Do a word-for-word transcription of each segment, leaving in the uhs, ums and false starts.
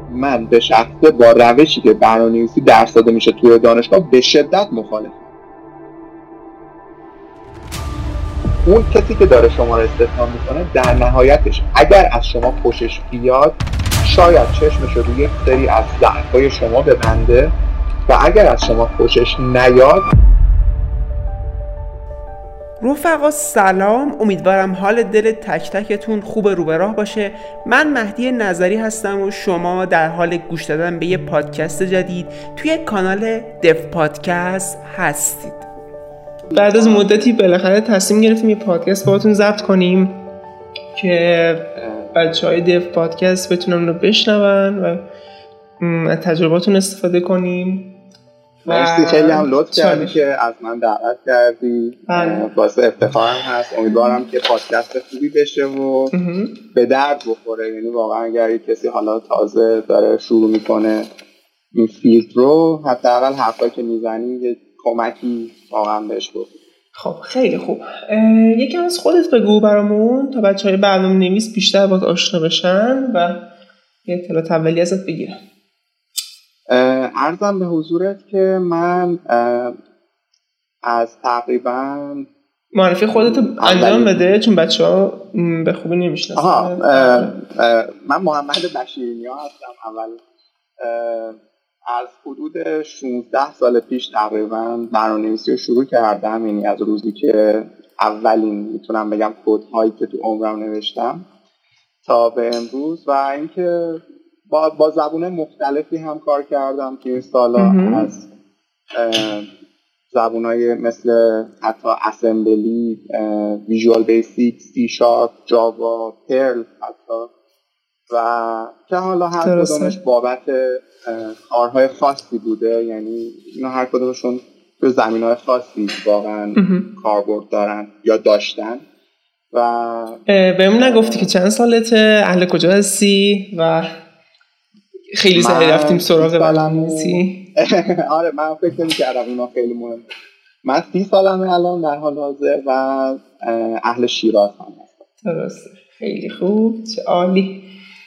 من به شخصه با روشی که برنامه‌نویسی درس داده میشه توی دانشگاه به شدت مخالفم. اون کسی که داره شما رو استخدام میکنه در نهایتش اگر از شما خوشش بیاد شاید چشمش رو روی سری از ضعف‌های شما ببنده و اگر از شما خوشش نیاد. رفقا سلام، امیدوارم حال دل تک تکتون خوب رو به راه باشه. من مهدی نظری هستم و شما در حال گوش دادن به یه پادکست جدید توی کانال دف پادکست هستید. بعد از مدتی بالاخره تصمیم گرفتیم یه پادکست باهاتون ضبط کنیم که بچهای دف پادکست بتونن رو بشنون و از تجرباتون استفاده کنیم. مرسی، خیلی هم لطف کردی که از من دعوت کردی، واسه افتخارم هست. امیدوارم که پادکست خوبی بشه و به درد بخوره. یعنی واقعا اگر کسی حالا تازه داره شروع میکنه این فیلد رو، حداقل حرفایی که میزنی یه کمکی واقعا بهش بکنه. خب خیلی خوب، یکم از خودت بگو برامون تا بچهای برنامه‌نویس بیشتر باهات آشنا بشن و یه اطلاعات اولیه ازت بگیرن. عرضم به حضورت که من از تقریبا معرفی خودتو انجام بده چون بچه ها به خوبی نمیشناسن. من محمد بشیرنیا هستم. اول از حدود شانزده سال پیش تقریبا برنامه‌نویسی رو شروع کردم، یعنی از روزی که اولین میتونم بگم کدهایی که تو عمرم نوشتم تا به امروز، و اینکه با با زبان‌های مختلفی هم کار کردم که این سالا، از زبان‌های مثل حتی اسمبلی، ویژوال بیسیک، سی شارپ، جاوا، پرل حتی، و که حالا هر کدومش بابت کارهای خاصی بوده. یعنی اینا هر کدومشون تو زمینه‌های خاصی واقعا کاربرد دارن یا داشتن. و بهمون نگفتی که چند سالته، اهل کجا هستی و خیلی سریع رفتیم سراغ برنامه‌نویسی. آره من فکر نمی‌کردم اینا خیلی مهمه. من سی سالمه الان در حال حاضر و اهل شیراز هم هستم. درسته، خیلی خوب، چه عالی.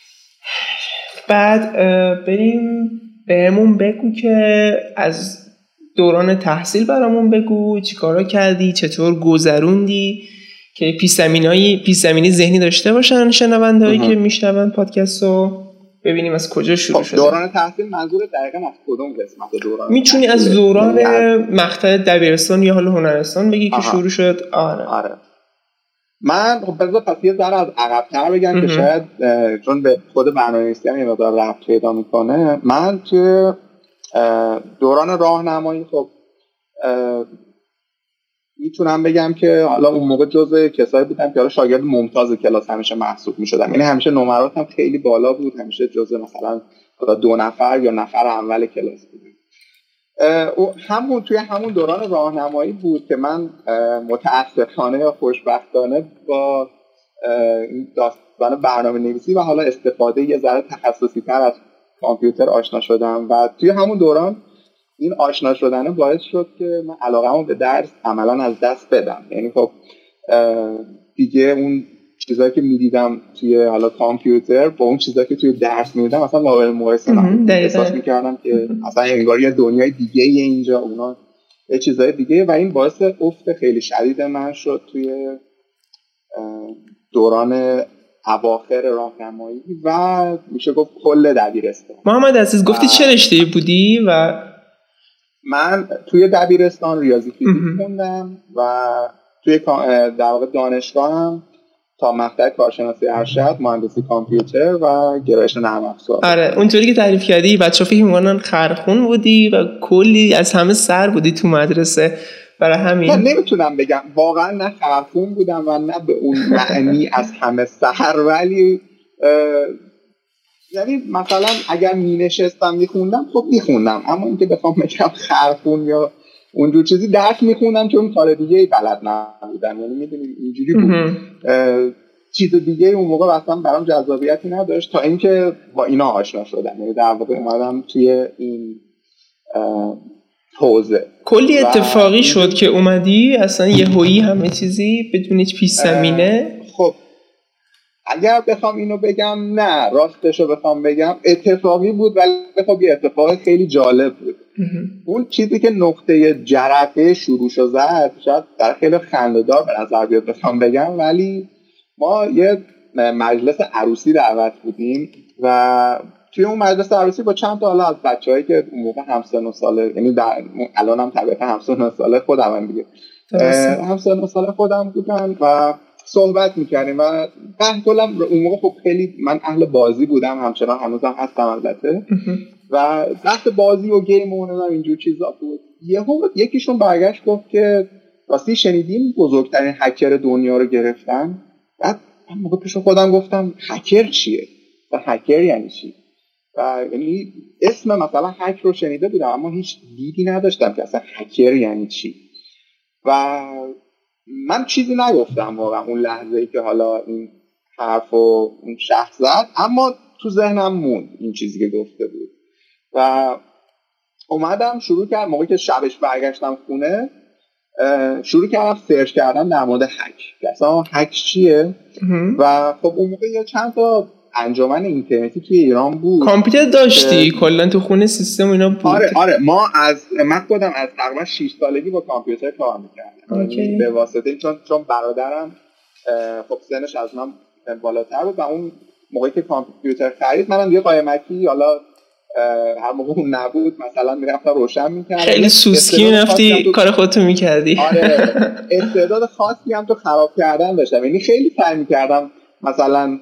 بعد بریم بهمون بگو که از دوران تحصیل برامون بگو چی کارا کردی، چطور گذروندی که پیش زمینه‌ای پیش زمینی ذهنی داشته باشن شنوندهایی که میشنون پادکستو، ببینیم از کجا شروع شده. دوران تحصیل منظور دقیقاً از کدوم قسمت دوران؟ میتونی از دوران مقطع دبیرستان یا حالا هنرستان بگی که شروع شد. آره آره من خب بذار پس یه ذره از عقب‌تر بگم که شاید چون به خود برنامه‌نویسی هم یه مقدار ربط پیدا میکنه. من توی دوران راهنمایی خب میتونم بگم که حالا اون موقع جزء کسایی بودم که حالا شاگرد ممتاز کلاس همیشه محسوب میشدم. یعنی همیشه نمراتم خیلی بالا بود، همیشه جزء مثلا دو نفر یا نفر اول کلاس بودم. همون توی همون دوران راهنمایی بود که من متاسفانه یا خوشبختانه با این داستان برنامه‌نویسی و حالا استفاده یه ذره تخصصی‌تر از کامپیوتر آشنا شدم و توی همون دوران این آشنا شدنه باعث شد که من علاقه‌مو به درس عملاً از دست بدم. یعنی خب دیگه اون چیزایی که می‌دیدم توی حالا کامپیوتر با اون چیزایی که توی درس می‌دیدم اصلا قابل مقایسه نبود. احساس می‌کردم که اصلا انگار یه دنیای دیگه‌ای اینجا، اونا یه چیزای دیگه، و این باعث افت خیلی شدید من شد توی دوران اواخر راهنمایی و میشه گفت کل دبیرستان. محمد عزیز گفتی چه رشته‌ای بودی؟ و من توی دبیرستان ریاضی فیزیک خوندم و توی در واقع دانشگاهم تا مقطع کارشناسی ارشد مهندسی کامپیوتر و گرایش نرم افزار. آره اونطوری که تعریف کردی بچه‌ها فکر می‌کنن خرخون بودی و کلی از همه سر بودی تو مدرسه، برای همین من نمیتونم بگم واقعا نه خرخون بودم و نه به اون معنی از همه سر، ولی یعنی مثلا اگر می نشستم می خوندم خب می خوندم، اما اینکه بخوام بگم خرخون یا اونجور چیزی درس می خوندم چون کار دیگه ای بلد نبودم. یعنی میدونید اینجوری بود، چیز دیگه اون موقع اصلا برام جذابیتی نداشت تا اینکه با اینا آشنا شدم. یعنی در واقع اومدم توی این حوزه. کلی اتفاقی شد که اومدی اصلا یهویی همه چیزی بدون هیچ پیش زمینه. خب اگر بخوام اینو بگم، نه راستشو بخوام بگم اتفاقی بود، ولی خب یه اتفاق خیلی جالب بود. اون چیزی که نقطه جرقه شروعشو زد شاید در خیلی خنده‌دار به نظر بیاد بخوام بگم، ولی ما یه مجلس عروسی دعوت بودیم و توی اون مجلس عروسی با چند تا حالا از بچه‌هایی که اون موقع همسن و ساله، یعنی در الانم طبیعتا همسن و ساله خودم هم دیگه همسن و ساله خودم بودن و صحبت می‌کردیم و قهطلم اون موقع خب خیلی من اهل بازی بودم، همچنان هنوزم هستم البته، و دست بازی و گیم و اونم اینجور چیزا بود. یهو یکیشون برگشت گفت که راستی شنیدین بزرگترین هکر دنیا رو گرفتن؟ بعد من موقع پیش خودم گفتم هکر چیه؟ و هکر یعنی چی؟ و یعنی اسم مثلا هک رو شنیده بودم اما هیچ دیدی نداشتم که اصلا هکر یعنی چی. و من چیزی نگفتم واقعا اون لحظه ای که حالا این حرف و اون شخص زد، اما تو ذهنم موند این چیزی که گفته بود و اومدم شروع کردم. موقعی که شبش برگشتم خونه شروع کردم سرچ کردن در مورد هک، اصلا هک چیه. و خب اون موقع یه چند تا انجمن اینترنتی توی ایران بود. کامپیوتر داشتی کلا تو خونه سیستم اینا بود؟ آره آره ما از من خودم از تقریبا شش سالگی با کامپیوتر کار می‌کردم به واسطه چون چون برادرم خب سنش از من بالاتر بود و اون موقعی که کامپیوتر خرید منم دیگه قایمکی حالا هر موقع اون نبود مثلا میرفتم روشن می‌کردم. خیلی سوسکی می‌رفتی تو... کار خودتو می‌کردی. آره استعداد خاصی هم تو خراب کردن داشتم، یعنی خیلی سعی می‌کردم مثلا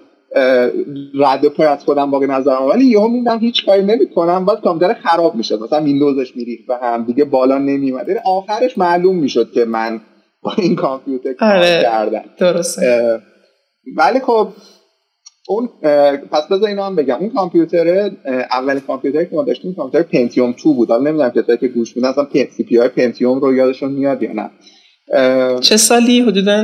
رد پای از خودم باقی نذارم، ولی یهو میدم هیچ کاری نمی‌کنم بعد کامپیوتر خراب میشد، مثلا ویندوزش میریخت به هم دیگه بالا نمیومد. یعنی آخرش معلوم میشد که من با این کامپیوتر کار کردم. درسته. ولی خب اون پس بذار اینو هم بگم، اون کامپیوتر اولین کامپیوتری که ما داشتیم کامپیوتر پنتیوم دو بود. حالا نمیدونم کسایی که گوش میدن اصلا سی پی آی پنتیوم رو یادشون میاد یا نه. چه سالی حدوداً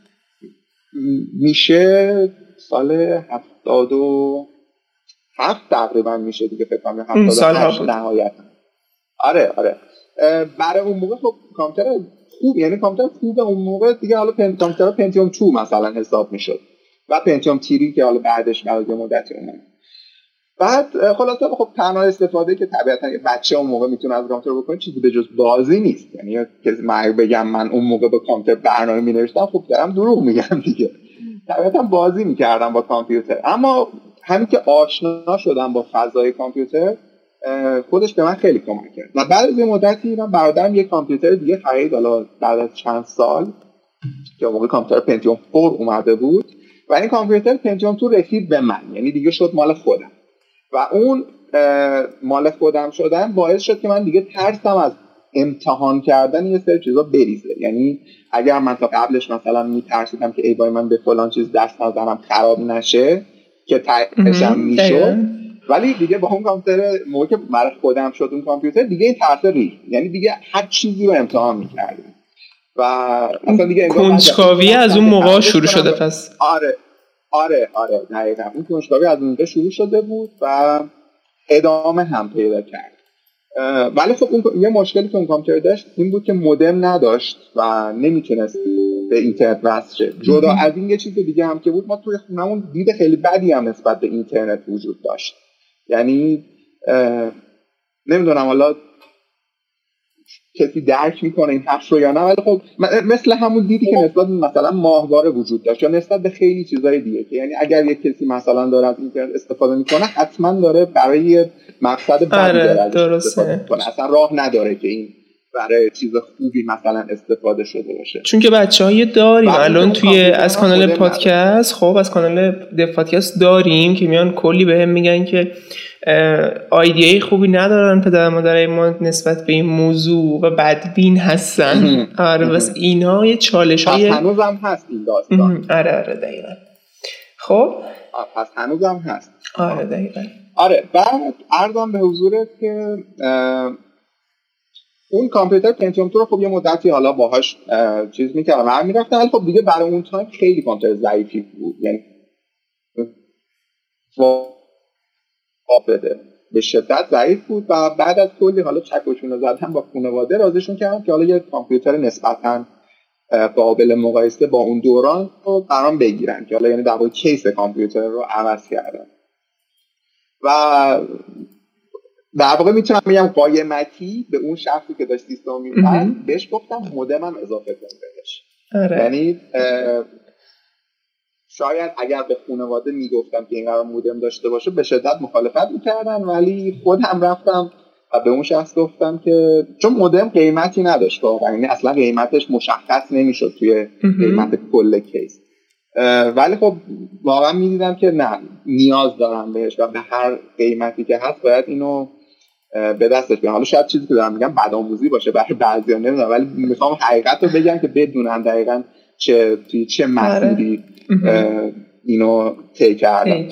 میشه؟ سال هفتاد و هفت تقریبا میشه دیگه، فکر کنم هفتاد و هشت نهایتا. آره آره برای اون موقع خب کامپیوتر خوب، یعنی کامپیوتر خوب اون موقع دیگه. حالا کامپیوتر پنتیوم دو مثلا حساب میشد و پنتیوم تری که حالا بعدش بعد یه مدتی اومد. بعد خلاصه خب تنها استفاده که طبیعتا یه بچه اون موقع میتونه از کامپیوتر بکنه چیزی به جز بازی نیست. یعنی کسی من بگم من اون موقع با کامپیوتر برنامه می‌نوشتم خب دارم دروغ میگم دیگه، طبیعتا بازی میکردم با کامپیوتر. اما همین که آشنا شدم با فضای کامپیوتر خودش به من خیلی کمک کرد و بعد از یه مدتی من برادرم یه کامپیوتر دیگه خرید، حالا بعد از چند سال که موقع کامپیوتر پنتیوم چهار اومده بود و این کامپیوتر پنتیوم دو رسید به من، یعنی دیگه شد مال خودم و اون مال خودم شدن باعث شد که من دیگه ترسم از امتحان کردن یه سری چیزا بریزه. یعنی اگر من تا قبلش مثلا میترسیدم که ای وای من به فلان چیز دست نزنم خراب نشه که ترسم میشد، ولی دیگه با اون کامپیوتر موقعی که برای خودم شد اون کامپیوتر دیگه این ترس ریخت، یعنی دیگه هر چیزی رو امتحان میکردیم و اصلا دیگه کنجکاوی از اون موقع شروع شده. پس آره آره آره دقیقاً اون کنجکاوی از اونجا شروع شده بود و ادامه هم پیدا کرد. ولی خب اون یه مشکلی که اون کامپیوتر داشت این بود که مودم نداشت و نمیتونست به اینترنت وصل شه. جدا از این یه چیز دیگه هم که بود، ما توی خونمون دید خیلی بدی هم نسبت به اینترنت وجود داشت. یعنی نمیدونم حالا کسی درک میکنه این حرف رو یا نه، ولی خب مثل همون دیدی که نسبت مثلا ماهواره وجود داشت یا نسبت به خیلی چیزای دیگه که یعنی اگر یک کسی مثلا داره از اینترنت استفاده میکنه حتما داره برای مقصد بدی داره استفاده میکنه، اصلا راه نداره که این برای چیز خوبی مثلا استفاده شده باشه. چون که بچه‌های داریم الان توی از کانال پادکست، خب از کانال دف پادکست داریم که میان کلی بهم میگن که ایده خوبی ندارن پدر مادرای ما نسبت به این موضوع و بدبین هستن. آره بس اینها یه چالش‌های پس هنوزم هست این داستان. آره آره دقیقاً. خب پس هنوزم هست. آره دقیقاً. آره بعد عرضم به حضورت که اون کامپیوتر پنتیوم دو رو خب یه مدتی حالا باهاش چیز می‌کردم من می‌رفتم، ولی خب دیگه برای اون تایم خیلی کامپیوتر ضعیفی بود، یعنی بده به شدت ضعیف بود و بعد از کلی حالا چکشون رو زدم با خانواده راضیشون کردم که حالا یه کامپیوتر نسبتاً قابل مقایسه با اون دوران رو برام بگیرن که حالا یعنی در واقع کیس کامپیوتر رو عوض کردن و در واقع میتونم بگم قایمتی به اون شخصی که داشت سیستم می‌خرید بهش گفتم مودمم اضافه کن بهش. یعنی شاید اگر به خانواده میگفتم که این قرار مودم داشته باشه به شدت مخالفت میکردن، ولی خودم رفتم و به اون شخص گفتم که چون مودم قیمتی نداشت واقعا، یعنی اصلا قیمتش مشخص نمیشد توی قیمت کل کیس، ولی خب واقعا میدیدم که نه نیاز دارم بهش و به هر قیمتی که هست باید اینو به دستش بیارم. حالا شاید چیزی که دارم میگم بدآموزی باشه برای بعضیا نمیدونم، ولی میخوام حقیقت رو بگم که بدونن دقیقاً چه توی چه مسیری اینو طی کردم.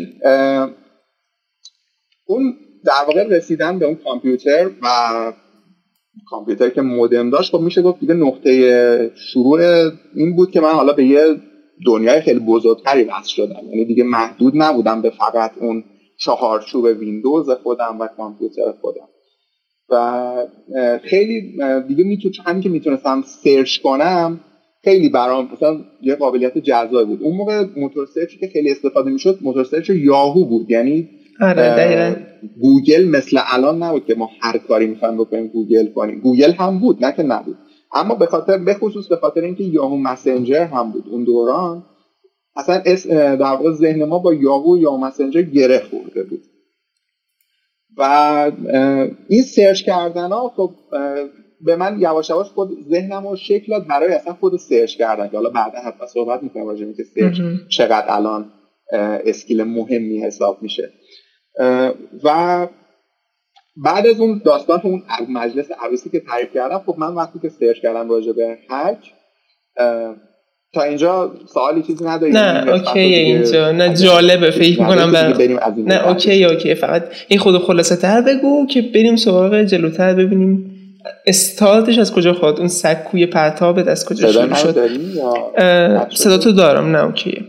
اون در واقع رسیدن به اون کامپیوتر و کامپیوتر که مودم داشت، خب میشه گفت دیگه نقطه شروع این بود که من حالا به یه دنیای خیلی بزرگتری وصل شدم، یعنی دیگه محدود نبودم به فقط اون چهارچوب ویندوز خودم و کامپیوتر خودم و خیلی دیگه میتونم همین که میتونستم سرچ کنم خیلی برام مثلا یه قابلیت جذابی بود. اون موقع موتور سرچی که خیلی استفاده میشد موتور سرچ یاهو بود، یعنی گوگل مثل الان نبود که ما هر کاری میخوایم بکنیم گوگل کنیم. گوگل هم بود نه که نبود، اما به خاطر به خصوص به خاطر اینکه یاهو مسنجر هم بود اون دوران، اصلا در واقع ذهن ما با یاهو یا مسنجر گره خورده بود و این سرچ کردن ها خب به من یواش یواش خود ذهنم رو شکل داد برای اصلا خود سرچ کردن که حالا بعدا حتما صحبت میکنم راجع به اینکه سرچ چقدر الان اسکیل مهمی حساب میشه. و بعد از اون داستان اون مجلس عروسی که تعریف کردم، خب من وقتی که سرچ کردم راجع به هک تا اینجا سوالی چیزی نداری؟ نه اوکی اینجا نه جالبه فکر میکنم بریم نه اوکی اوکی فقط این خود خلاصه تر بگو که بریم سراغ جلوتر ببینیم استارتش از کجا خواهد، اون سکوی پرتابت از کجا شروع شد. صدا تو دارم نه اوکیه.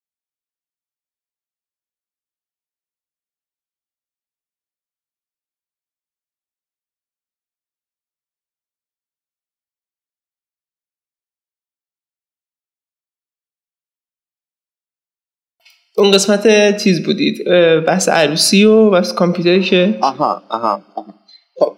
اون قسمت چیز بودید بحث عروسی و بحث کامپیوتری که آها آها آها خب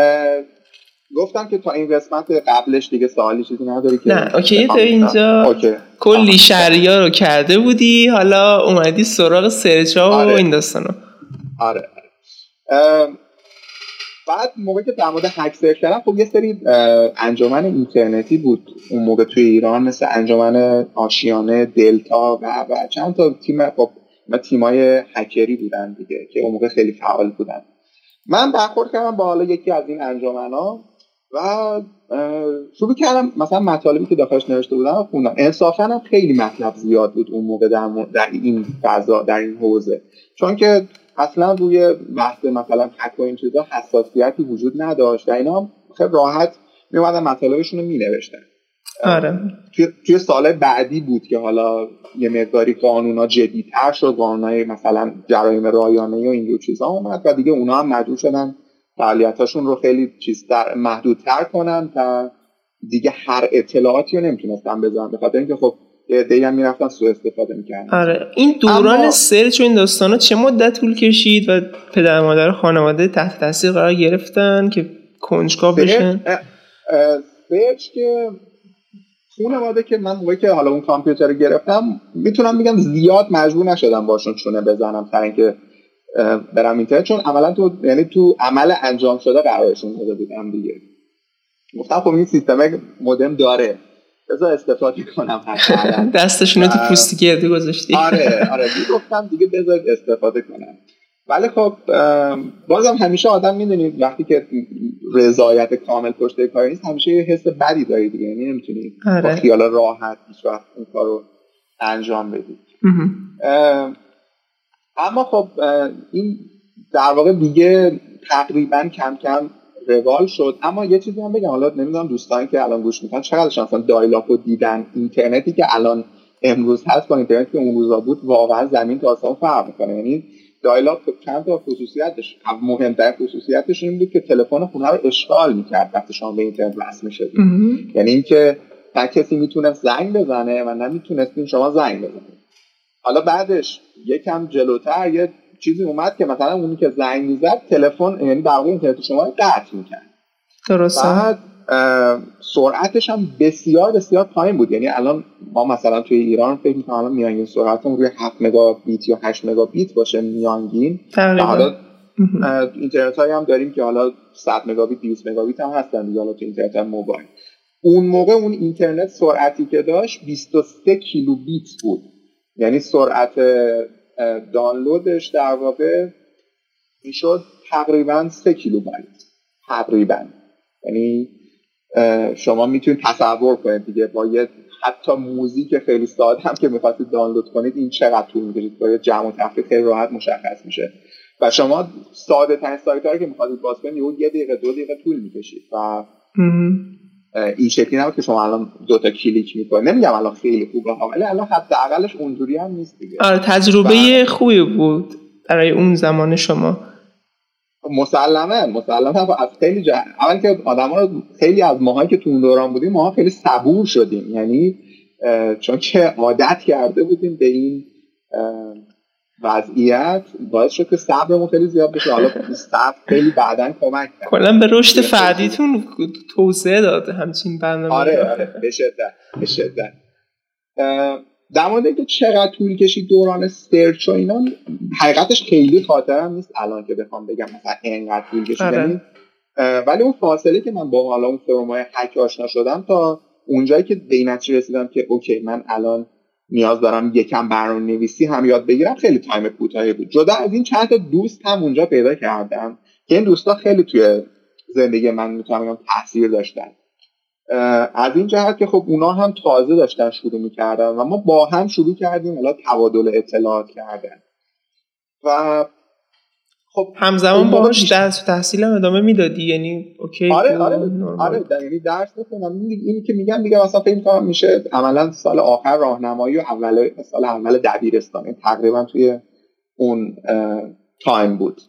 گفتم که تا این قسمت قبلش دیگه سوالی چیزی نداری که نه اوکی تا اینجا اوکی. کلی شریا رو کرده بودی، حالا اومدی سراغ سرچ ها و آره. این داستانا آره, آره. بعد موقعی که در مورد هک سرچ کردم خب یه سری انجمن اینترنتی بود اون موقع توی ایران، مثل انجمن آشیانه، دلتا و و چند تا تیم خب تیمای هکری بودن دیگه که اون موقع خیلی فعال بودن. من برخورد کردم با حالا یکی از این انجمن‌ها و شروع کردم مثلا مطالبی که داخلش نوشته بودن رو خوندم. انصافاً هم خیلی مطلب زیاد بود اون موقع در, در این فضا در این حوزه، چون که اصلا روی بحث مثلا هک و این چیزا حساسیتی وجود نداشت و اینا هم خیلی راحت می اومدن مطالبشون رو می نوشتن. آره. توی توی سال بعدی بود که حالا یه مقداری قانونا جدی‌تر شد، قانونای مثلا جرایم رایانه‌ای و این جور چیزا اومد و دیگه اونا هم مجبور شدن فعالیتاشون رو خیلی چیزتر محدودتر کنن تا دیگه هر اطلاعاتی رو نمیتونستن بذارن، به خاطر اینکه خب یه عده‌ای هم میرفتن سوء استفاده میکردن. آره این دوران اما... سرچ و این داستانا چه مدت طول کشید و پدر مادر خانواده تحت تاثیر قرار گرفتن که کنجکاو بشن؟ سرچ که خانواده که من موقعی که حالا اون کامپیوتر رو گرفتم میتونم بگم زیاد مجبور نشدم باشون چونه بزنم تا اینکه برم اینترنت، چون عملا تو یعنی تو عمل انجام شده قرارشون داده بودم دیگه. گفتم خب این سیستم مودم داره بذار استفاده کنم حتی دستشون رو تو پوستی گرده گذاشتی. آره آره گفتم دیگه بذار استفاده کنم. ولی خب بازم همیشه آدم میدونید وقتی که رضایت کامل پشت کاری نیست همیشه یه حس بدی داری دیگه، یعنی نمیتونی آره. با خیال راحت هیچ وقت اون کارو انجام بدی. اما خب این در واقع دیگه تقریبا کم کم روال شد. اما یه چیزی هم بگم، حالا نمیدونم دوستانی که الان گوش میکنن چقدر مثلا دایلاپو دیدن، اینترنتی که الان امروز هست با اینترنتی که اون روزا بود واقعا زمین تا آسمون فرق میکنه. یعنی دایلاپ چند تا خصوصیت داشت، مهمترین خصوصیتش این بود که تلفن خونه رو اشغال میکرد وقتی شما به اینترنت وصل میشدید. یعنی اینکه نه کسی میتونست زنگ بزنه و نه میتونستین شما زنگ بزنید. حالا بعدش یکم جلوتر یه چیزی اومد که مثلا اونی که زنگ میزد تلفن، یعنی در واقع اینترنت شما رو قطع میکرد. درسته. بعد سرعتش هم بسیار بسیار پایین بود. یعنی الان ما مثلا توی ایران فکر می‌کنم الان میانگین سرعتمون روی هفت مگابیت یا هشت مگابیت باشه میانگین. حالا اینترنت هایی هم داریم که حالا صد مگابیت دویست مگابیت هم هستن دیگه، حالا تو اینترنت موبایل. اون موقع اون اینترنت سرعتی که داشت بیست و سه کیلوبیت بود، یعنی سرعت دانلودش در واقع میشد تقریبا سه کیلوبایت تقریبا. یعنی شما میتونید تصور کنید دیگه با یه حتی موزیک خیلی ساده هم که میخواستید دانلود کنید این چقدر طول میکشید. با یه جمع و تفریق خیلی راحت مشخص میشه و شما ساده ترین سایت هایی که میخواستید باز کنید یه دقیقه دو دقیقه طول میکشید و این شکلی نبود که شما الان دو تا کلیک میکنید. نمیگم الان خیلی خوبه ها، ولی الان حداقلش اونجوری هم نیست دیگه. آره تجربه و... خوبی بود برای اون زمان شما. مسلماً مسلماً از خیلی جه... اول که آدما رو خیلی از ماهایی که تو اون دوران بودیم ماها خیلی صبور شدیم، یعنی چون که عادت کرده بودیم به این وضعیت باعث شد که صبرمون خیلی زیاد بشه. حالا صبر خیلی بعداً کمک کرد، کلاً به رشد فردیتون توسعه داد همچین برنامه. آره آره به شدت به شدت. در مورد اینکه چقدر طول کشید دوران سرچ و اینا حقیقتش خیلی خاطرم نیست الان که بخوام بگم مثلا اینقدر طول کشید، یعنی ولی اون فاصله که من با حالا اون فرومای هک آشنا شدم تا اونجایی که به این نتیجه رسیدم که اوکی من الان نیاز دارم یکم برنامه‌نویسی هم یاد بگیرم، خیلی تایم کوتاهی بود. جدا از این چند تا دوست هم اونجا پیدا کردم که این دوستا خیلی توی زندگی من میتونم بگم تاثیر داشتن. از این جهت که خب اونا هم تازه داشتن شروع میکردن و ما با هم شروع کردیم حالا تبادل اطلاعات کردن و خب همزمان باهاش درس و تحصیل هم ادامه میدادی؟ یعنی اوکی آره آره آره یعنی درس میخونم. اینی که میگم دیگه مثلا فکر می‌کنم میشه عملا سال آخر راهنمایی و اول سال اول دبیرستان، این تقریبا توی اون تایم بود.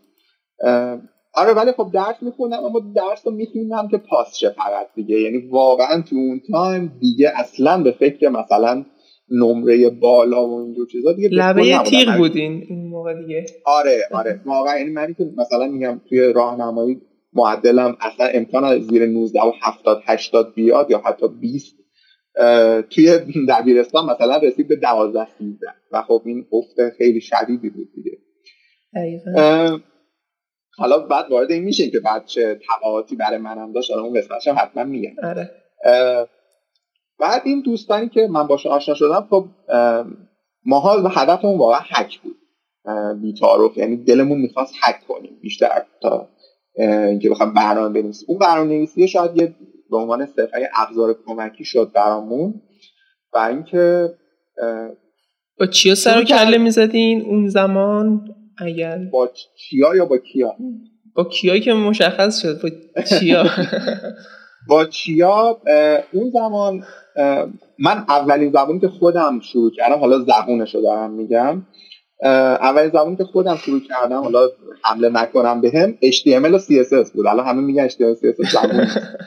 آره ولی خب درس میخوندم، اما درس رو میخوندم که پاس شه فقط دیگه. یعنی واقعا تو اون تایم دیگه اصلا به فکر مثلا نمره بالا و اینجور چیزا دیگه لبه تیغ بودین این موقع دیگه. آره آره واقعا. یعنی من که مثلا میگم توی راهنمایی معدلم اصلا امکان زیر نوزده و هفتاد هشتاد بیاد یا حتی بیست، توی دبیرستان مثلا رسید به دوازده سیزده و خب این افت خیلی شدیدی بود دیگه. دقیقاً. حالا بعد وارد این میشه که بعد چه تبعاتی برای منم داشت، حالا اون قسمتش هم حتما میگم. آره. بعد این دوستانی که من باشون آشنا شدم خب ماها هدفمون واقعا هک بود، بی‌تعارف، یعنی دلمون میخواست هک کنیم بیشتر تا اینکه بخوام برنامه بنویسیم. اون برنامه‌نویسی شاید یه به عنوان صرفا ابزار کمکی شد برامون و اینکه با چیا سر و کله میزدین اون زمان؟ اگر با چیا یا با کیا؟ با کیا که مشخص شد. با چیا؟ با چیا اون زمان من اولین زبانی که خودم شروع کردم، حالا زبونشو دارم میگم، اولین زبانی که خودم شروع کردم، حالا حمله نکنم بهم، اچ تی ام ال و سی اس اس بود. حالا همه میگن اچ تی ام ال سی اس اس زبون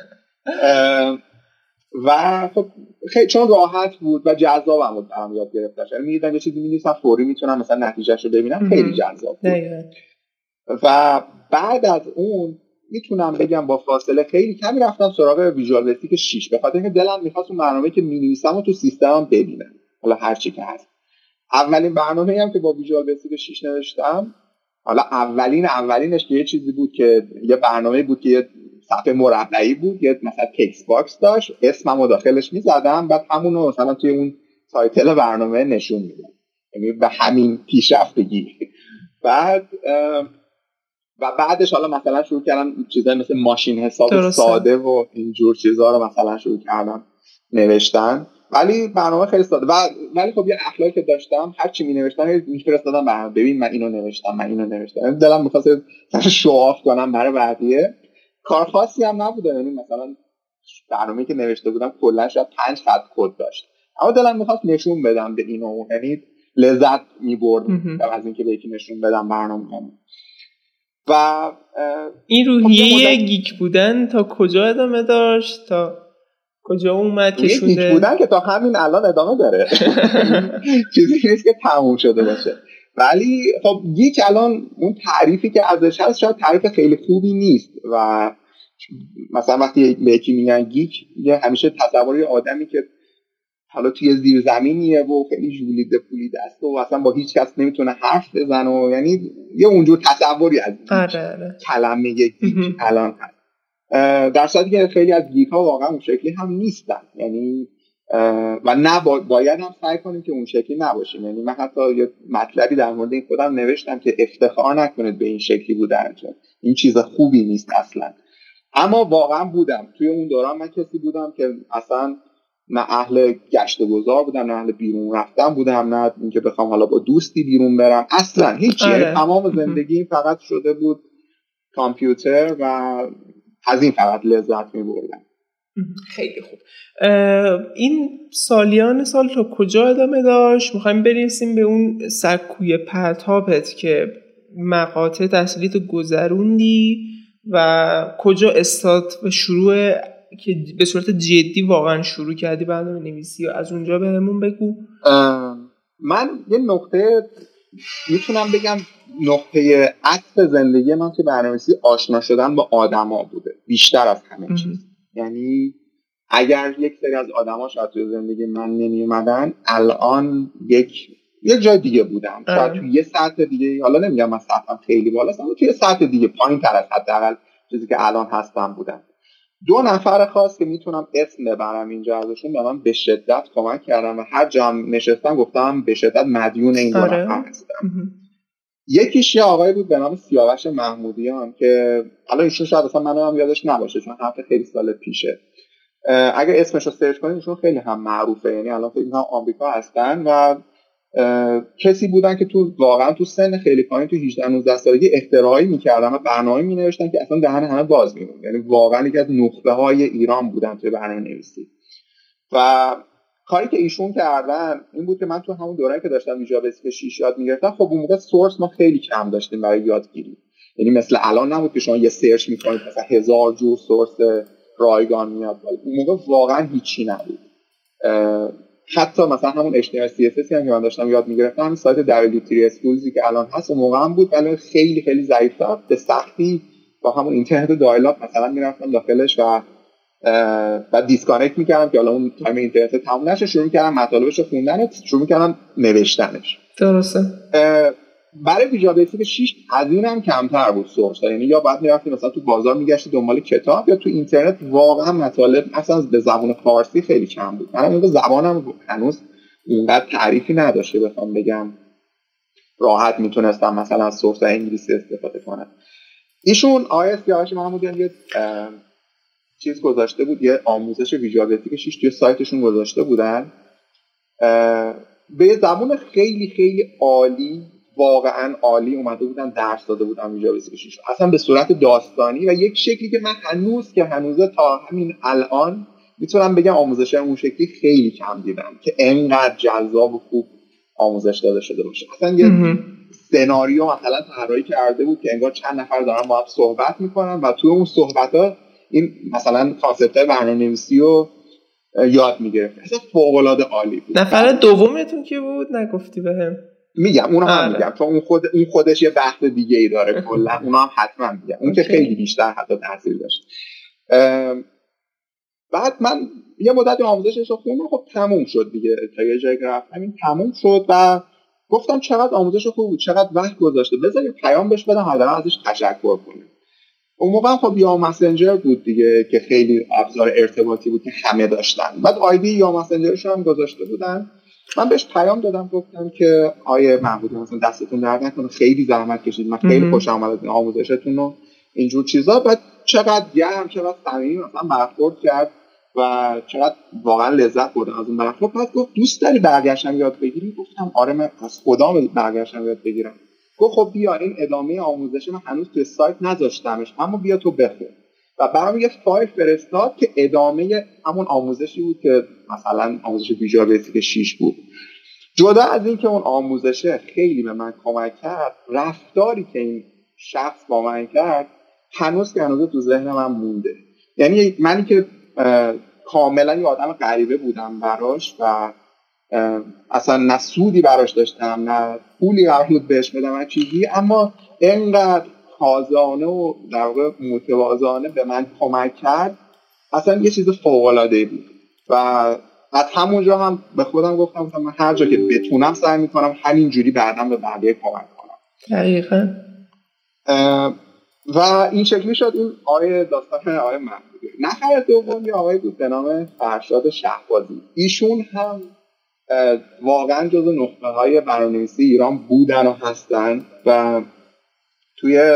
و خب خیلی چون راحت بود و جذابم بود برام یاد گرفتنش. یعنی می‌دیدم یه چیزی می‌نویسم فوری میتونم مثلا نتیجهشو ببینم، خیلی جذاب بود. و بعد از اون میتونم بگم با فاصله خیلی کمی رفتم سراغ ویژوال بیسیک شش، به خاطر اینکه دلم می‌خواست اون برنامه‌ای که می‌نویسم رو تو سیستمم ببینم، حالا هر چی که هست. اولین برنامه‌ای هم که با ویژوال بیسیک شش نوشتم، حالا اولین اولینش که یه چیزی بود که یه برنامه بود که یه صفحه مربعی بود، یه مثلا تکست باکس داشت، اسممو داخلش می‌زدم، بعد همون رو مثلا توی اون تایتل برنامه نشون میدم. یعنی به همین پیشرفتگی. بعد و بعدش حالا مثلا شروع کردم چیزای مثل ماشین حساب درسته. ساده و اینجور چیزا رو مثلا شروع کردم نوشتن، ولی برنامه خیلی ساده. و ولی خب یه اخلاقی که داشتم، هر چی می‌نوشتم می‌فرستادم برام، ببین من اینو نوشتم، من اینو نوشتم. دلم می‌خواست شوآف کنم برای بقیه. کار خاصی هم نبوده، یعنی مثلا برنامه‌ای که نوشته بودم کلا شاید پنج خط کد داشت، اما دلم می‌خواست نشون بدم به اینو اون، یعنی لذت می‌بردم از اینکه به یکی نشون بدم برنامه‌ام. و این روحیه گیک بودن تا کجا ادامه داشت؟ تا کجا اومد که شونده گیک بودن که تا همین الان ادامه داره. چیزی نیست که تموم شده باشه. ولی خب گیک الان اون تعریفی که ازش هست شاید تعریف خیلی خوبی نیست و مثلا وقتی به یکی میگن گیک یه همیشه تصوری آدمی که حالا توی زیر زمینیه و خیلی ژولیده پولیده است و اصلا با هیچ کس نمیتونه حرف بزنه و یعنی یه اونجور تصوری از کلمه گیک الان هست. در صورتی که خیلی از گیک ها واقعا اون شکلی هم نیستن، یعنی و نه باید هم سعی کنیم که اون شکلی نباشیم. یعنی من حتی یه مطلبی در مورد این خودم نوشتم که افتخار نکنید به این شکلی بودنتون، این چیز خوبی نیست اصلا. اما واقعا بودم توی اون دوران، من کسی بودم که اصلا نه اهل گشت و گذار بودم، نه اهل بیرون رفتن بودم، نه اینکه بخوام حالا با دوستی بیرون برم، اصلا هیچی. تمام زندگی فقط شده بود کامپیوتر و از این فقط لذت می‌بردم. خیلی خوب. این سالیان سال تا کجا ادامه داشت؟ میخوایم برسیم به اون سکوی پرتابت که مقاطع تحصیلی تو گذروندی و کجا استارت و شروع که به صورت جدی واقعا شروع کردی برنامه نویسی و از اونجا بهمون بگو. من یه نقطه میتونم بگم نقطه عطف زندگی من که برنامه‌نویسی آشنا شدن با آدما بوده بیشتر از همه چیز. یعنی اگر یک سری از آدما شاید توی زندگی من نمی اومدن الان یک یک جای دیگه بودم، شاید توی یه سطح دیگه، حالا نمیگم من سطحم خیلی بالاست اما توی یه سطح دیگه پایین‌تر از حداقل چیزی که الان هستم بودم. دو نفر خاص که میتونم اسم ببرم اینجا ازشون به من به شدت کمک کردن و هر جا نشستم گفتم به شدت مدیون این دو نفر هستم. یکیش یه آقای بود به نام سیاوش محمودیان که حالا ایشون شاید اصلا منو هم یادش نباشه چون حرف خیلی سال پیشه. اگر اسمش رو سرچ کنید ایشون خیلی هم معروفه، یعنی الان فکر کنم آمریکا هستن و کسی بودن که تو واقعا تو سن خیلی پایین تو هجده نوزده سالگی اختراعی می‌کردن و برنامه می‌نوشتن که اصلا دهن همه باز می‌موند. یعنی واقعا یکی از نخبه‌های ایران بودن توی برنامه‌نویسی. و کاری که ایشون کردن این بود که من تو همون دورانی که داشتم ویژوال بیسیک شش یاد می‌گرفتم، خب اون موقع سورس ما خیلی کم داشتیم برای یادگیری. یعنی مثل الان نبود که شما یه سرچ می‌کنید مثلا هزار جور سورس رایگان میاد. اون موقع واقعا هیچی نبود. حتی مثلا همون اچ تی ام ال سی اس اس هم که من داشتم یاد می‌گرفتم، همین سایت دبلیو تری اسکولزی که الان هست اون موقع هم بود ولی خیلی خیلی ضعیف‌تر، به سختی با همون اینترنت دایل آپ مثلا میرفتم داخلش و بعد دیسکانکت می‌کردم که حالا اون تایم اینترنت تموم نشه، شروع می‌کردم مطالبش رو خوندن و شروع می‌کردم نوشتنش. درسته. برای ویژوال بیسیک شش از اینم کمتر بود سورس، یعنی یا بعد می‌رفتی مثلا تو بازار می‌گشتی دنبال کتاب یا تو اینترنت واقعا مطالب مثلا به زبان فارسی خیلی کم بود. من اون زبانم هنوز اونقدر تعریفی نداشته بخوام بگم راحت میتونستم مثلا از سورس انگلیسی استفاده کنم. ایشون آی سیاوش محمودیان یه چیز گذاشته بود، یه آموزش ویژوال بیسیک شش توی سایتشون گذاشته بودن به زبان خیلی خیلی عالی، واقعا عالی اومده بودن درس داده بودن ویژوال بیسیک شش اصلا به صورت داستانی و یک شکلی که من هنوز که هنوزه تا همین الان میتونم بگم آموزش اون شکلی خیلی کم دیدم که انقدر جذاب و خوب آموزش داده شده باشه. اصلا یه سناریو مثلا طراحی کرده بود که انگار چند نفر دارن با هم صحبت میکنن و توی اون صحبت‌ها این مثلا کانسپت‌های برنامه‌نویسی رو یاد میگرفت. اصلا فوق‌العاده عالی بود. نفر دومتون کی بود نگفتی بهم؟ میگم اونو هم میگم چون اون خود اون خودش یه بحث دیگه ای داره کلا، اونا هم حتما میگم اون که خیلی بیشتر حتی تاثیر داشت. بعد من یه مدت آموزشش رو خوندم، خب تموم شد دیگه، تا یه جایی که رفتم این تموم شد و گفتم چقدر آموزش خوب بود، چقدر وقت گذاشته، بذار یه پیام بهش بدم حداقل ازش تشکر کنم. اون موقع خب یا مسنجر بود دیگه که خیلی ابزار ارتباطی بود که همه داشتن. بعد آیدی یا مسنجرش هم گذاشته بودن، من بهش پیام دادم گفتم که آیه محمودی مثلا دستتون درد نکنه، خیلی زحمت کشید، من خیلی خوشم اومد از آموزشتون و اینجور چیزا. بعد چقدر گرم چقدر صمیمی مثلا برخورد کرد و چقدر واقعا لذت بردم از اون برخورد. بعد گفت دوست داری برگشتم یاد بگیری؟ گفتم آره من از خدا برگشتم یاد بگیرم. گفت خب بیا این ادامه آموزش من هنوز توی سایت نذاشتمش اما بیا تو بخون و برام یه فایل فرستاد که ادامه همون آموزشی بود که مثلا آموزش ویژوال بیسیک شش بود. جدا از این که اون آموزشه خیلی به من کمک کرد، رفتاری که این شخص با من کرد هنوز که هنوز تو ذهن من مونده. یعنی منی که کاملا یه آدم غریبه بودم براش و اصلا نه سودی براش داشتم نه پولی قرار بود بهش بدم نه چیزی، اما اینقدر تازه‌انه و در واقع متواضعانه به من کمک کرد، اصلا یه چیز فوق‌العاده‌ای بود. و از همونجا هم به خودم گفتم مثلا من هر جا که بتونم سعی میکنم همینجوری بعداً به بقیه کمک کنم. دقیقاً. و این شکلی شد این آقای داستان آقای محمودی. نفر دوم یه آقای بود به نام فرشاد شهبازی. ایشون هم واقعا جزو نخبه‌های برنامه‌نویسی ایران بودن و هستن و توی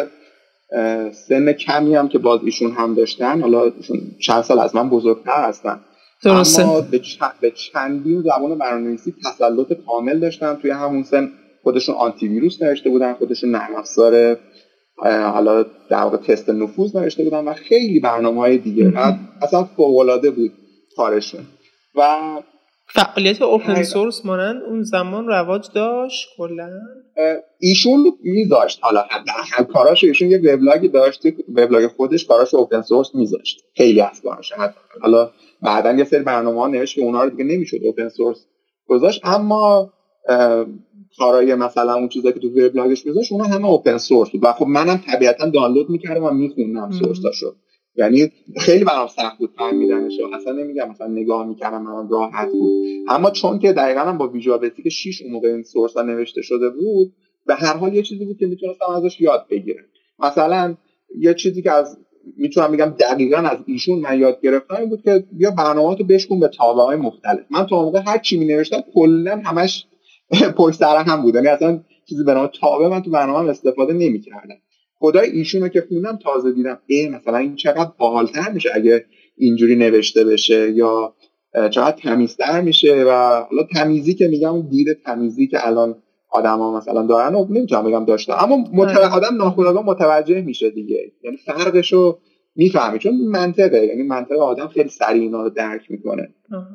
سن کمی هم که باز ایشون هم داشتن، حالا ایشون چند سال از من بزرگتر هستن، درسته. اما به, چند، به چندین زبان برنامه‌نویسی تسلط کامل داشتن. توی همون سن خودشون آنتی ویروس نوشته بودن، خودشون نرم افزار حالا در واقع تست نفوذ نوشته بودن و خیلی برنامه‌های دیگه. اصلا فوق‌العاده بود کارشون. و فعالیت اوپن سورس مانند اون زمان رواج داشت کلا. ایشون میذاشت حالا حداقل کاراش، ایشون یه وبلاگی داشت، وبلاگ خودش کاراش اوپن سورس میذاشت، خیلی از کاراش. حالا بعداً یه سری برنامه‌ها نوشت که اونها رو دیگه نمیشد اوپن سورس گذاشت، اما کارای مثلا اون چیزایی که تو وبلاگش میذاشت اونها همه اوپن سورس بود و خب منم طبیعتاً دانلود میکردم و میخوندم سورساشو. یعنی خیلی برام سخت بود فهمیدنش، اصلا نمیگم مثلا نگاه میکردم من راحت بود، اما چون که دقیقاً هم با ویژوال بیسیک شش اون موقع این سورس‌ها نوشته شده بود، به هر حال یه چیزی بود که میتونستم ازش یاد بگیرم. مثلا یه چیزی که از میتونم بگم دقیقاً از ایشون من یاد گرفتم این بود که بیا برنامه‌اتو بشکن به تابع‌های مختلف. من تا اون موقع هر چی می‌نوشتم کلاً همش پشت سر هم بود، یعنی اصلا چیزی به نام تابع من تو برنامه‌ام استفاده نمی‌کردم. خدای ایشونو که خوندم تازه دیدم ای مثلا این چقدر باحال‌تر میشه اگه اینجوری نوشته بشه، یا چقدر تمیزتر میشه. و حالا تمیزی که میگم دید تمیزی که الان آدما مثلا دارن و نمیتونم بگم داشتن، اما متوجه آدم ناخودآگاه متوجه میشه دیگه، یعنی فرقشو میفهمی چون منطقه، یعنی منطقه آدم خیلی سریع اینا رو درک میکنه.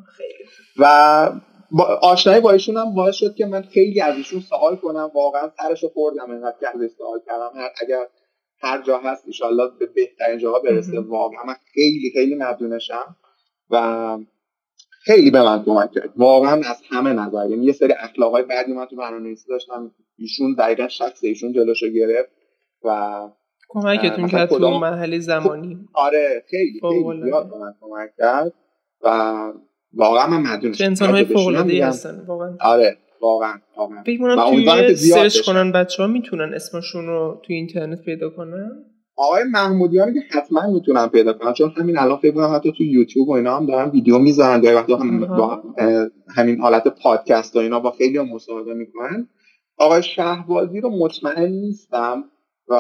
و با آشنایی با ایشون هم باعث شد که من خیلی از ایشون سوال کنم، واقعا سرشو خوردم اینقدر که ازش سوال کردم. هر اگر هر جا هست ان شاءالله به بهترین جاها برسه. واقعا من خیلی خیلی ممنونشم و خیلی به من کمک کرد واقعا از همه نظر. یعنی یه سری اخلاقای بعدی من تو برنامه‌نویسی داشتم، ایشون دقیقاً شخص ایشون جلوشو گرفت و کمکتون کرد تو اون مرحله زمانی. آره خیلی خیلی زیاد به من کمک کرد و واقعا من مدیونشم. انسان‌های فوق‌العاده‌ای هستن واقعا. آره واقعا واقعا. فکر می‌کنم توی سرچ کنن بچه‌ها میتونن اسمشون رو توی اینترنت پیدا کنن. آقای محمودیان که حتما میتونن پیدا کنن، چون همین الان فکر کنم حتی تو یوتیوب و اینا هم دارن ویدیو میذارن، گاهی وقتا هم با همین حالت پادکست و اینا با خیلی مصاحبه میکنن. آقای شهبازی رو مطمئن نیستم و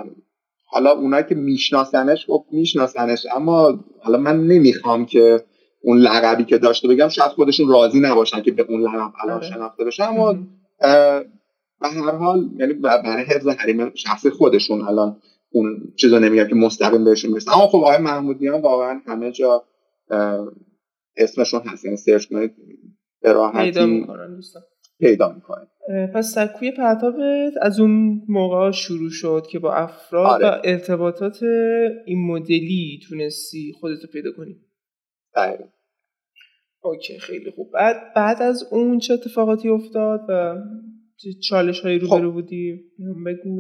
حالا اونایی که میشناسنش خب میشناسنش، اما حالا من نمیخوام که اون لقبی که داشته بگم شاید خودشون راضی نباشن که به اون لقب الان شناخته بشه، اما به هر حال یعنی برای حفظ حریم شخصی خودشون الان اون چیزا نمیگم که مستقیم بهشون برسه. اما خب آقای محمودیان واقعا همه جا اسمشون هست، یعنی سرچ کنید به راحتی پیدا میکنن دوستان پیدا میکنن. پس سکوی پرتابت از اون موقع شروع شد که با افراد آره. و ارتباطات این مدلی تونستی خودتو پیدا کنی. دقیقاً. اوکی خیلی خوب. بعد بعد از اون چه اتفاقاتی افتاد و چه چالش‌هایی روبرو بودی؟ بگو.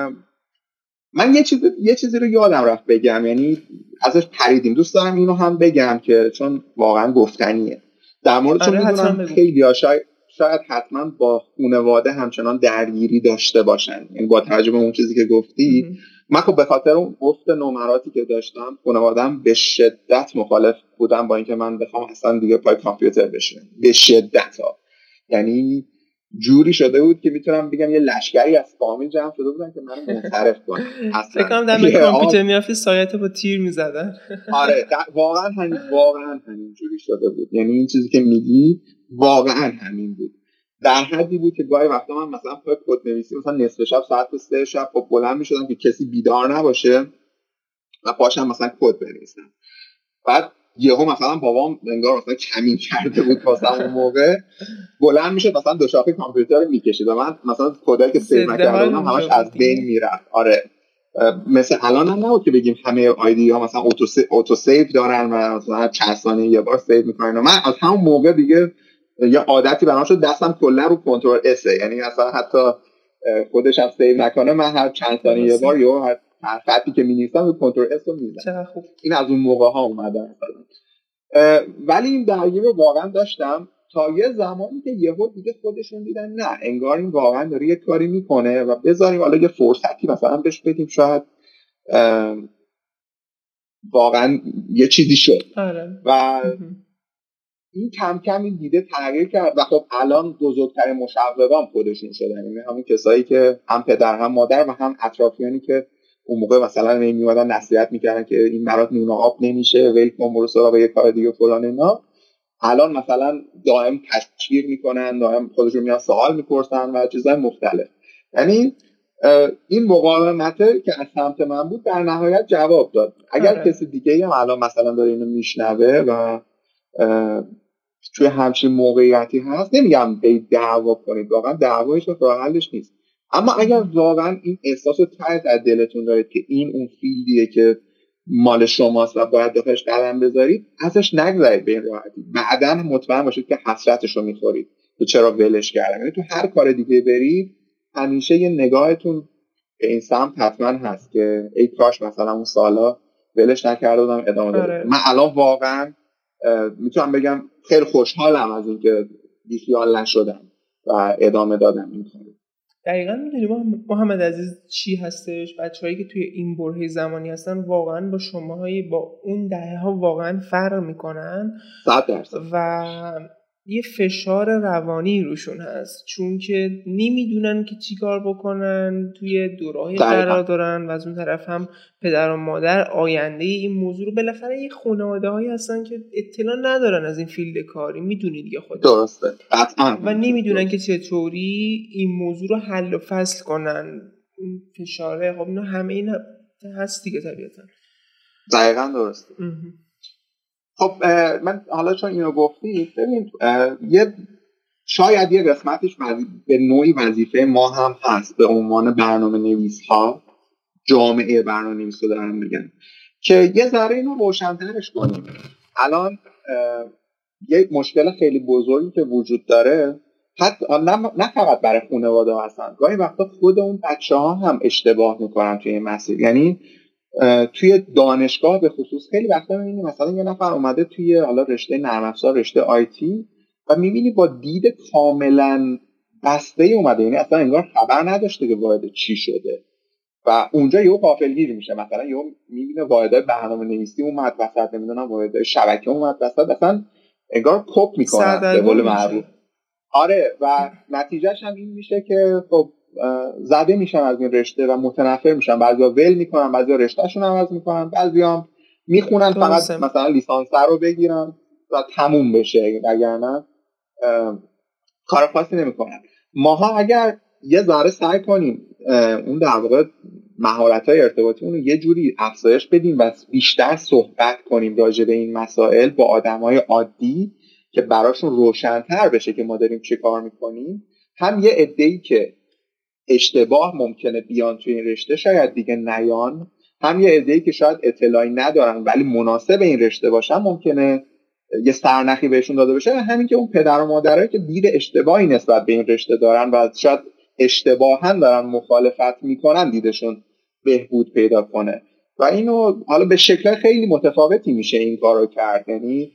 من یه چیز یه چیزی رو یادم رفت بگم، یعنی ازش پریدیم، دوست دارم اینو هم بگم که چون واقعا گفتنیه در مورد چون آره میدونم خیلی‌ها شاید شاید حتما با خانواده همچنان درگیری داشته باشن، یعنی با توجه به اون چیزی که گفتی ام. من خب به خاطر اون افت نمراتی که داشتم خانواده‌ام به شدت مخالف بودن با اینکه من بخوام اصلا دیگه پای کامپیوتر بشینم، به شدت ها. یعنی جوری شده بود که میتونم بگم یه لشکری از فامیل جمع شده بودن که منو منصرف کنن. اصلا فکر کنم دم کامپیوتر میافتی سایت با تیر میزدن. آره واقعا همین واقعا همین جوری شده بود، یعنی این چیزی که میگی واقعا همین بود. در حدی بود که گاهی وقتا من مثلا پای کدنویسی مثلا نصف شب ساعت سه شب خب بلند میشدم که کسی بیدار نباشه و پاشم مثلا کد بنویسم. بعد یهو مثلا بابام انگار مثلا کمین کرده بود واسه اون موقع بلند میشد مثلا دو شاخه کامپیوتر رو میکشید و من مثلا کدایی که سیو نکرده بودم همش از بین میرفت. آره مثل الان هم نبود که بگیم همه آیدی ها مثلا اوتو سی... اوتو سیو دارن و مثلا چند ثانیه یه بار سیو میکنن. من از همون موقع دیگه یه عادتی برام شد دستم کلا رو کنترل اس، یعنی مثلا حتی خودش هم سیو نکنه من هر چند ثانیه یه بار یا هر خطی که می‌نویسم رو کنترل اس رو میزنم. چقدر خوب. این از اون موقع ها اومده مثلا. ولی این درگیری رو واقعا داشتم تا یه زمانی که یهو دیگه خودشون دیدن نه انگار این واقعا داره یه کاری میکنه و بذاریم حالا یه فرصتی مثلا بهش بدیم، شاید واقعا یه چیزی شد. آره. و این کم کم این دیده تغییر کرد و خب الان بزرگترین مشوقان خودشون شدن، یعنی همون کسایی که هم پدر هم مادر و هم اطرافیانی که اون موقع مثلا میومدن نصیحت میکردن که این برات نون آب نمیشه، ول کن برو سراغ یه کار دیگه فلان اینا، الان مثلا دائم تشویق میکنن، دائم خودشون میان سوال میپرسن و چیزای مختلف. یعنی این مقاومته که از سمت من بود در نهایت جواب داد. اگر آره. کسی دیگه هم الان مثلا داره اینو میشنوه و توی همچین موقعیتی هست، نمیگم به دعوا کنید، واقعا دعوایش راه حلش نیست، اما اگر واقعا این احساس رو ته از دلتون دارید که این اون فیلدیه که مال شماست و باید داخلش قدم بذارید، ازش نگذارید به این راحتی. بعداً مطمئن باشید که حسرتش رو میخورید که چرا ولش کردم. یعنی تو هر کار دیگه برید همیشه یه نگاهتون به این سمت حتما هست که ای کاش مثلا اون سالا ولش نکرده بودم ادامه دادم. آره. من الان واقعا میتونم بگم خیلی خوشحالم از اینکه بیخیال نشدم و ادامه دادم این کارو. دقیقاً میدونی محمد عزیز چی هستش؟ بچه‌هایی که توی این برهه زمانی هستن واقعاً با شماهای با اون دهه‌ها واقعاً فرق میکنن صد درصد و یه فشار روانی روشون هست، چون که نمیدونن که چی کار بکنن، توی دوراهی قرار دارن و از اون طرف هم پدر و مادر آینده این موضوع رو، بالاخره یه خانواده هایی هستن که اطلاع ندارن از این فیلد کاری، میدونی دیگه خودت. درسته قطعا. و نمیدونن که چطوری این موضوع رو حل و فصل کنن. این فشاره خب اینا همه این هست دیگه طبیعتا. دقیقاً درسته. خب من حالا چون اینو گفتی ببین یه شاید یه قسمتش به نوعی وظیفه ما هم هست به عنوان برنامه نویس ها، جامعه برنامه نویس رو دارم میگن، که یه ذره اینو روشن‌ترش کنیم. الان یه مشکل خیلی بزرگی که وجود داره، حتی نه, نه فقط برای خانواده هستن، گاهی وقتا خود اون بچه ها هم اشتباه میکنن توی این مسیر. یعنی توی دانشگاه به خصوص خیلی وقتا میبینی مثلا یه نفر اومده توی حالا رشته نرم افزار، رشته آیتی، و میبینی با دید کاملا بسته اومده، یعنی اصلا انگار خبر نداشته که وارد چی شده و اونجا یهو غافلگیر میشه. مثلا یهو میبینه واردای برنامه‌نویسی اومد وسط، نمیدونم واردای شبکه اومد وسط، مثلا انگار کپ میکنن به قول معروف. آره و نتیجهش هم این میشه که خب زده میشن از این رشته و متنفر میشن، بعضیا ول میکنن، بعضیا رشتهشون عوض میکنن، بعضیا هم میخونن فقط مثلا لیسانس رو بگیرن و تموم بشه، وگرنه کار خاصی نمیکنن. ماها اگر یه ذره سعی کنیم اون در واقع مهارت‌های ارتباطی اون رو یه جوری افزایش بدیم و بیشتر صحبت کنیم راجع به این مسائل با آدمای عادی که براشون روشن‌تر بشه که ما داریم چه کار میکنیم، هم یه عده‌ای که اشتباه ممکنه بیان توی این رشته شاید دیگه نیان، هم یه عده‌ای که شاید اطلاعی ندارن ولی مناسب این رشته باشن ممکنه یه سرنخی بهشون داده بشه. همین که اون پدر و مادرایی که دید اشتباهی نسبت به این رشته دارن و شاید اشتباهاً دارن مخالفت میکنن دیدشون بهبود پیدا کنه و اینو حالا به شکل خیلی متفاوتی میشه این کارو کرد. یعنی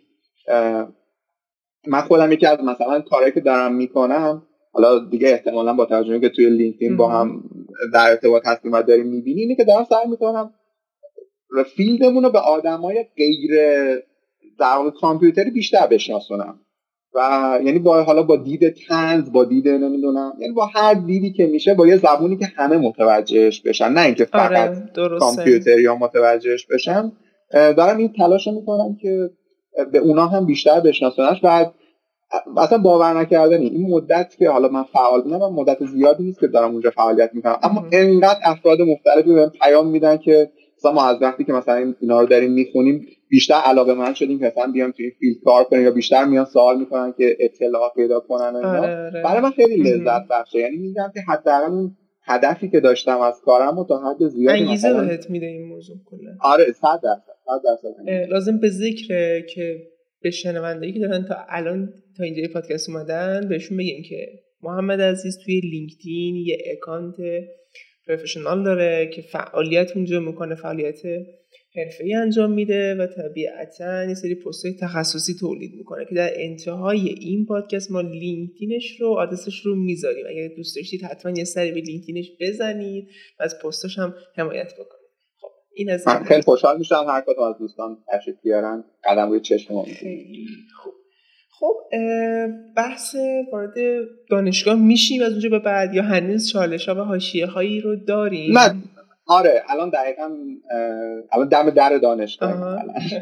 من خودم یکی از مثلا کارهایی که دارم میکنم، حالا دیگه احتمالاً با توجهی که توی لینکدین با هم در ارتباط هستیم و داریم میبینیم، اینه که دارم سعی میکنم فیلدمون رو به آدمای غیر در واقع کامپیوتری بیشتر بشناسونم و یعنی با حالا با دید طنز، با دید نمیدونم، یعنی با هر دیدی که میشه، با یه زبونی که همه متوجهش بشن، نه اینکه فقط آره، کامپیوتری ها متوجهش بشن. دارم این تلاش میکنم که به اونا هم بیشتر بشناسونش و اصلا باور نکردنی این مدت که حالا من فعال بودم، من مدت زیادی نیست که دارم اونجا فعالیت میکنم، اما اینقدر افراد مختلفی بهم پیام میدن که مثلا ما از وقتی که مثلا اینا رو داریم میخونیم بیشتر علاقه‌مند شدیم که مثلا بیام توی فیلد کار کنیم، یا بیشتر میان سوال میکنن که اطلاع پیدا کنن و اینا. برای من خیلی لذت بخشه. یعنی میگم که حداقل اون هدفی که داشتم از کارم و تا حد زیادی انگیزه بهت میده این موضوع کلا. آره صد درصد صد درصد. لازم به ذکره که به شنوندهایی که دارن تا الان تا اینجای پادکست اومدن بهشون بگیم که محمد عزیز توی لینکدین یه اکانت پروفشنال داره که فعالیت اونجا میکنه، فعالیت حرفه‌ای انجام میده و طبیعتاً یه سری پست‌های تخصصی تولید میکنه که در انتهای این پادکست ما لینکدینش رو، آدرسش رو میذاریم. اگه دوست داشتید حتما یه سری به لینکدینش بزنید و از پستاش هم حمایت بکنید. خب این از من خیلی خوشحال میشم هر کدوم از دوستان تشریف بیارن، قدم روی چشم ما میذارم. خب خب بحث وارد دانشگاه میشیم از اونجا به بعد یا هنوز چالش‌ها و حاشیه‌هایی رو داریم؟ نه آره الان دقیقاً الان دم در دانشگاه.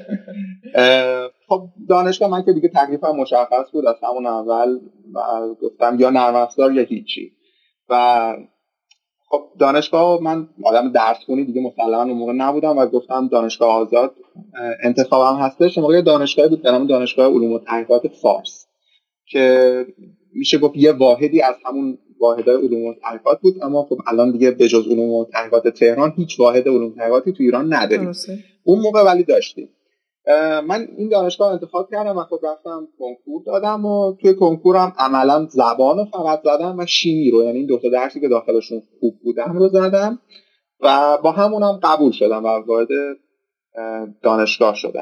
خب دانشگاه من که دیگه تکلیفم مشخص بود از همون اول و گفتم یا نرم افزار یا هیچی. و خب دانشگاه من آدم درس خونی دیگه مسلماً اون موقع نبودم و گفتم دانشگاه آزاد انتخابم هستش. موقع دانشگاهی بود به نام دانشگاه علوم و تحقیقات فارس که میشه گفت یه واحدی از همون واحدهای علوم و تحقیقات بود، اما خب الان دیگه به جز علوم و تحقیقات تهران هیچ واحد علوم و تحقیقاتی تو ایران نداریم. اون موقع ولی داشتیم. من این دانشگاه انتخاب کردم و خب رفتم کنکور دادم و توی کنکورم عملا زبان رو فقط زدم و شیمی رو، یعنی این دو تا درسی که داخلشون خوب بودم رو زدم و با همونم قبول شدم و وارد دانشگاه شدم.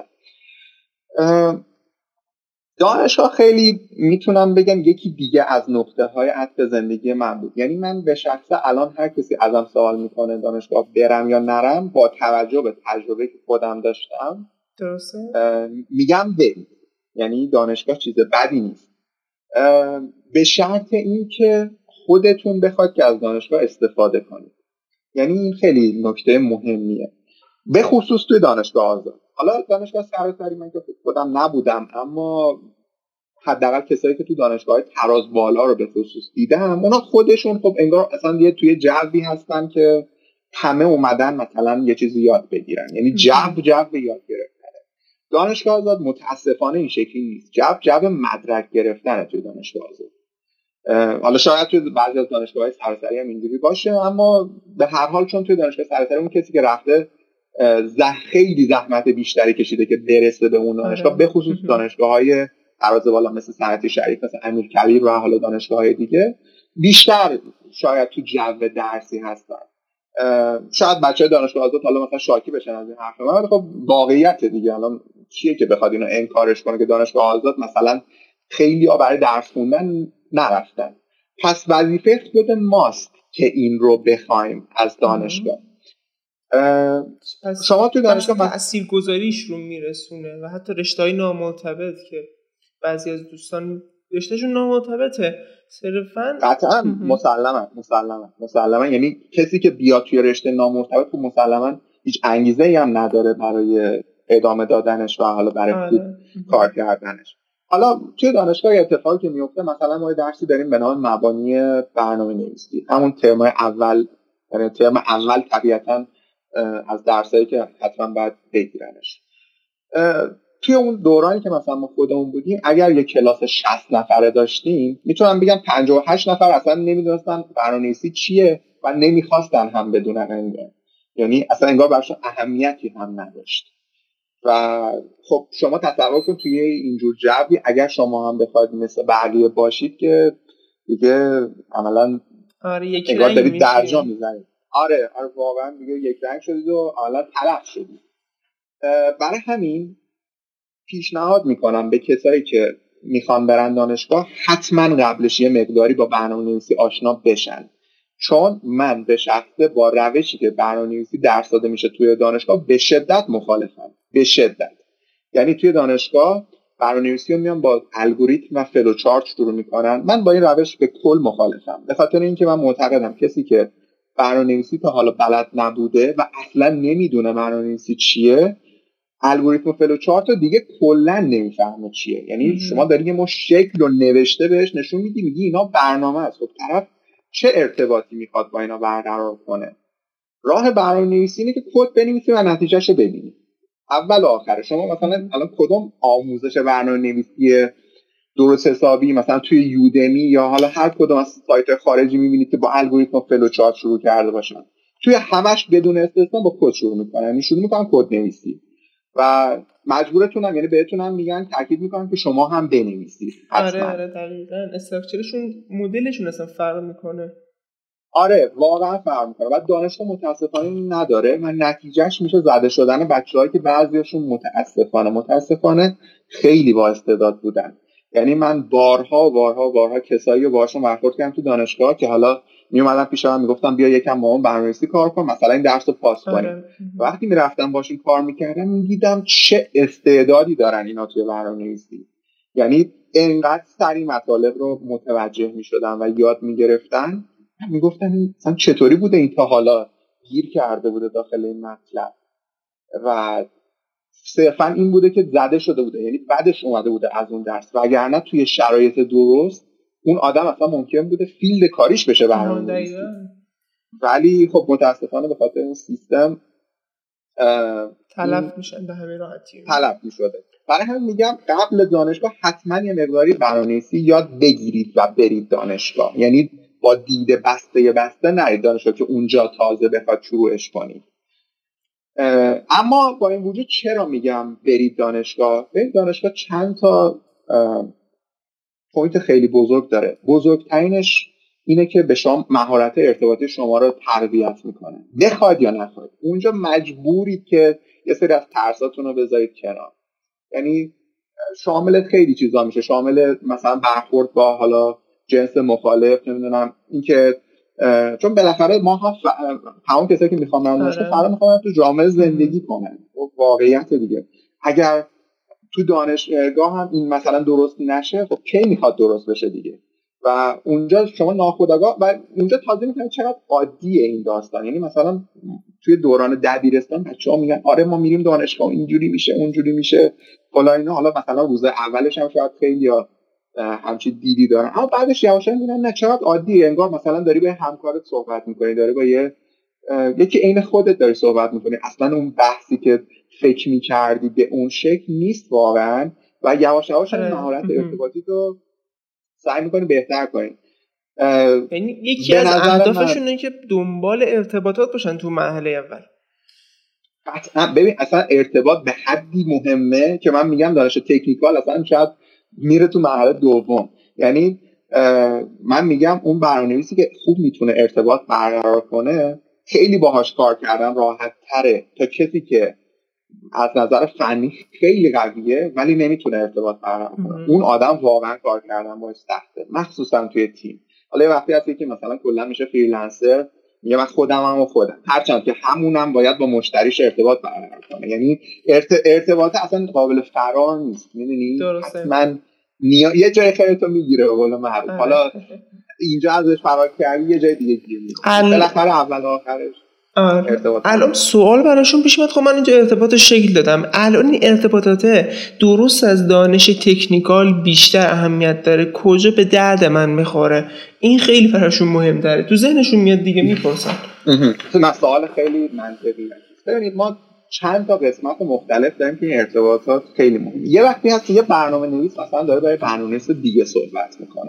دانشگاه خیلی میتونم بگم یکی دیگه از نقطه های عطف زندگی من بود. یعنی من به شخصه الان هر کسی ازم سوال میکنه دانشگاه برم یا نرم، با توجه به تجربه که خودم داشتم درسته میگم برید. یعنی دانشگاه چیز بدی نیست، به شرط این که خودتون بخواد که از دانشگاه استفاده کنید. یعنی این خیلی نکته مهمیه، به خصوص توی دانشگاه آزاد. حالا دانشگاه سراسری من که خودم نبودم، اما حداقل کسایی که تو دانشگاه تراز بالا رو به خصوص دیدم، اونا خودشون خب انگار اصلا یه توی جوی هستن که همه اومدن مثلا یه چیزی یاد بگیرن. یعنی جو جو یاد گرفتنه. دانشگاه آزاد متاسفانه این شکلی نیست. جو جو مدرک گرفتنه توی دانشگاه آزاد. حالا شاید توی بعضی از دانشگاه‌های سراسری هم اینجوری باشه، اما به هر حال چون توی دانشگاه سراسری اون کسی که رفته زح خیلی زحمت بیشتری کشیده که برسه به اون دانشگاه، به خصوص دانشگاه‌های تراز بالا مثل صنعتی شریف، مثل امیرکبیر و حالا دانشگاه‌های دیگه بیشتر شاید تو جو درسی هستن. شاید بچه‌های دانشگاه آزاد حالا مثلا شاکی بشن از این حرف من، ولی خب واقعیت دیگه. الان کیه که بخواد اینو انکارش کنه که دانشگاه آزاد مثلا خیلی ها برای درس خوندن نرفتن؟ پس وظیفه خود ماست که این رو بخوایم از دانشگاه. پس شما تو دانشگاه تاثیرگذاریش رو میرسونه و حتی رشته‌های نامرتبط که بعضی از دوستان رشتهشون نامرتبطه صرفاً قطعاً مسلماً مسلماً مسلماً یعنی کسی که بیاد توی رشته نامرتبط خب مسلماً هیچ انگیزه‌ای هم نداره برای ادامه دادنش و حالا برای آره. خوب کار کردنش. حالا توی دانشگاه اتفاقی که میفته، مثلا ما درسی داریم به نام مبانی برنامه‌نویسی، همون ترم اول، یعنی ترم اول طبیعتاً از درسایی که حتما باید بگیرنش. توی اون دورانی که مثلا ما خودمون بودیم، اگر یک کلاس شصت نفره داشتیم، میتونم بگم پنجاه و هشت نفر اصلا نمیدونستن برنامه‌نویسی چیه و نمیخواستن هم بدونن انگار. یعنی اصلا انگار براشون اهمیتی هم نداشت. و خب شما تصور کن توی اینجور جوی اگر شما هم بخواید مثل بقیه باشید که دیگه عملاً آره یک انگار دارید درجا میزنید. آره آره واقعا دیگه یک رنگ شدید و حالا تلف شدید. برای همین پیشنهاد میکنم به کسایی که میخوان برن دانشگاه حتما قبلش یه مقداری با برنامه‌نویسی آشنا بشن، چون من به شخصه با روشی که برنامه‌نویسی درس داده میشه توی دانشگاه به شدت مخالفم. به شدت. یعنی توی دانشگاه برنامه‌نویسی رو میان با الگوریتم و فلوچارت شروع میکنن. من با این روش به کل مخالفم، به خاطر اینکه من معتقدم کسی که برنامه‌نویسی تا حالا بلد نبوده و اصلا نمیدونه برنامه‌نویسی چیه، الگوریتم و فلوچارت رو دیگه کلا نمیفهمه چیه. یعنی مم. شما داری یه مش شکل رو نوشته بهش نشون میدی، میگی اینا برنامه است. خب طرف چه ارتباطی میخواد با اینا برقرار کنه؟ راه برنامه‌نویسی اینه که کد بنویسی و نتیجهشو ببینی اول و آخر. شما مثلا الان کدوم آموزش برنامه‌نویسی درست حسابی مثلا توی یودمی یا حالا هر کدوم از سایت خارجی میبینید که با الگوریتم فلو چارت شروع کرده باشن، توی همش بدون استثنا با کد شروع میکنن، یعنی شروع میکنن کد نویسی و مجبورتونم، یعنی بهتونم میگن تاکید میکنن که شما هم بنویسید حتما. آره آره دقیقاً استراکچرشون مدلشون اصلا فرق میکنه. آره واقعا فرق میکنه. بعد دانشگاه متاسفانه نداره و نتیجهش میشه زده شدن بچه‌هایی که بعضیاشون متاسفانه متاسفانه خیلی با استعداد بودن. یعنی من بارها بارها بارها کسایی رو باهاشون برخورد کردم تو دانشگاه که حالا می اومدن پیش من میگفتم بیا یکم با من برنامه‌نویسی کار کن، مثلا این درس رو پاس کنیم. آره. وقتی میرفتم باشون کار میکردم میدیدم چه استعدادی دارن اینا توی برنامه‌نویسی. یعنی انقدر سریع مطالب رو متوجه میشدن و یاد میگرفتن، میگفتن مثلا چطوری بوده این تا حالا گیر کرده بوده داخل این مطلب و صرفا این بوده که زده شده بوده، یعنی بعدش اومده بوده از اون درس، وگرنه توی شرایط درست اون آدم اصلا ممکن بوده فیلد کاریش بشه برنامه‌نویسی، ولی خب متاسفانه به خاطر این سیستم تلف میشن به همین راحتی تلف میشده. برای همین میگم قبل دانشگاه حتما یه مقداری برنامه‌نویسی یاد بگیرید و برید دانشگاه، یعنی با دید بسته بسته نرید دانشگاه که اونجا تازه بخواد شروعش کنید. اما با این وجود چرا میگم برید دانشگاه؟ برید دانشگاه چند تا پوینت خیلی بزرگ داره. بزرگترینش اینه که به شما مهارت ارتباطی شما رو تقویت میکنه، بخواد یا نخواد. اونجا مجبورید که یه سری از ترساتون رو بذارید کنار. یعنی شامل خیلی چیزا میشه، شامل مثلا برخورد با حالا جنس مخالف، نمیدونم اینکه چون بالاخره ما ها ف... همون کسایی که میخوام من دانشگاه فرا میخوام تو جامعه زندگی کنن و واقعیت دیگه. اگر تو دانشگاه هم این مثلا درست نشه، خب کی میخواد درست بشه دیگه؟ و اونجا شما ناخودآگاه و اونجا تازه میفهمید چقدر عادیه این داستان. یعنی مثلا توی دوران دبیرستان بچه‌ها میگن آره ما میریم دانشگاه اینجوری میشه اونجوری میشه فلا اینا، حالا مثلا روز اولش هم شاید خیلی‌ها همچین دیدی دارن، اما بعدش یواشا میبینن نه چقدر عادیه، انگار مثلا داری با همکارت صحبت میکنی، داری با یه یکی عین خودت داری صحبت میکنی، اصلا اون بحثی که فکر میکردی به اون شکل نیست واقعا و یواش یواش این مهارت ارتباطی رو سعی میکنی بهتر کنی. یعنی یکی از اهدافشون اینه که دنبال ارتباطات باشن تو مرحله اول. قطعا ببین اصلا ارتباط به حدی مهمه که من میگم دانش تکنیکال اصلا شاید میره تو مرحله دوم. یعنی من میگم اون برنامه‌نویسی که خوب میتونه ارتباط برقرار کنه خیلی باهاش کار کردن راحت تره تا کسی که از نظر فنی خیلی قویه ولی نمیتونه ارتباط برقرار کنه. اون آدم واقعا کار کردن باهاش سخته، مخصوصا توی تیم. حالا یه وقتی هستی که مثلا کلا میشه فریلنسر، میگه من خودم هم و خودم، هرچند که همونم باید با مشتریش ارتباط برقرار کنه. یعنی ارت... ارتباط اصلا قابل فرار نیست، میدونی؟ حتما نیا... یه جای خیرتو میگیره به قول معروف. حالا اینجا ازش فرار کردی یه جای دیگه گیر میکنی، بالاخره اول و آخرش ارتباط. الان سوال براشون پیش میاد، خب من اینجا ارتباط شکل دادم، الان این ارتباطات درست از دانش تکنیکال بیشتر اهمیت داره، کجا به درد من میخوره؟ این خیلی براشون مهم داره، تو ذهنشون میاد دیگه میپرسن. نه سوال خیلی منطقیه. ببینید ما چند تا قسمت مختلف داریم که این ارتباطات خیلی مهمه. یه وقتی هست یه برنامه‌نویس مثلا داره برای برنامه‌نویس دیگه صحبت میکنه،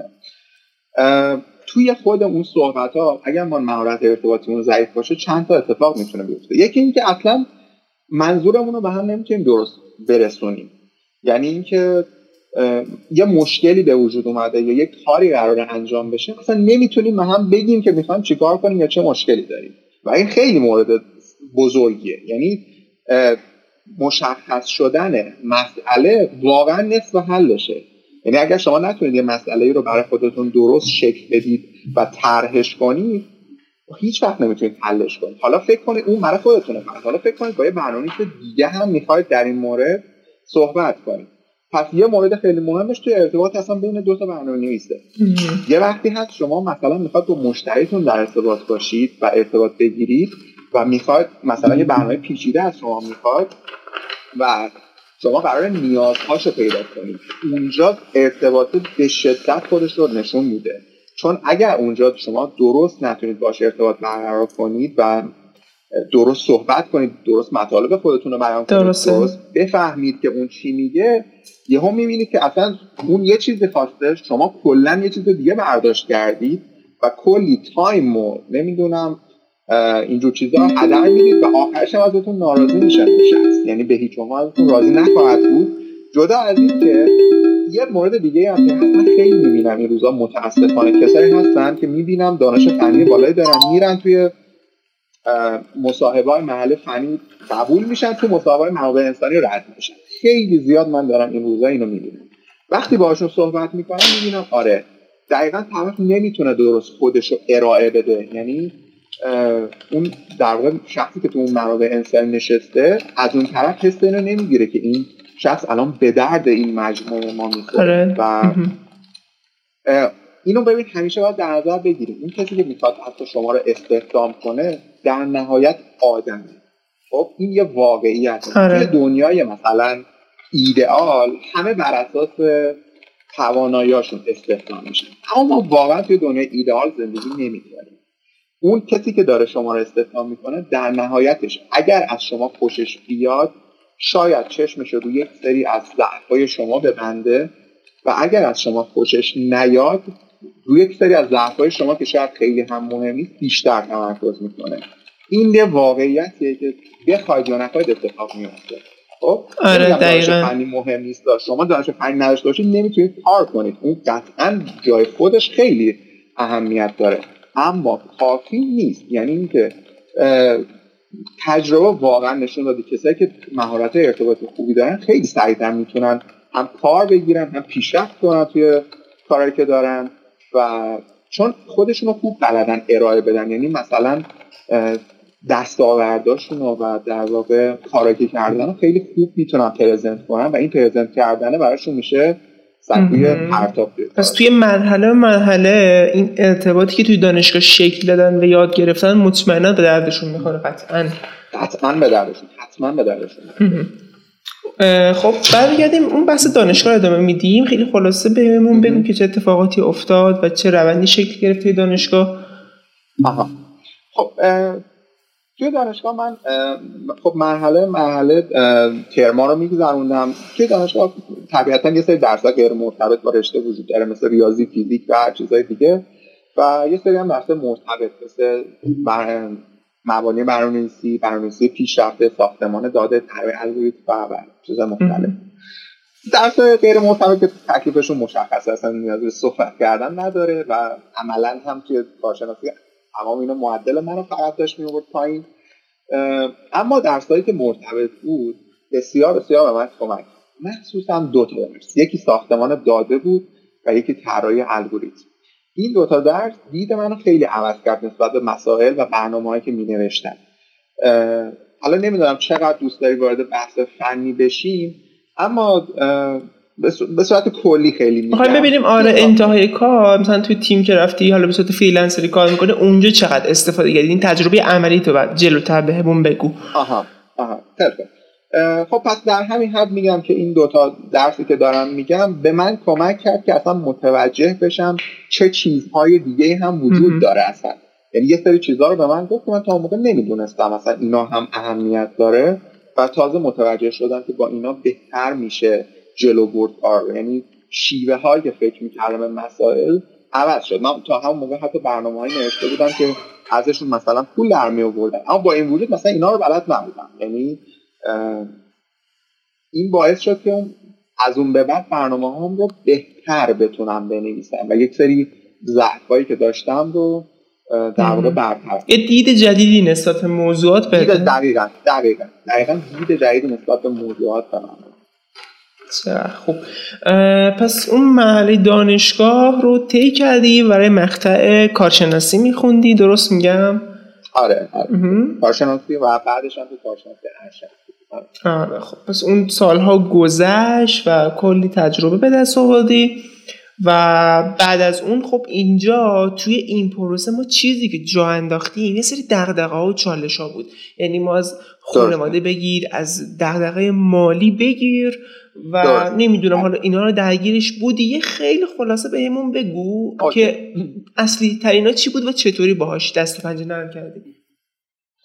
توی خود اون صحبت‌ها اگر ما مهارت ارتباطیمون ضعیف باشه چند تا اتفاق میتونه بیفته. یکی این که اصلا منظورمون رو به هم نمیتونیم درست برسونیم، یعنی اینکه یه مشکلی به وجود اومده یا یک کاری قراره انجام بشه، اصلا نمیتونیم به هم بگیم که میخوایم چیکار کنیم یا چه مشکلی داریم و این خیلی مورد بزرگیه. یعنی مشخص شدن مسئله واقعا نصف حلشه. یعنی اگر شما نتونید یه مسئله رو برای خودتون درست شکل بدید و طرحش کنید، هیچ وقت نمیتونید حلش کنید. حالا فکر کنید اون برای خودتونه، حالا فکر کنید با یه برنامه‌نویس دیگه هم میخواید در این مورد صحبت کنید. پس یه مورد خیلی مهمش توی ارتباط اصلا بین دو تا برنامه‌نویسه. یه وقتی هست شما مثلا میخواد با مشتریتون در ارتباط باشید و ارتباط بگیرید و میخواد مثلا یه برنامه پیچیده از شما میخواد و شما قراره نیازهاشو پیدا کنید، اونجا ارتباط به شدت خودش رو نشون میده. چون اگر اونجا شما درست نتونید باش ارتباط برقرار کنید و درست صحبت کنید، درست مطالب خودتون رو بیان کنید، درست بفهمید که اون چی میگه، یهو میبینید که اصلا اون یه چیزی خواسته، شما کلا یه چیز دیگه برداشت کردید و کلی تایم و نمیدونم اینجور چیزا رو هدر میدید و آخرش هم ازتون ناراضی میشن شخص، یعنی به هیچ عنوان ازتون راضی نخواهد بود. جدا از این که یه مورد دیگه هم که هست، من خیلی میبینم این روزا متاسفانه کسایی هستن که میبینم دانش فنی بالایی دارن، میرن توی مصاحبه‌های محل فنی قبول میشن، تو مصاحبه‌های منابع انسانی رد میشن. خیلی زیاد من دارم این روزا اینو میبینم. وقتی باهاشون صحبت میکنم میبینم آره دقیقاً طرف نمیتونه درست خودشو ارائه بده، یعنی اون در واقع شخصی که تو اون منابع انسانی نشسته از اون طرف حس اینو نمیگیره که این شخص الان به درد این مجموعه ما میخوره و اینو ببین همیشه باید در نظر بگیریم اون کسی که میخواد حتی شما رو استخدام کنه در نهایت آدمه. خب این یه واقعیته. توی دنیای مثلا ایدئال همه بر اساس توانایی‌هاشون استخدام میشن، اما ما واقعا توی دنیای ایدئال زندگی نمی‌کنیم. اون کسی که داره شما رو استخدام میکنه در نهایتش اگر از شما خوشش بیاد شاید چشمش رو روی یک سری از ضعف‌های شما ببنده و اگر از شما خوشش نیاد روی یک سری از ضعف‌های شما که شاید خیلی هم مهم نیست بیشتر تمرکز میکنه. این یه واقعیتیه که بخواید یا نخواید اتفاق میفته. خب آره دقیقاً دانش فنی مهم نیست، شما دانش فنی نداشته باشید نمیتونید کار کنید، اون قطعاً جای خودش خیلی اهمیت داره اما کافی نیست. یعنی اینکه تجربه واقعا نشون داده کسایی که مهارت ارتباطی خوبی دارن خیلی سریعتر میتونن هم کار بگیرن هم پیشرفت کنن توی کاری که دارن و چون خودشون رو خوب بلدن ارائه بدن، یعنی مثلا دستاورداشون و در واقع کاری که کردن خیلی خوب میتونن پرزنت کنن و این پرزنت کردن براشون میشه سطحی پرتاب بیاد. پس توی مرحله مرحله این ارتباطی که توی دانشگاه شکل دادن و یاد گرفتن مطمئنا به دردشون میخوره. قطعاً قطعاً به دردشون حتما به دردشون. خب برگردیم اون بحث دانشگاه رو ادامه میدیم. خیلی خلاصه بهمون بگو که چه اتفاقاتی افتاد و چه روندی شکل گرفت توی دانشگاه. آها خب توی دانشگاه من خب مرحله مرحله ترما رو میگذروندم. توی دانشگاه طبیعتاً یه سری درس‌ها غیر مرتبط با رشته وجود داره مثل ریاضی، فیزیک و هر چیزای دیگه و یه سری هم درس مرتبط مثل بر... مبانی برنامه‌نویسی، برنامه‌نویسی پیشرفته، ساختمان داده، طراحی الگوریتم و چیزای مختلف. درس غیر مرتبط که تکلیفشون مشخصه، اصلا نیاز به صحبت کردن نداره و عملاً هم توی کارشناسی تمام اینا معدل منو فقط داشت می‌آورد پایین. اما درسایی که مرتبط بود بسیار بسیار به من کمک، مخصوصا دو تا درس، یکی ساختمان داده بود و یکی طراحی الگوریتم. این دو تا درس دید منو خیلی عوض کرد نسبت به مسائل و برنامه‌هایی که می‌نوشتم. حالا نمیدونم چقدر دوست داری وارد بحث فنی بشیم، اما به صورت کلی خیلی میگم. می‌خوایم ببینیم آره انتهای کار مثلا توی تیم که رفتی حالا به صورت فریلنسری کار می‌کنه اونجا چقدر استفاده کردی، این تجربه عملی تو بعد جلوتر بهمون بگو. آها آها خیلی خب پس در همین حد میگم که این دوتا درسی که دارم میگم به من کمک کرد که اصلا متوجه بشم چه چیزهای دیگه هم وجود داره اصلا. یعنی یه سری چیزها رو به من گفت که من تا اون موقع نمیدونستم اصلا اینا هم اهمیت داره و تازه متوجه شدم که با اینا بهتر میشه جلو برد کار. یعنی شیوه هایی که فکر میکردم به مسائل عوض شد. من تا همون موقع حتی برنامه‌هایی نوشته بودم که ازشون مثلا پول در می آوردم، اما با این وجود مثلا اینا رو بلد نبودم. یعنی این باعث شد که اون از اون به بعد برنامه‌هام رو بهتر بتونم بنویسم و یک سری ضعفایی که داشتم رو در واقع برطرف. یه دید جدیدی نسبت به موضوعات بده. دقیقاً دقیقاً دقیقاً دید جدیدی نسبت به موضوعات دارم. خب پس اون مرحله دانشگاه رو طی کردی، برای مقطع کارشناسی میخوندی، درست میگم؟ آره آره کارشناسی و بعدش هم تو کارشناسی ارشد. آره خب پس اون سالها گذشت و کلی تجربه به دست آوردی و بعد از اون خب اینجا توی این پروسه ما چیزی که جا انداختیم یه سری دغدغه‌ها و چالش‌ها بود. یعنی ما از خانواده بگیر، از دغدغه مالی بگیر و دارست. نمیدونم حالا اینا رو درگیرش بودی، یه خیلی خلاصه بهمون بگو آکی. که اصلی ترینا چی بود و چطوری باهاش دست و پنجه نرم کردی.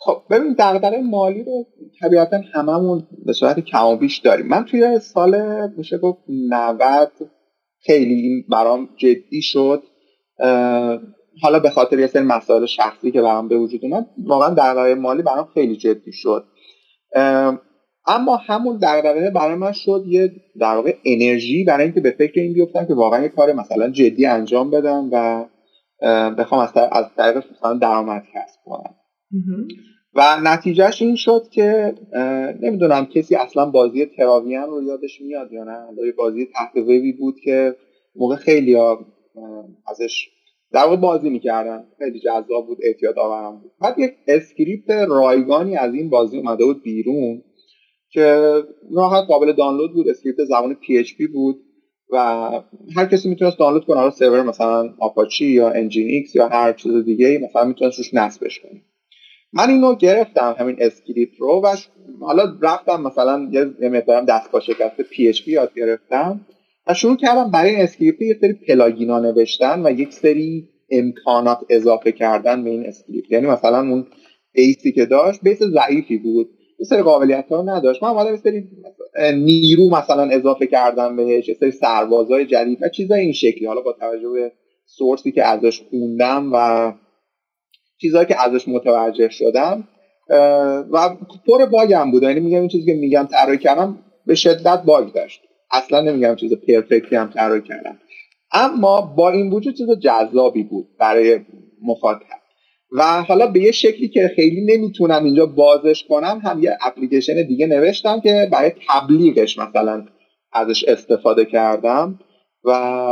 خب ببین دغدغه مالی رو طبیعتا هممون به صورت کم و بیش داریم. من توی سال میشه گفت نود خیلی این برام جدی شد، حالا به خاطر یه سری مسائل شخصی که برام به وجود اومد واقعا دغدغه مالی برام خیلی جدی شد. اما همون دغدغه برای من شد یه در واقع انرژی برای اینکه به فکر این بیفتم که واقعا یه کار مثلا جدی انجام بدم و بخوام از طریق از طریق مثلا درآمد کسب کنم. و نتیجهش این شد که نمیدونم کسی اصلا بازی تراویان رو یادش میاد یا نه، یه بازی تحت وبی بود که موقع خیلی ها ازش در واقع بازی میکردن، خیلی جذاب بود، اعتیاد آورم بود. بعد یک اسکریپت رایگانی از این بازی اومده بود بیرون که راحت قابل دانلود بود، اسکریپت زبان پی اچ پی بود و هر کسی میتونست دانلود کنه، حالا سرور مثلا آپاچی یا انجین ایکس یا هر چیز دیگه مثلا میتونست روش نصبش کنه. من اینو گرفتم همین اسکریپت رو و حالا رفتم مثلا یه مقدارم دستگاه شکست پی اچ پی یاد گرفتم و شروع کردم برای این اسکریپت یه سری پلاگینا نوشتن و یک سری امکانات اضافه کردن به این اسکریپت. یعنی مثلا اون بیسی که داشت بیس ضعیفی بود، یه سری قابلیت‌ها رو نداشت، من اومدم یه سری نیرو مثلا اضافه کردم بهش، یه سری سربازای جدید و چیزای این شکلی. حالا با توجه به سورسی که ازش خوندم و چیزایی که ازش متوجه شدم و پر باگ هم بود، یعنی میگم این چیزی که میگم طراحی کردم به شدت باگ داشت، اصلا نمیگم چیز پرفکتی هم طراحی کردم، اما با این وجود چیز جذابی بود برای مخاطب. و حالا به یه شکلی که خیلی نمیتونم اینجا بازش کنم هم یه اپلیکیشن دیگه نوشتم که برای تبلیغش مثلا ازش استفاده کردم و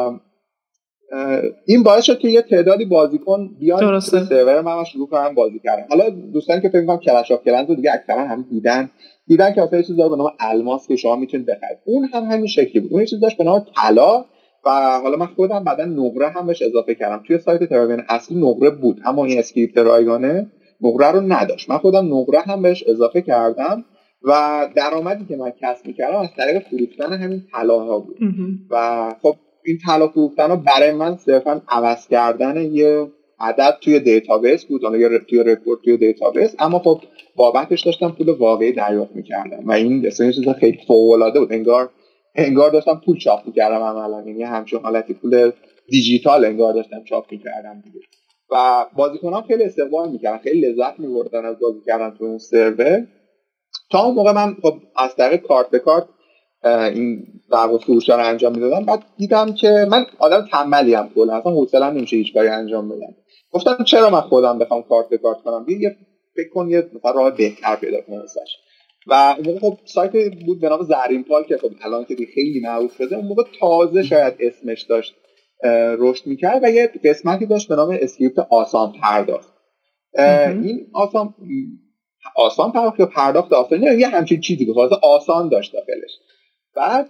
این باعث شد که یه تعدادی بازیکن بیان تو سرور من شروع کنن بازی کردن. حالا دوستانی که فکر می‌کنم کلش آف کلنز رو دیگه اکثرا هم دیدن دیدن که اصلا چیزی داره به نام الماس که شما میتونید بخرید. اون هم همین شکلی بود. اون چیزی داشت به نام طلا و حالا من خودم بعدن نقره هم بهش اضافه کردم. توی سایت تراوین اصلی نقره بود اما این اسکریپت رایگانه نقره رو نداشت. من خودم نقره هم بهش اضافه کردم و درآمدی که من کسب می‌کردم از طریق فروختن همین طلاها بود. و خب این طلا فروختن رو برای من صرفا عوض کردن یه عدد توی دیتابیس بود، حالا یه توی رکورد توی دیتابیس، اما خب بابتش داشتم پول واقعی دریافت می‌کردم و این اصلا چیز خیلی فوق‌العاده بود. انگار انگار داشتم پول چاپ می‌کردم عملاً، یعنی همچون حالتی پول دیجیتال انگار داشتم چاپ می‌کردم دیگه. و بازیکنان خیلی استقبال می‌کردن، خیلی لذت می‌بردن از بازی کردن تو اون سرور. تا اون موقع من خب از طریق کارت به کارت این در واقع فروشا رو انجام میدادم. بعد دیدم که من آدم تنبلی ام، کلا اصلا حوصله‌ام نمیشه هیچ کاری انجام بدم. گفتم چرا من خودم بخوام کارت به کارت کنم، یه فکر کن یه مثلا راه بهتر پیدا کنم واسش. و اون موقع خب سایت بود به نام زرین پال که خب الان که خیلی معروف شده، اون موقع تازه شاید اسمش داشت رشد میکرد و یه قسمتی داشت به نام اسکریپت آسان پرداخت. این آسان آسان پرداخت یا پرداخت آسان یه همچین چیزی بود، واسه آسان داشت داخلش. بعد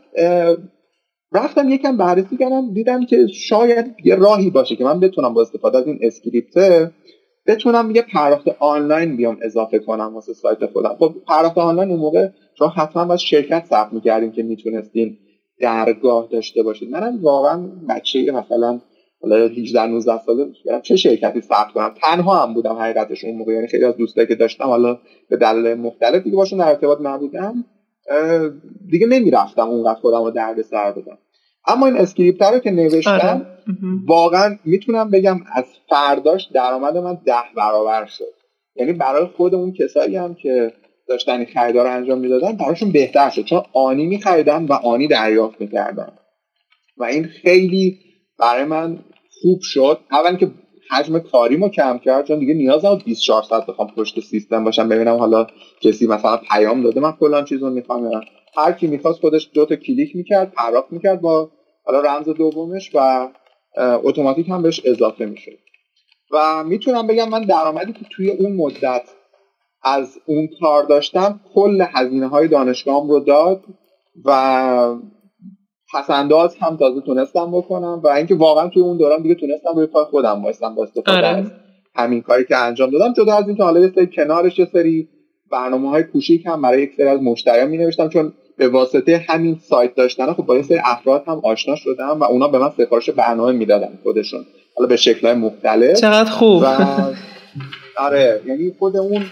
رفتم یکم بررسی کردم، دیدم که شاید یه راهی باشه که من بتونم با استفاده از این اسکریپت بتونم یه پرداخت آنلاین بیام اضافه کنم واسه سایت خودم. خب پرداخت آنلاین اون موقع شما حتما باید شرکت ثبت می‌کردین که میتونستین درگاه داشته باشید. منم واقعا بچه‌ای مثلا حالا هجده نوزده ساله بودم، چه شرکتی ثبت کنم؟ تنها هم بودم حقیقتش اون موقع، یعنی خیلی از دوستایی که داشتم حالا به دلایل مختلف دیگه باشون در ارتباط نبودم، دیگه نمیرفتم اونقدر خودم رو درد سر بدم. اما این اسکریپت رو که نوشتم واقعا میتونم بگم از فرداش درآمد من ده برابر شد. یعنی برای خود اون کسایی هم که داشتن این خریدا رو انجام میدادن براشون بهتر شد، چون آنی میخریدن و آنی دریافت میکردن و این خیلی برای من خوب شد. اول که حجم کاریمو کم کرد، چون دیگه نیاز نبود بیست و چهار ساعت بخوام پشت سیستم باشم ببینم حالا کسی مثلا پیام داده من فلان چیزو میخوام یا نه. هر کی میخواست خودش دو تا کلیک میکرد پرداخت میکرد با حالا رمز دومش و اتوماتیک هم بهش اضافه میشد. و میتونم بگم من درآمدی که توی اون مدت از اون کار داشتم کل هزینه‌های دانشگاهم رو داد و پسنداز هم تازه تونستم بکنم و اینکه واقعا توی اون دوران دیگه تونستم روی پای خودم وایسم با استفاده از همین کاری که انجام دادم. جدا از اینکه حالا یه سری کنارش یه سری برنامه‌های کوچیک هم برای یک سری از مشتریان می‌نوشتم، چون به واسطه همین سایت داشتن خب با یه سری افراد هم آشنا شدم و اونا به من سفارش برنامه میدادن خودشون، حالا به شکل‌های مختلف. چقدر خوب. و آره یعنی خود اون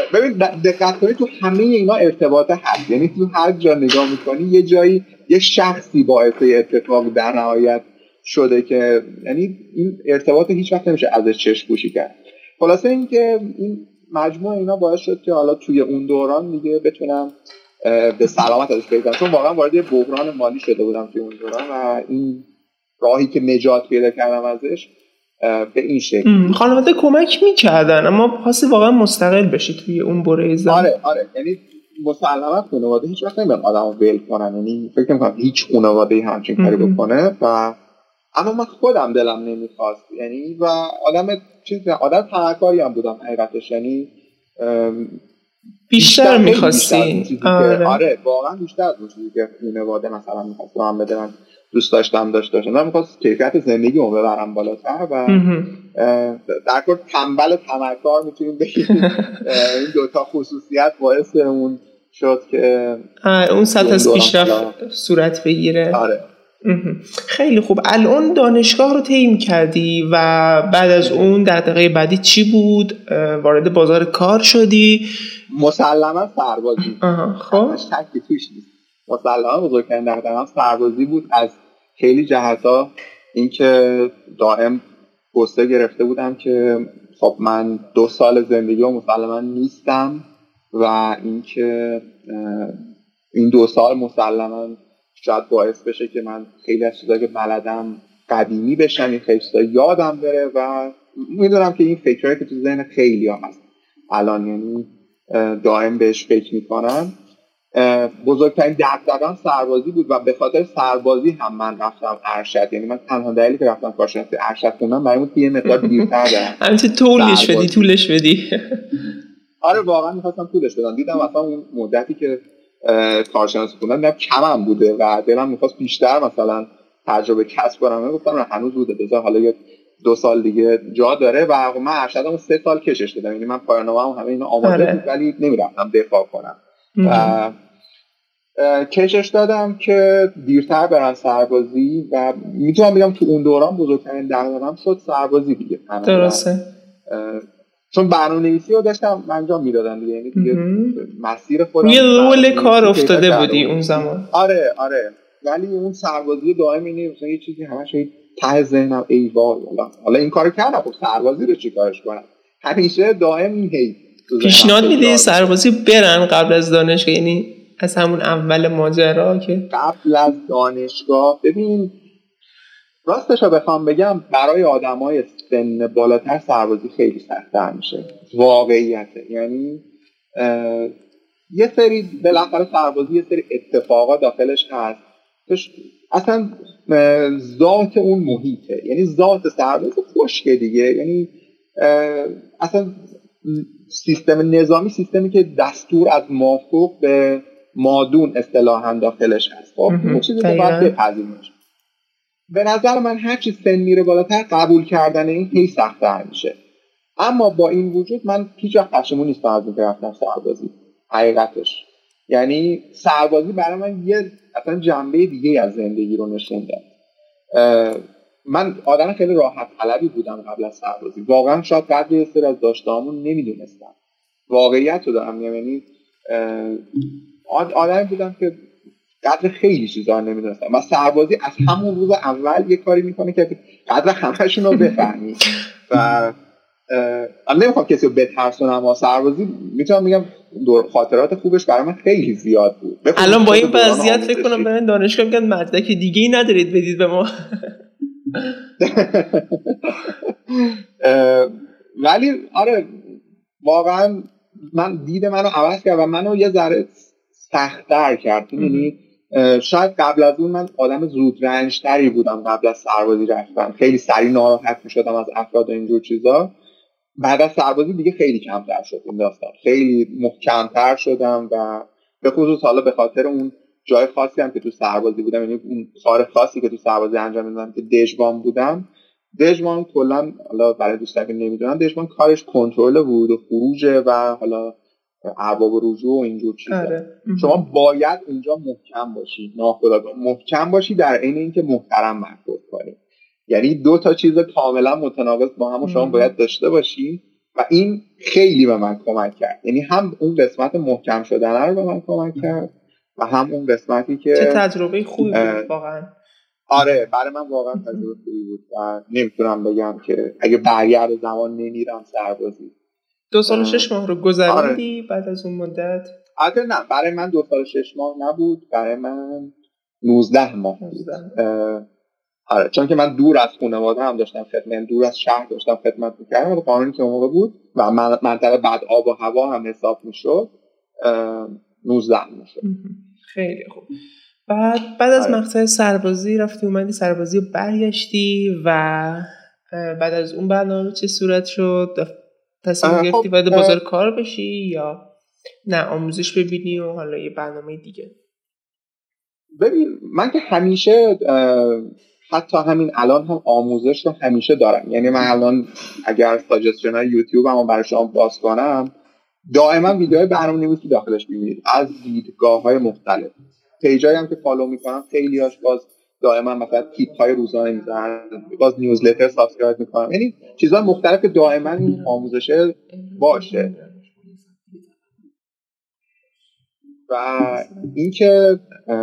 ببین دقت کنید تو همه اینا ارتباط هست، یعنی تو هر جا نگاه میکنی یه جایی یه شخصی باعث اتفاق در نهایت شده که یعنی این ارتباط هیچ وقت نمیشه ازش چشم پوشی کرد. خلاصه این که این مجموعه اینا باعث شد که حالا توی اون دوران دیگه بتونم به سلامت ازش پیدا کنم، چون واقعا وارد یه بحران مالی شده بودم توی اون دوران و این راهی که نجات پیدا کردم ازش به این شکل. خانواده کمک میکردن اما خاصی واقعا مستقل بشی توی اون بره زمان. آره آره یعنی مسلماً خانواده هیچ وقت نمیدن آدمو ول کنن، یعنی فکر نمی‌کنم هیچ خانواده‌ای همچین کاری بکنه و اما من خودم دلم نمیخواست، یعنی و آدم چیز آدم طمع‌کاری هم بودم حقیقتش، یعنی بیشتر می‌خواستی. آره. آره واقعا بیشتر از اون چیزی که خانواده مثلا می‌خواست من بده من دوست داشتم داشت داشتم من می‌خواست کیفیت زندگیمو ببرم بالاتر و در کل تنبل طمع‌کار میتونیم بگیم. این دوتا خصوصیت باعث اون شد که اون سطح از پیشرفت صورت بگیره. آره خیلی خوب. الان دانشگاه رو طی کردی و بعد از اون دغدغه بعدی چی بود؟ وارد بازار کار شدی؟ مسلما سربازی. خب شکی توش نیست. مسلما بزرگترین دغدغه‌ام سربازی بود از خیلی جهت‌ها. اینکه دائم قصه گرفته بودم که خب من دو سال زندگی‌ام مسلما نیستم و اینکه این دو سال مسلما شاید باعث بشه که من خیلی از چیزایی که بلدم قدیمی بشن، این خیلی چیزا یادم بره و میدونم که این فکرایی که تو ذهن خیلی ها هست الان، یعنی دائم بهش فکر میکنم. بزرگترین دغدغه‌ام سربازی بود و به خاطر سربازی هم من رفتم ارشد، یعنی من تنها دلیلی که رفتم کارشناسی ارشد خوندم برای بود که یه مقدار دیرتر برم. همین طولش بدی طولش بدی. آره واقعا می‌خواستم طولش بدم. دیدم مثلا اون مدتی که کارشناسی خوندم دیدم کمم بوده و دلم می‌خواست بیشتر مثلا تجربه کسب کنم. گفتم هنوز بوده بذار حالا یه دو سال دیگه جا داره و من ارشدمو سه سال کشش دادم، یعنی من پایان‌نامه‌ام همه اینا آماده بود ولی نمی‌رفتم دفاع کنم. و کشش دادم که دیرتر برن سربازی و میتونم بگم تو اون دوران بزرگترین دغدغه‌ام شد سربازی دیگه. درسته. چون برنامه‌نویسی رو داشتم انجام میدادم دیگه، یعنی دیگه مسیر خودم یه رول کار افتاده بودی اون زمان. آره آره ولی اون سربازی دائمی نیست، مثلا یه چیزی همش ته ذهنم ای وای حالا حالا این کارو کردم خب سربازی رو چیکارش کنم، همیشه دائم این هی پیشنهاد میدی سربازی برن قبل از دانشگاه، یعنی از همون اول ماجرا که قبل از دانشگاه. ببین راستش رو بخوام بگم برای آدمای سن بالاتر سربازی خیلی سخت‌تر میشه، واقعیته. یعنی یه سری بالاخره سربازی یه سری اتفاقات داخلش هست توش اصلا ذات اون محیطه، یعنی ذات سربازی خشکه دیگه، یعنی اصلا سیستم نظامی سیستمی که دستور از مافوق به مادون اصطلاحاً داخلش هست. خب اون چیزی که باید بپذیریمش. به نظر من هر چی سن میره بالاتر قبول کردن این خیلی سخت‌تر میشه، اما با این وجود من هیچ وقت پشیمون نیستم از اینکه رفتم سربازی حقیقتش. یعنی سربازی برای من یه اصلا جنبه دیگه از زندگی رو نشون داد. من آدم خیلی راحت طلبی بودم قبل از سربازی، واقعا شاید قدر یه سری از داشته‌هامون نمیدونستم، واقعیت رو دارم، یعنی آدمی بودم که قدر خیلی چیزا نمیدونستم و سربازی از همون روز اول یه کاری میکنه که قدر همه‌شون رو بفهمی و من نمیخوام کسی رو بترسونم، اما سربازی میتونم بگم دور خاطرات خوبش برای من خیلی زیاد بود. الان با این وضعیت فکر کنم برن دانشگاه میگن مدرک دیگه‌ای ندارید بدید به ما. ولی آره واقعا من دید منو عوض کرد و منو یه ذره سخت‌تر کرد. یعنی شاید قبل از اون من آدم زود رنج تری بودم، قبل از سربازی رفتن خیلی سریع ناراحت می‌شدم از افراد و اینجور چیزا. بعد از سربازی دیگه خیلی کمتر شد این داستان، خیلی محکم‌تر شدم و به خصوص حالا به خاطر اون جای خاصی هم که تو سربازی بودم، یعنی اون کار خاصی که تو سربازی انجام میدادم که دژبان بودم. دژبان کلا حالا برای دوستان که نمیدونن دژبان کارش کنترل ورود و خروجه و حالا ارباب رجوع و اینجور چیزا. آره. شما باید اونجا محکم باشی، ناخودآگاه محکم باشی در عین اینکه محترم برخورد کنی. یعنی دو تا چیز کاملا متناقض با هم شما باید داشته باشی و این خیلی به من کمک کرد. یعنی هم اون قسمت محکم شدن رو به من کمک کرد و هم اون قسمتی که چه تجربه خوبی بود واقعا. آره برای من واقعا تجربه خوبی بود و نمیتونم بگم که اگه برگرد زمان نمیرم سربازی. دو سال و شش ماه رو گذروندی. آره. بعد از اون مدت البته نه، برای من دو سال و شش ماه نبود، برای من نوزده ماه بود. آره چون که من دور از خانواده هم داشتم خدمت، دور از شهر داشتم خدمت میکردم و قانونی که اون موقع بود و منطقه بعد آب و هوا هم حساب میشد نوزده ماه شد. خیلی خوب. بعد بعد از مقطع سربازی رفتی اومدی سربازی و برگشتی و بعد از اون برنامه چه صورت شد؟ تصمیم گرفتی وارد بازار کار بشی یا نه آموزش ببینی و حالا یه برنامه دیگه؟ ببین من که همیشه حتی همین الان هم آموزش رو همیشه دارم. یعنی من الان اگر ساجستشن های یوتیوب هم برای شما باز کنم دائما ویدیوهای برنامه‌نویسی داخلش می‌بینید از دیدگاه‌های مختلف. پیجایی هم که فالو می‌کنم خیلی‌هاش باز دائما مثلا تیپ‌های روزانه می‌ذارن، باز نیوزلتر سابسکرایب می‌کنم. یعنی چیزهای مختلف که دائما این آموزشه باشه. و اینکه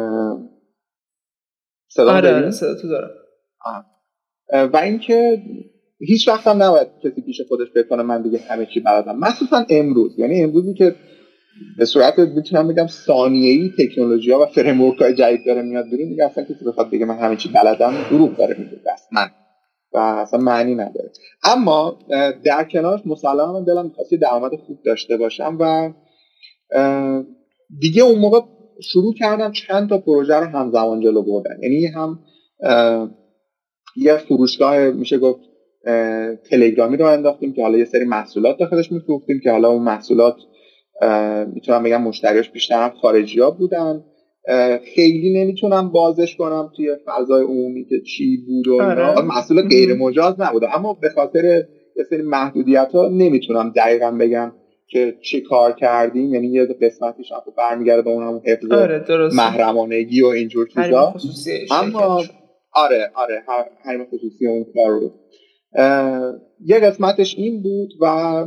صدا آره آره صدا تو دارم. و اینکه هیچ وقت هم نباید کسی پیش خودش فکر کنه من دیگه همه چی بلدم، مخصوصا امروز. یعنی امروزی که به صورت میتونم بگم ثانیه‌ای تکنولوژی‌ها و فریم‌ورک‌های جدید داره میاد بیرون، دیگه اصلا کسی بخواد بگه من همه چی بلدم دروغ داره میگه اصلا و اصلا معنی نداره. اما در کنارش مسلماً من دلم می‌خواد یه درآمد خوب داشته باشم و دیگه اون موقع شروع کردم چند تا پروژه رو همزمان جلو بردن. یعنی هم یه فروشگاه میشه گفت تلگرامی رو انداختیم که حالا یه سری محصولات داخلش می‌فروختیم که حالا اون محصولات میتونم بگم مشتریاش بیشتر هم خارجی‌ها بودن. خیلی نمیتونم بازش کنم توی فضای عمومی که چی بود و اینا. محصولات غیر مجاز نبود، اما به خاطر یه سری محدودیت‌ها نمیتونم دقیقاً بگم که چی کار کردیم. یعنی یه قسمتیش هم برمیگرده به اون هم حفظ آره محرمانگی و اینجور چیزا. اما آره آره حریم خصوصی اون کار رو یه قسمتش این بود و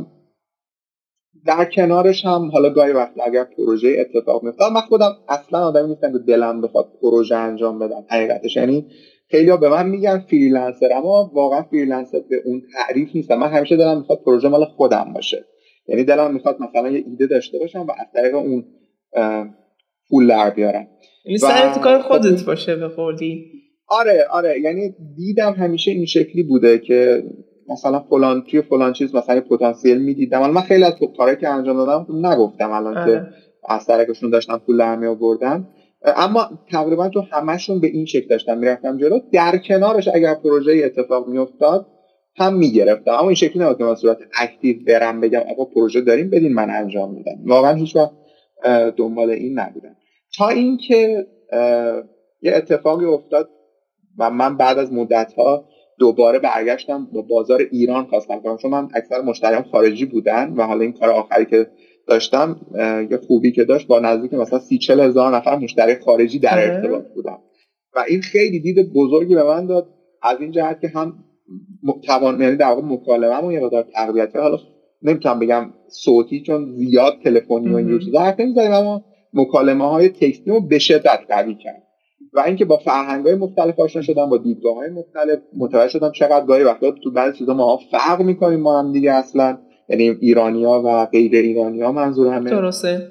در کنارش هم حالا گاهی وقت اگر پروژه اتفاق میفته، من خودم اصلا آدمی نیستم که دلم بخواد پروژه انجام بدم حقیقتش. یعنی خیلی‌ها به من میگن فریلنسر، اما واقعا فریلنسر به اون تعریف نیستم. من همیشه دلم میخواد پروژه مال خودم باشه. یعنی دلم میخواد مثلا یه ایده داشته باشم و از طریق اون پول در بیارم. یعنی سر تو کار خودت باشه به قولی. آره آره یعنی دیدم همیشه این شکلی بوده که مثلا فلان توی فلان چیز مثلا پتانسیل میدیدم. من خیلی از کارهایی که انجام دادم نگفتم الان آره. که از طریقشون داشتم پول در می آوردم، اما تقریبا تو همشون به این شکل داشتم میرفتم جلو. در کنارش اگر پروژه اتفاق میافتاد هم میگرفتم، اما این شکلی نبود که من صورت اکتیو برم بگم آقا پروژه داریم بدین من انجام میدم. واقعا هیچ وقت دنبال این نبودم تا اینکه یه اتفاقی افتاد و من بعد از مدت‌ها دوباره برگشتم به بازار ایران خواستم کنم، چون من اکثر مشتریام خارجی بودن و حالا این کار آخری که داشتم یه خوبی که داشت با نزدیک مثلا سی چل هزار نفر مشتری خارجی در ارتباط بودم و این خیلی دید بزرگی به من داد از این جهت که هم توان یعنی در واقع مکالمه‌مو یه مقدار تقویت کرد. حالا نمیتونم بگم صوتی چون زیاد تلفنی و اینجور چیزا حرف نمی‌زدیم، اما مکالمه‌های تکستیمو به شدت قوی کرد و اینکه با فرهنگ‌های مختلف آشنا شدم، با دیدگاه‌های مختلف متوجه شدم چقدر گاهی وقتا تو بعضی چیزا ما فرق می‌کنیم ما هم دیگه اصلا، یعنی ایرانی‌ها و غیر ایرانی‌ها منظورمه. درسته.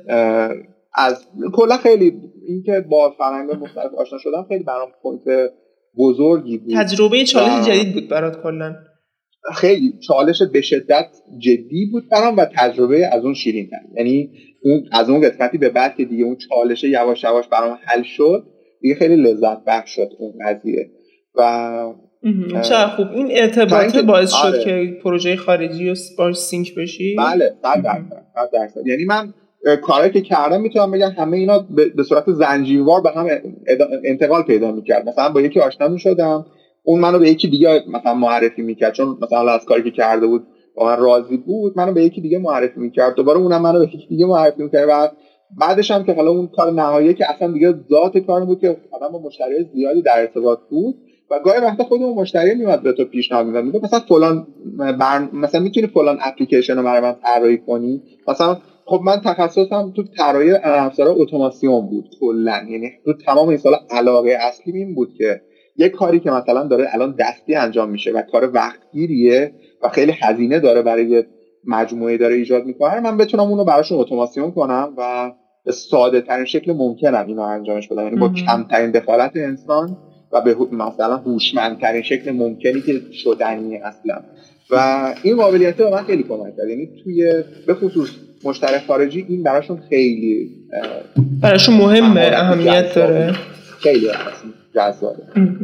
از کلا خیلی اینکه با فرهنگ‌های مختلف آشنا شدم خیلی برام پوینت بزرگی بود. تجربه چالش جدید بود برات کلا. خیلی چالش به شدت جدی بود برام و تجربه از اون شیرین‌تر. یعنی اون از اون قسمتی به بعد که دیگه اون چالش یواش یواش برام حل شد دیگه خیلی لذت بخش شد اون قضیه و چه خوب این ارتباط باعث شد آره. که پروژه خارجی رو باش سینک بشی. بله صد درصد. یعنی من کاری که کردم میتونم بگم همه اینا به صورت زنجیروار به هم انتقال پیدا میکرد. مثلا با یکی آشنا میشدم اون منو به یکی دیگه مثلا معرفی میکرد، چون مثلا از کاری که کرده بود با من راضی بود منو به یکی دیگه معرفی میکرد، دوباره اونم منو به یکی دیگه معرفی میکرد و بعدش هم که حالا اون کار نهایی که اصلا دیگه ذات کار بود که آدم با مشتری زیادی در ارتباط بود و گاهی وقتا خودمون مشتری میاد به تو پیشنهاد میده، میگه مثلا فلان بر... مثلا میتونی فلان اپلیکیشن رو برای من طراحی کنی. مثلا خب من تخصصم تو طراحی افزار اتوماسیون بود کلا، یعنی تو تمام این سالا علاقه اصلی این بود که یک کاری که مثلا داره الان دستی انجام میشه و کار وقتگیریه و خیلی هزینه داره برای مجموعه داره ایجاد میکنه، من بتونم اونو براشون اتوماسیون کنم و به ساده ترین شکل ممکنم اینو انجامش بدم، یعنی با کمترین دخالت انسان و به مثلا هوشمندترین شکل ممکنی که شدنی اصلا. و این قابلیت به من خیلی کمک کرد، یعنی توی به خصوص مشتری خارجی این براشون خیلی براشون مهمه، اهمیت داره، خیلی جذابه.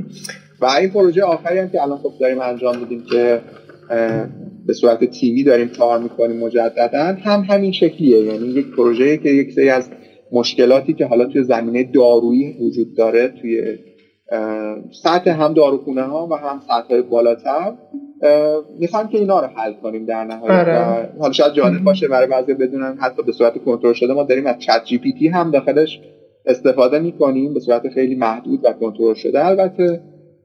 و این پروژه آخری هم که الان خب داریم انجام میدیم که به صورت تیمی داریم کار میکنیم مجددا، هم همین شکلیه، یعنی یک پروژه‌ای که یک سری از مشکلاتی که حالا توی زمینه دارویی وجود داره توی سطح هم داروخونه ها و هم سطح بالاتر میخوام که اینا رو حل کنیم در نهایت. و حالا شاید جالب باشه برای بعضی بدونن حتی به صورت کنترل شده ما داریم از چت جی پی تی هم داخلش استفاده میکنیم به صورت خیلی محدود و کنترل شده البته،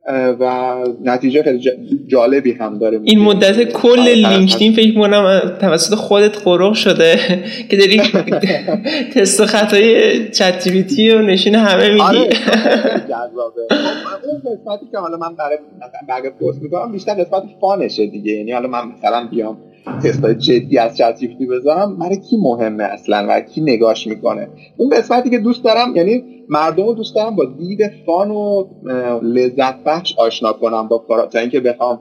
و نتیجه خیلی جالبی هم داره. این مدت کل لینکدین فکر می‌کنم توسط خودت قرق شده که داری تست و خطای چت جی پی تی رو نشون همه میدی. آره جذابه. اون قسمتی که حالا من برای مثلا بگ پست می‌کنم بیشتر قسمت فانشه دیگه، یعنی حالا من مثلا بیام تستای جدی از چت جی پی تی بذارم برای کی مهمه اصلا و کی نگاش میکنه. اون قسمتی که دوست دارم یعنی مردم رو دوست دارم با دید فان و لذت بخش آشنا کنم با کارا، تا اینکه بخوام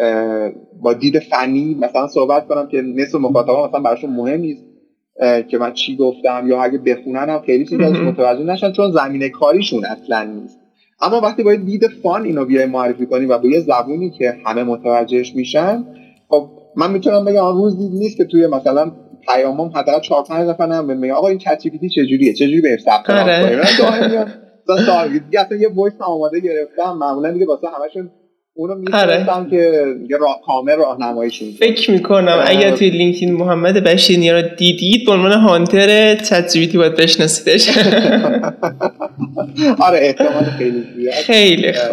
با دید فنی مثلا صحبت کنم که نصف مخاطبا مثلا براشون مهم نیست که من چی گفتم، یا اگه بخونن هم خیلی چیزی ازش متوجه نشن چون زمینه کاریشون اصلا نیست. اما وقتی با دید فان اینو بیای معرفی کنی و با یه زبونی که همه متوجهش میشن، خب من میتونم بگم آن روز نیست که توی مثلا پیامم حداقل چهار پنج نفر هم میگن آقا این چت جی پی تی چجوریه، چجوری بهش ثبت نام کنیم. من دائما میام مثلا دیگه اصلا یه وایس آماده گرفتم، معمولا دیگه واسه همشون اونو میفرستم که یه راه کامل راهنماییشون. فکر میکنم اگه توی لینکدین محمد بشیری رو دیدید به عنوان هانتر چت جی پی تی باید بشناسیدش. آره احتمال خیلی زیاد. خیلی خوب.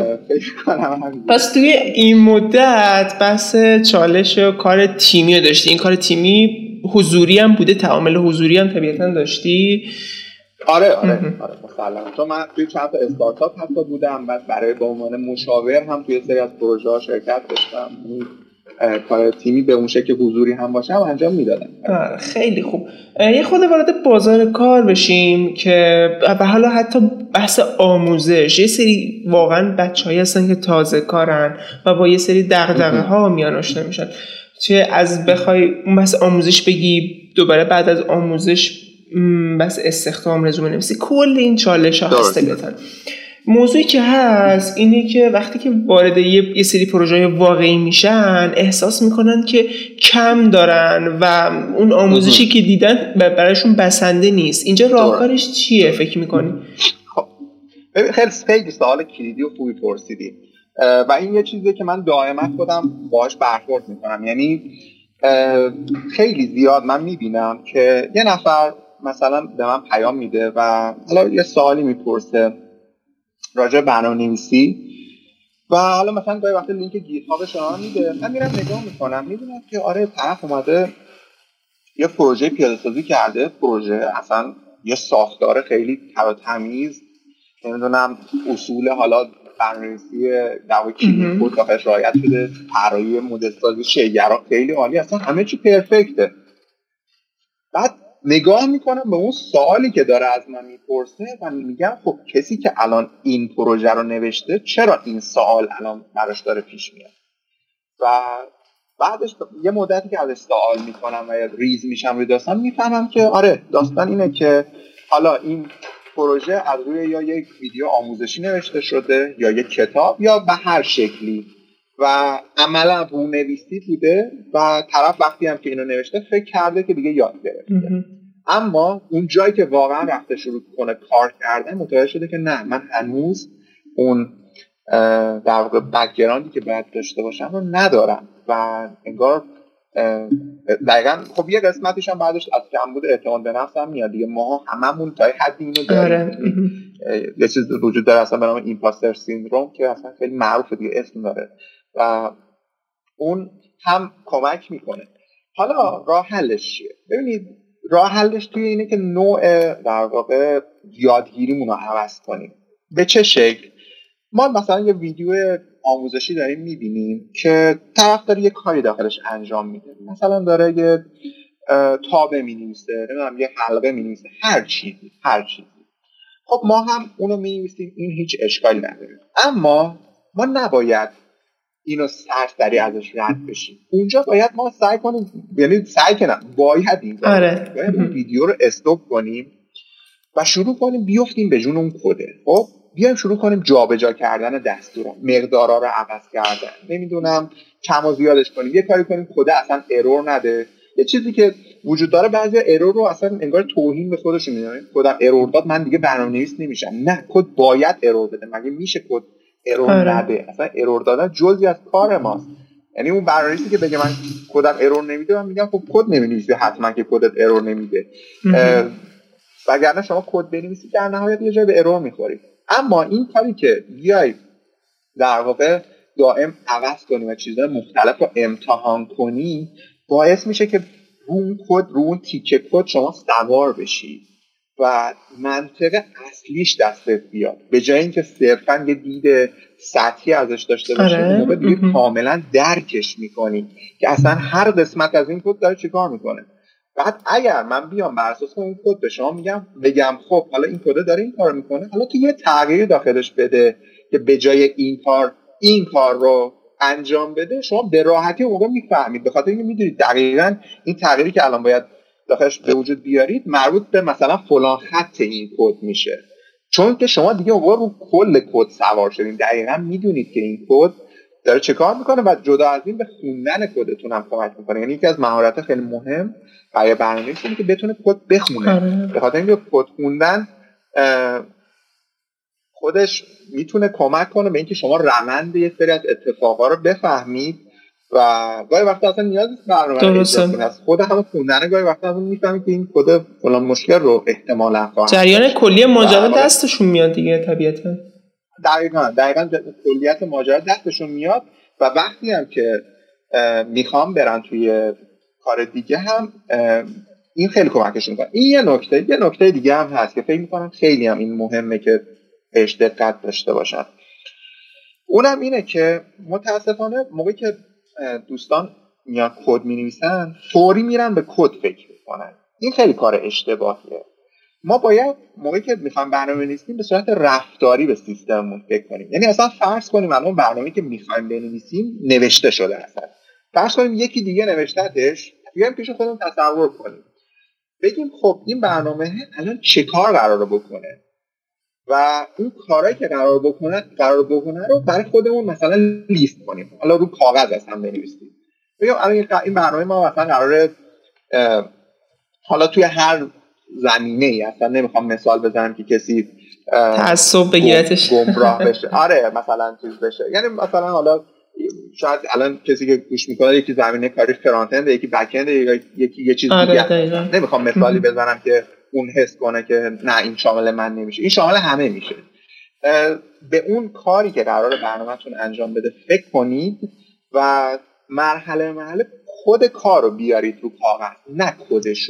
پس توی این مدت بحث چالش و کار تیمی رو داشتی. این کار تیمی حضوری هم بوده، تعامل حضوری هم طبیعتاً داشتی؟ آره آره آره مسلماً. چون من توی چند تا استارتاپ حتی بودم، بعد برای به عنوان مشاور هم توی سری از پروژه‌ها شرکت داشتم. کار تیمی به اون شکل حضوری هم باشه هم انجام میدادم. خیلی خوب. یه خود وارد بازار کار بشیم که به حالا حتی بحث آموزش، یه سری واقعا بچه‌هایی هستن که تازه کارن و با یه سری دغدغه‌ها میان آشنا میشن. چه از بخوای اون بحث آموزش بگی، دوباره بعد از آموزش بس استخدام، رزومه نویسی، کل این چالش ها هست طبیعتاً. موضوعی که هست اینه که وقتی که وارد یه سری پروژه واقعی میشن احساس میکنن که کم دارن و اون آموزشی که دیدن برایشون بسنده نیست. اینجا راهکارش چیه فکر میکنی؟ خب خیلی خیلی سوال کلیدی و خوبی پرسیدی و این یه چیزیه که من دائما خودم باهاش برخورد میکنم. یعنی خیلی زیاد من میبینم که یه نفر مثلا به من پیام میده و حالا یه سوالی میپرسه راجع به برنامه‌نویسی و حالا مثلا گاهی وقت لینک گیت هابش رو میده، من میرم نگاه میکنم میبینم که آره طرف اومده یه پروژه پیاده سازی کرده، پروژه اصلا یه ساختار خیلی تمیز، نمیدونم اصول حالا برنامه‌نویسی در کلین کد داخلش رعایت شده، طراحی مدل سازی شیگرا خیلی عالی، اصلا همه چی پرفکته. بعد نگاه میکنم به اون سوالی که داره از من میپرسه و میگم خب کسی که الان این پروژه رو نوشته چرا این سوال الان براش داره پیش میاد؟ و بعدش یه مدتی که ازش سوال میکنم و ریز میشم روی داستان، میفهمم که آره داستان اینه که حالا این پروژه از روی یا یک ویدیو آموزشی نوشته شده یا یک کتاب یا به هر شکلی و عملا رونویسی بوده و طرف وقتی هم که اینو نوشته فکر کرده که دیگه یاد گرفته، اما اون جایی که واقعا رفته شروع کنه کار کردن متوجه شده که نه، من هنوز اون در واقع بک‌گراندی که باید داشته باشم رو ندارم و انگار دقیقاً خب یه قسمتش هم بعدش از کمبود اعتماد به نفس هم میاد دیگه. ما هممون تا حدی اینو داریم. یه چیز وجود داره اصلا به نام ایمپاستر سیندروم که اصلا خیلی معروفه دیگه، اسم داره و اون هم کمک میکنه. حالا راه حلش چیه؟ ببینید راه حلش توی اینه که نوع در واقع یادگیریمون رو عوض کنیم. به چه شکل؟ ما مثلا یه ویدیو آموزشی داریم میبینیم که طرف داره یه کاری داخلش انجام میده، مثلا داره یه تابه مینویسه، نمیدونم یه حلقه مینویسه، هر چیزی هر چیزی خب ما هم اونو مینویسیم، این هیچ اشکالی نداره، اما ما نباید اینو سرسری ازش رد بشیم. اونجا باید ما سعی کنیم، یعنی سعی کنم باید این آره. باید اون ویدیو رو استاپ کنیم و شروع کنیم بیافتیم به جون اون کده. خب بیایم شروع کنیم جابجا کردن دستورا، مقدارا رو عوض کردن، نمیدونم کم و زیادش کنیم، یه کاری کنیم کده اصلا ارور نده. یه چیزی که وجود داره بعضی ارور رو اصلا انگار توهین به خودشون میدونن، کدم ارور داد من دیگه برنامه‌نویس نمیشم. نه، کد باید ارور بده، مگه میشه کد ارور نده؟ اصلا ارور دادن جزئی از کار ماست. یعنی اون برنامه‌نویسی که بگه من کدم ارور نمیده، من میگم خب کد نمی‌نویسی حتما که کدت ارور نمیده، وگرنه شما کد بنویسی در نهایت یه جایی به ارور میخوری. اما این کاری که بیای در واقع دائم عوض کنی و چیزهای مختلف رو امتحان کنی باعث میشه که اون کد رو اون تیکه کد شما سوار بشی و منطق اصلیش دستت بیاد، به جای اینکه صرفاً یه دید سطحی ازش داشته باشی. آره. اون موقع دیگه کاملا درکش میکنی که اصلا هر قسمت از این کد داره چیکار میکنه. بعد اگر من بیام بر اساس اون کد به شما میگم بگم خب حالا این کد داره این کارو میکنه، حالا تو یه تغییری داخلش بده که به جای این کار این کار رو انجام بده، شما به راحتی اون موقع میفهمید، به خاطر اینکه میدونید دقیقاً این تغییری که الان باید داخلش به وجود بیارید مربوط به مثلا فلان خط این کد میشه، چون که شما دیگه اون موقع رو کل کد سوار شدین، دقیقاً میدونید که این کد داره چه کار میکنه و جدا از این به خوندن کدتون هم کمک میکنه. یعنی یکی از مهارت خیلی مهم برای برنامه‌نویس اینه که بتونه کد بخونه، به خاطر اینکه کد خوندن خودش میتونه کمک کنه به اینکه شما روند یک سری از اتفاقا رو بفهمید و گاهی وقتا اصلا نیازی نیست برنامه رو اجرا کنید، از خود همون خوندن گاهی وقتا اصلا میفهمید که این کد فلان مشکل رو احتمالاً خواهد جریان کلی ماجرا دستشون میاد دیگه طبیعتا. دقیقاً دقیقاً کلیت ماجرا دستشون میاد و وقتی هم که میخوام برن توی کار دیگه هم این خیلی کمکشون کنه. این یه نکته یه نکته دیگه هم هست که فکر میکنم خیلی هم این مهمه که بهش دقت داشته باشن، اونم اینه که متاسفانه موقعی که دوستان میان کد می‌نویسن فوری میرن به کد فکر میکنن. این خیلی کار اشتباهیه. ما باید موقعی که میخوایم برنامه بنویسیم به صورت رفتاری به سیستممون فکر کنیم. یعنی اصلا فرض کنیم الان برنامه‌ای که میخوایم بنویسیم نوشته شده، اصلا فرض کنیم یکی دیگه نوشتهش، بیایم پیش خودمون تصور کنیم بگیم خب این برنامه الان چه کار قراره بکنه و اون کارهایی که قرار بکنه قرار بکنه رو برای خودمون مثلا لیست کنیم، حالا رو کاغذ اصلا بنویسیم. بگم الان این برنامه ما مثلا قراره حالا توی هر زمینه‌ای، اصلا نمیخوام مثال بزنم که کسی تعصب بگیرتش گمراه بشه، آره مثلا چیز بشه، یعنی مثلا حالا شاید الان کسی که گوش میکنه یکی زمینه کاری فرانت اند، یکی بک اند، یکی یه چیز آره دیگه، نمیخوام مثالی بزنم که اون حس کنه که نه این شامل من نمیشه، این شامل همه میشه. به اون کاری که قراره برنامه‌تون انجام بده فکر کنید و مرحله مرحله خود کار رو بیارید رو کاغذ، نه کدشو.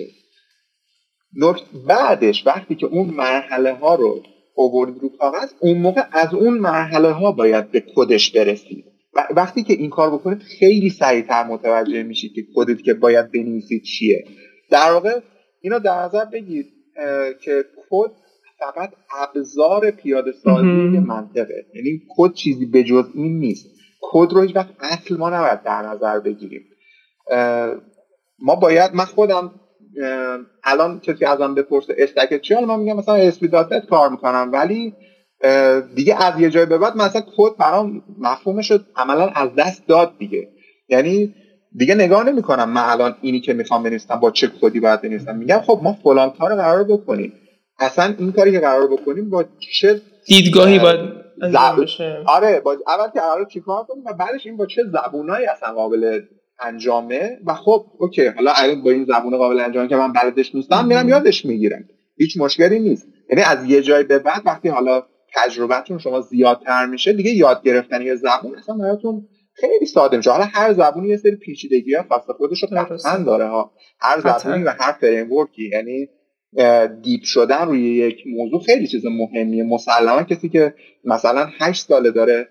بعدش وقتی که اون مرحله ها رو آوردید رو کاغذ، اون موقع از اون مرحله ها باید به کدش برسید. وقتی که این کار بکنید خیلی سریعتر متوجه میشید که کدی که باید بنویسید چیه. در واقع اینو در نظر بگید که کد فقط ابزار پیاده سازی منطقه، یعنی کد چیزی به جز این نیست. کد رو هیچ وقت اصل ما نباید در نظر بگیریم. ما باید، من خودم الان کسی ازم بپرسه استک چیه، من میگم مثلا اس پی دات نت کار میکنم، ولی دیگه از یه جای به بعد مثلا کد برام مفهومش رو عملا از دست داد دیگه. یعنی دیگه نگاه نمی‌کنم من الان اینی که میخوام بنویسم با چه کدی باید بنویسم، میگم خب ما فلان کار قرار بکنیم، اصلا این کاری که قرار بکنیم با چه دیدگاهی باید انجام بشه. آره با اول که قرار چیکار کنیم و بعدش این با چه زبونایی اصلا قابل انجامه و خب اوکی حالا الان با این زبون قابل انجامه که من بلدش نیستم میرم یادش میگیرم، هیچ مشکلی نیست. یعنی از یه جای به بعد وقتی حالا تجربتون شما زیادتر میشه دیگه، یاد گرفتن یه زبون اصلا براتون خیلی ساده میشه. حالا هر زبونی یه سری پیچیدگی‌ها خاص خودش رو قطعاً داره ها، هر زبونی و هر فریم ورکی. یعنی دیپ شدن روی یک موضوع خیلی چیز مهمیه. مسلما کسی که مثلا هشت ساله داره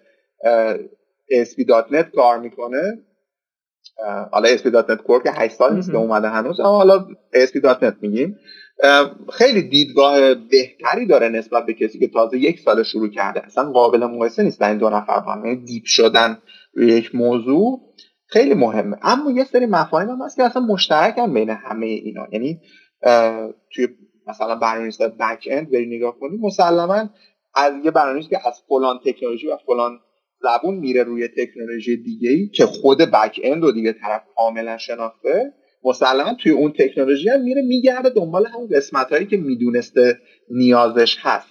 اس پی دات نت کار میکنه، حالا اس پی دات نت کور که هشت سال نیست که اومده هنوز، اما حالا اس پی دات نت میگیم، خیلی دیدگاه بهتری داره نسبت به کسی که تازه یک سال شروع کرده. اصلا قابل مقایسه نیست این دو نفر با هم. یعنی دیپ شدن روی یک موضوع خیلی مهمه. اما یه سری مفاهیم هم هست که اصلا مشترکن بین همه اینا. یعنی توی مثلا برنامه‌نویسی بک اند بری نگاه کنی، مسلما از یه برنامه‌نویسی که از فلان تکنولوژی و فلان زبون میره روی تکنولوژی دیگه‌ای که خود بک اند رو دیگه طرف کاملا شناخته، مسلما توی اون تکنولوژی هم میره میگرده دنبال همون قسمتایی که میدونسته نیازش هست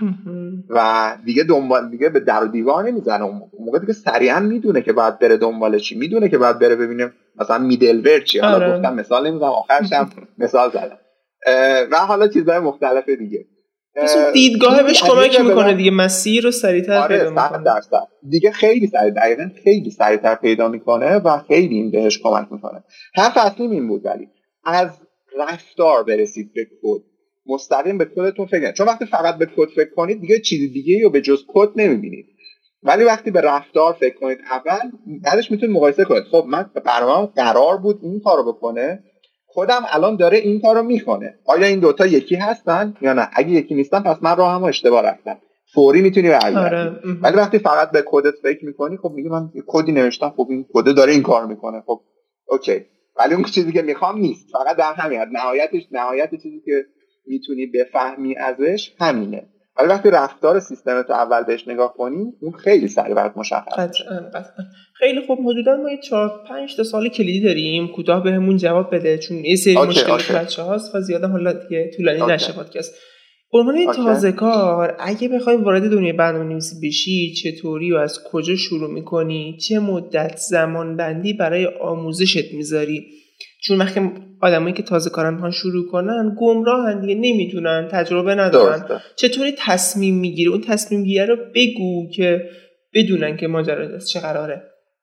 و دیگه دنبال دیگه به در و دیوار نمیزنه. اون موقع دیگه سریعا میدونه که باید بره دنبال چی، میدونه که باید بره ببینه مثلا میدلور چی. حالا گفتم مثال نمیزنم، آخرش هم مثال زدم و حالا چیزهای مختلف دیگه. اصلا دیدگاه بهش کمک میکنه دیگه، مسیر رو سریعتر پیدا میکنه. آره درصد دیگه خیلی سریع، دقیقاً خیلی سریعتر پیدا میکنه و خیلی این بهش کمک میکنه. حرف اصلیم این بود، ولی از رفتار برسید به کد، مستقیم به کدتون فکر کنید. چون وقتی فقط به کد فکر کنید دیگه چیز دیگه رو به جز کد نمیبینید، ولی وقتی به رفتار فکر کنید اول، بعدش میتونید مقایسه کنید. خب من برنامه‌ام قرار بود این کارو بکنه، خودم الان داره این کارو میکنه، آیا این دوتا یکی هستن یا نه؟ اگه یکی نیستن پس من راهمو اشتباه رفتم، فوری میتونی برگردی. آره. ولی وقتی فقط به کدت فکر میکنی، خب میگی من کدی نوشتم، خب این کد داره این کار میکنه، خب اوکی، ولی اون چیزی که میخوام نیست. فقط در همین حد نهایتش نهایت چیزی که میتونی بفهمی ازش همینه. ولی وقتی رفتار سیستمت رو اول بهش نگاه کنی، اون خیلی سریع برات مشخص میشه. خیلی خوب. حدودا ما یه چهار پنج تا سال کلیدی داریم، کوتاه بهمون جواب بده چون یه سری مشکلات بچه‌هاست و زیاده حالا دیگه طولانی نشه پادکست. عنوان تازه کار، اگه بخوای وارد دنیای برنامه‌نویسی بشی، چطوری و از کجا شروع می‌کنی؟ چه مدت زمان بندی برای آموزشت میذاری؟ چون وقتی آدمایی که تازه کارن میخوان شروع کنن گمراهن دیگه، نمیدونن، تجربه ندارن. درسته. چطوری تصمیم میگیری؟ اون تصمیم گیری رو بگو که بدونن که ماجرا چه قراره.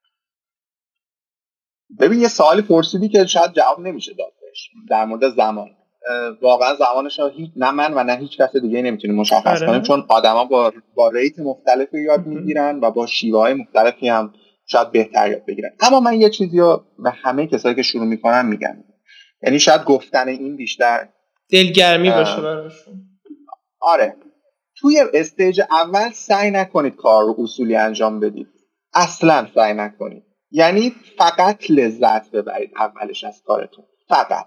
ببین یه سوالی پرسیدی که شاید جواب نمیشه داد بهش در مورد زمان. واقعا زمانش رو هیچ نه من و نه هیچ کس دیگه نمیتونیم مشخص کنیم، چون آدما با با ریت مختلفی یاد میگیرن و با شیوه‌های مختلفی هم شاید بهتر یاد بگیرن. اما من یه چیزی رو به همه کسایی که شروع میکنن میگم، یعنی شاید گفتن این بیشتر دلگرمی باشه براشون. آره، توی استیج اول سعی نکنید کار رو اصولی انجام بدید، اصلا سعی نکنید. یعنی فقط لذت ببرید اولش از کارتون. فقط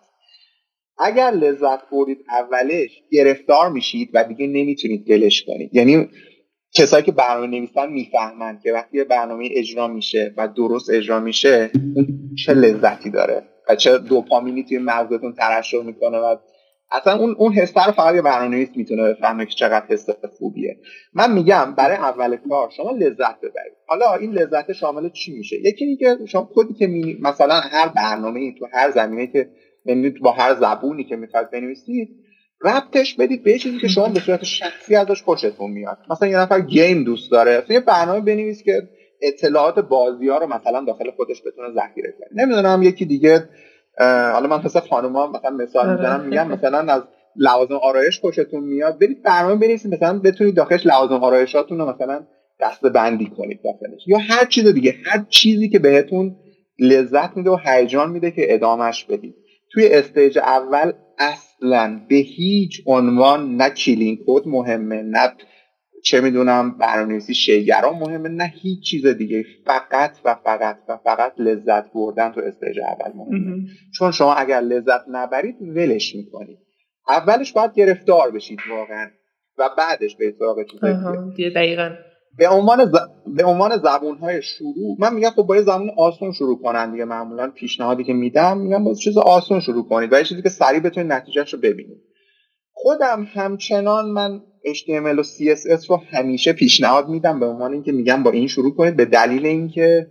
اگر لذت بردید اولش، گرفتار میشید و دیگه نمیتونید دلش کنید. یعنی کسایی که برنامه نویسن میفهمن که وقتی برنامه اجرا میشه و درست اجرا میشه اون چه لذتی داره و چه دوپامینی توی مغزتون ترشح میکنه و اصلا اون اون حس رو فقط یه برنامه‌نویس میتونه بفهمه که چقدر حس خوبیه. من میگم برای اول کار شما لذت ببرید. حالا این لذت شامل چی میشه؟ یکی اینکه شما کدی که می... مثلا هر برنامه‌ای تو هر زمینه‌ای که ببینید با هر زبونی که میخواید بنویسید ربطش بدید به چیزی که شما به صورت شخصی ازش خوشتون میاد. مثلا یه نفر گیم دوست داره، یه برنامه بنویس که اطلاعات بازی‌ها رو مثلا داخل خودش بتونه ذخیره کنه. نمیدونم یکی دیگه، حالا من مثلا خانوما مثلا مثال میزنم، میگم مثلا از لوازم آرایش خوشتون میاد، برید برنامه بنویسید مثلا بتونید داخلش لوازم آرایشاتون رو مثلا دسته بندی کنید داخلش، یا هر چیز دیگه، هر چیزی که بهتون لذت میده و هیجان میده که ادامهش بدید. توی استیج اول اصلا به هیچ عنوان نه کلین کد مهمه، نه چه میدونم برنامه‌نویسی شیگران مهمه، نه هیچ چیز دیگه. فقط و فقط و فقط لذت بردن تو استیج اول مهمه. چون شما اگر لذت نبرید ولش میکنید. اولش باید گرفتار بشید واقعا و بعدش به سراغ چیزای دیگه. دقیقاً به عنوان ز... به عنوان زبون‌های شروع من میگم خب با یه زبون آسون شروع کنن دیگه. معمولا پیشنهادی که میدم میگم با چیز آسون شروع کنید و یه چیزی که سریع بتونید نتیجهش رو ببینید. خودم همچنان من اچ تی ام ال و سی اس اس رو همیشه پیشنهاد میدم به عنوان اینکه میگم با این شروع کنید، به دلیل اینکه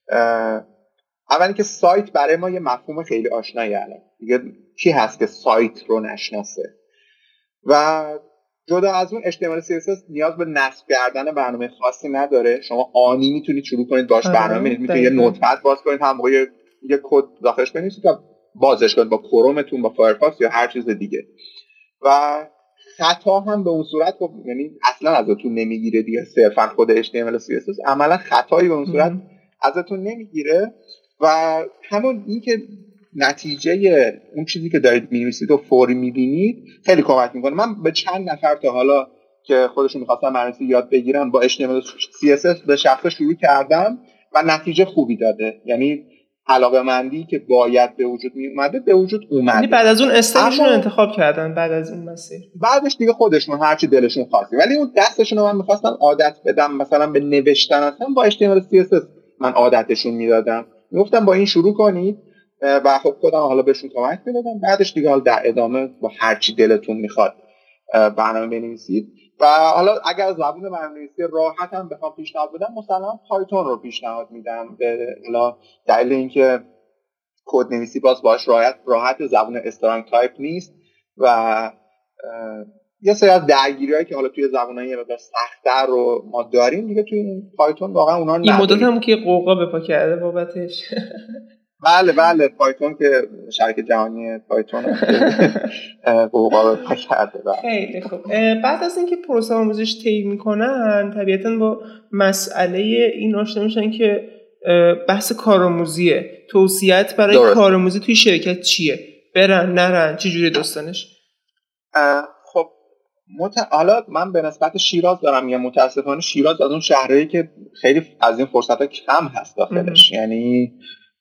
اولا اینکه سایت برای ما یه مفهوم خیلی آشنایی الان دیگه، کی هست که سایت رو نشناسه؟ و جدا از اون اچ تی ام ال سی اس اس نیاز به نصب کردن برنامه خاصی نداره. شما آنی میتونید شروع کنید باش برنامه بنویسید. میتونید یه نوتپد باز کنید، هم موقع یه کد داخلش بنویسید و بازش کنید با کرومتون، با فایرفاکس یا هر چیز دیگه. و خطا هم به اون صورت خب یعنی اصلا ازتون نمیگیره دیگه، صرفا خود اچ تی ام ال سی اس اس عملا خطایی به اون صورت ازتون نمیگیره. و همون این که نتیجه اون چیزی که دارید می‌نویسید و فوری می‌بینید خیلی کمک می‌کنه. من به چند نفر تا حالا که خودشون می‌خواستن برنامه‌نویسی یاد بگیرن با اچ تی ام ال سی اس اس به شخصه شروع کردم و نتیجه خوبی داده. یعنی علاقه‌مندی که باید به وجود میومده به وجود اومده. یعنی بعد از اون استکشون رو انتخاب کردن، بعد از اون مسیر بعدش دیگه خودشون هر چی دلشون خواسته. ولی اون دستشون رو من می‌خواستم عادت بدم، مثلا به نوشتن اصلا با اچ تی ام ال سی اس اس من عادتشون میدادم، میگفتم با این شروع کنید و خب خودم حالا بهشون کمک میدادم. بعدش دیگه حالا در ادامه با هر چی دلتون میخواد برنامه بنویسید. و حالا اگر زبون برنامه‌نویسی راحت هم بخوام پیشنهاد بدم، مثلا پایتون رو پیشنهاد میدم. به حالا دلیل اینکه کد نویسی باز باش راحت راحت زبون استرانگ تایپ نیست و یه سری از درگیری‌هایی که حالا توی زبان‌های یه مقدار سخت‌تر رو ما داریم دیگه توی این پایتون واقعا اونا نداریم. این مدت هم که قوقا بپا کرده بابتش. بله بله پایتون که شرکت جهانی پایتون قوقا بپا کرده. خیلی خوب. بعد از اینکه پروسه آموزش طی میکنن طبیعتاً با مسئله این آشنا میشن که بحث کارآموزیه. توصیه‌ات برای درست. کارآموزی توی شرکت چیه؟ برن نرن چه جوری داستانش؟ خب مت... حالا من به نسبت شیراز دارم میگم، متاسفانه شیراز از اون شهرهایی که خیلی از این فرصت‌ها کم هست داخلش. یعنی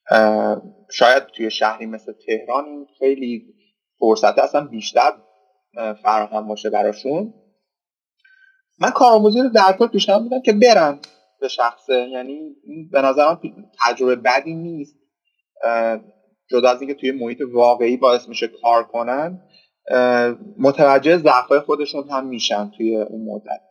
شاید توی شهری مثل تهران این خیلی فرصت اصلا بیشتر فراهم باشه براشون. من کارآموزی رو در کل پیشنهاد میدم که برن به شخصه. یعنی به نظرم تجربه بدی نیست، جدا از اینکه توی محیط واقعی باعث میشه کار کنن، متوجه ضعف‌های خودشون هم میشن توی اون مدت.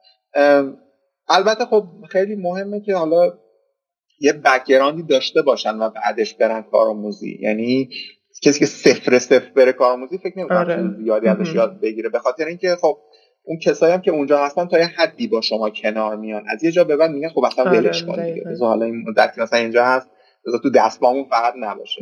البته خب خیلی مهمه که حالا یه بک‌گراندی داشته باشن و بعدش برن کارآموزی. یعنی کسی که صفر صفر بره کارآموزی فکر نمی‌کنم چیز زیادی ازش یاد بگیره، به خاطر اینکه خب اون کسایی هم که اونجا هستن تا یه حدی با شما کنار میان، از یه جا به بعد میگن خب اصلا ولش کن دیگه، بذار حالا این مدتی مثلا اینجا هست بذار تو دستمون فقط نباشه.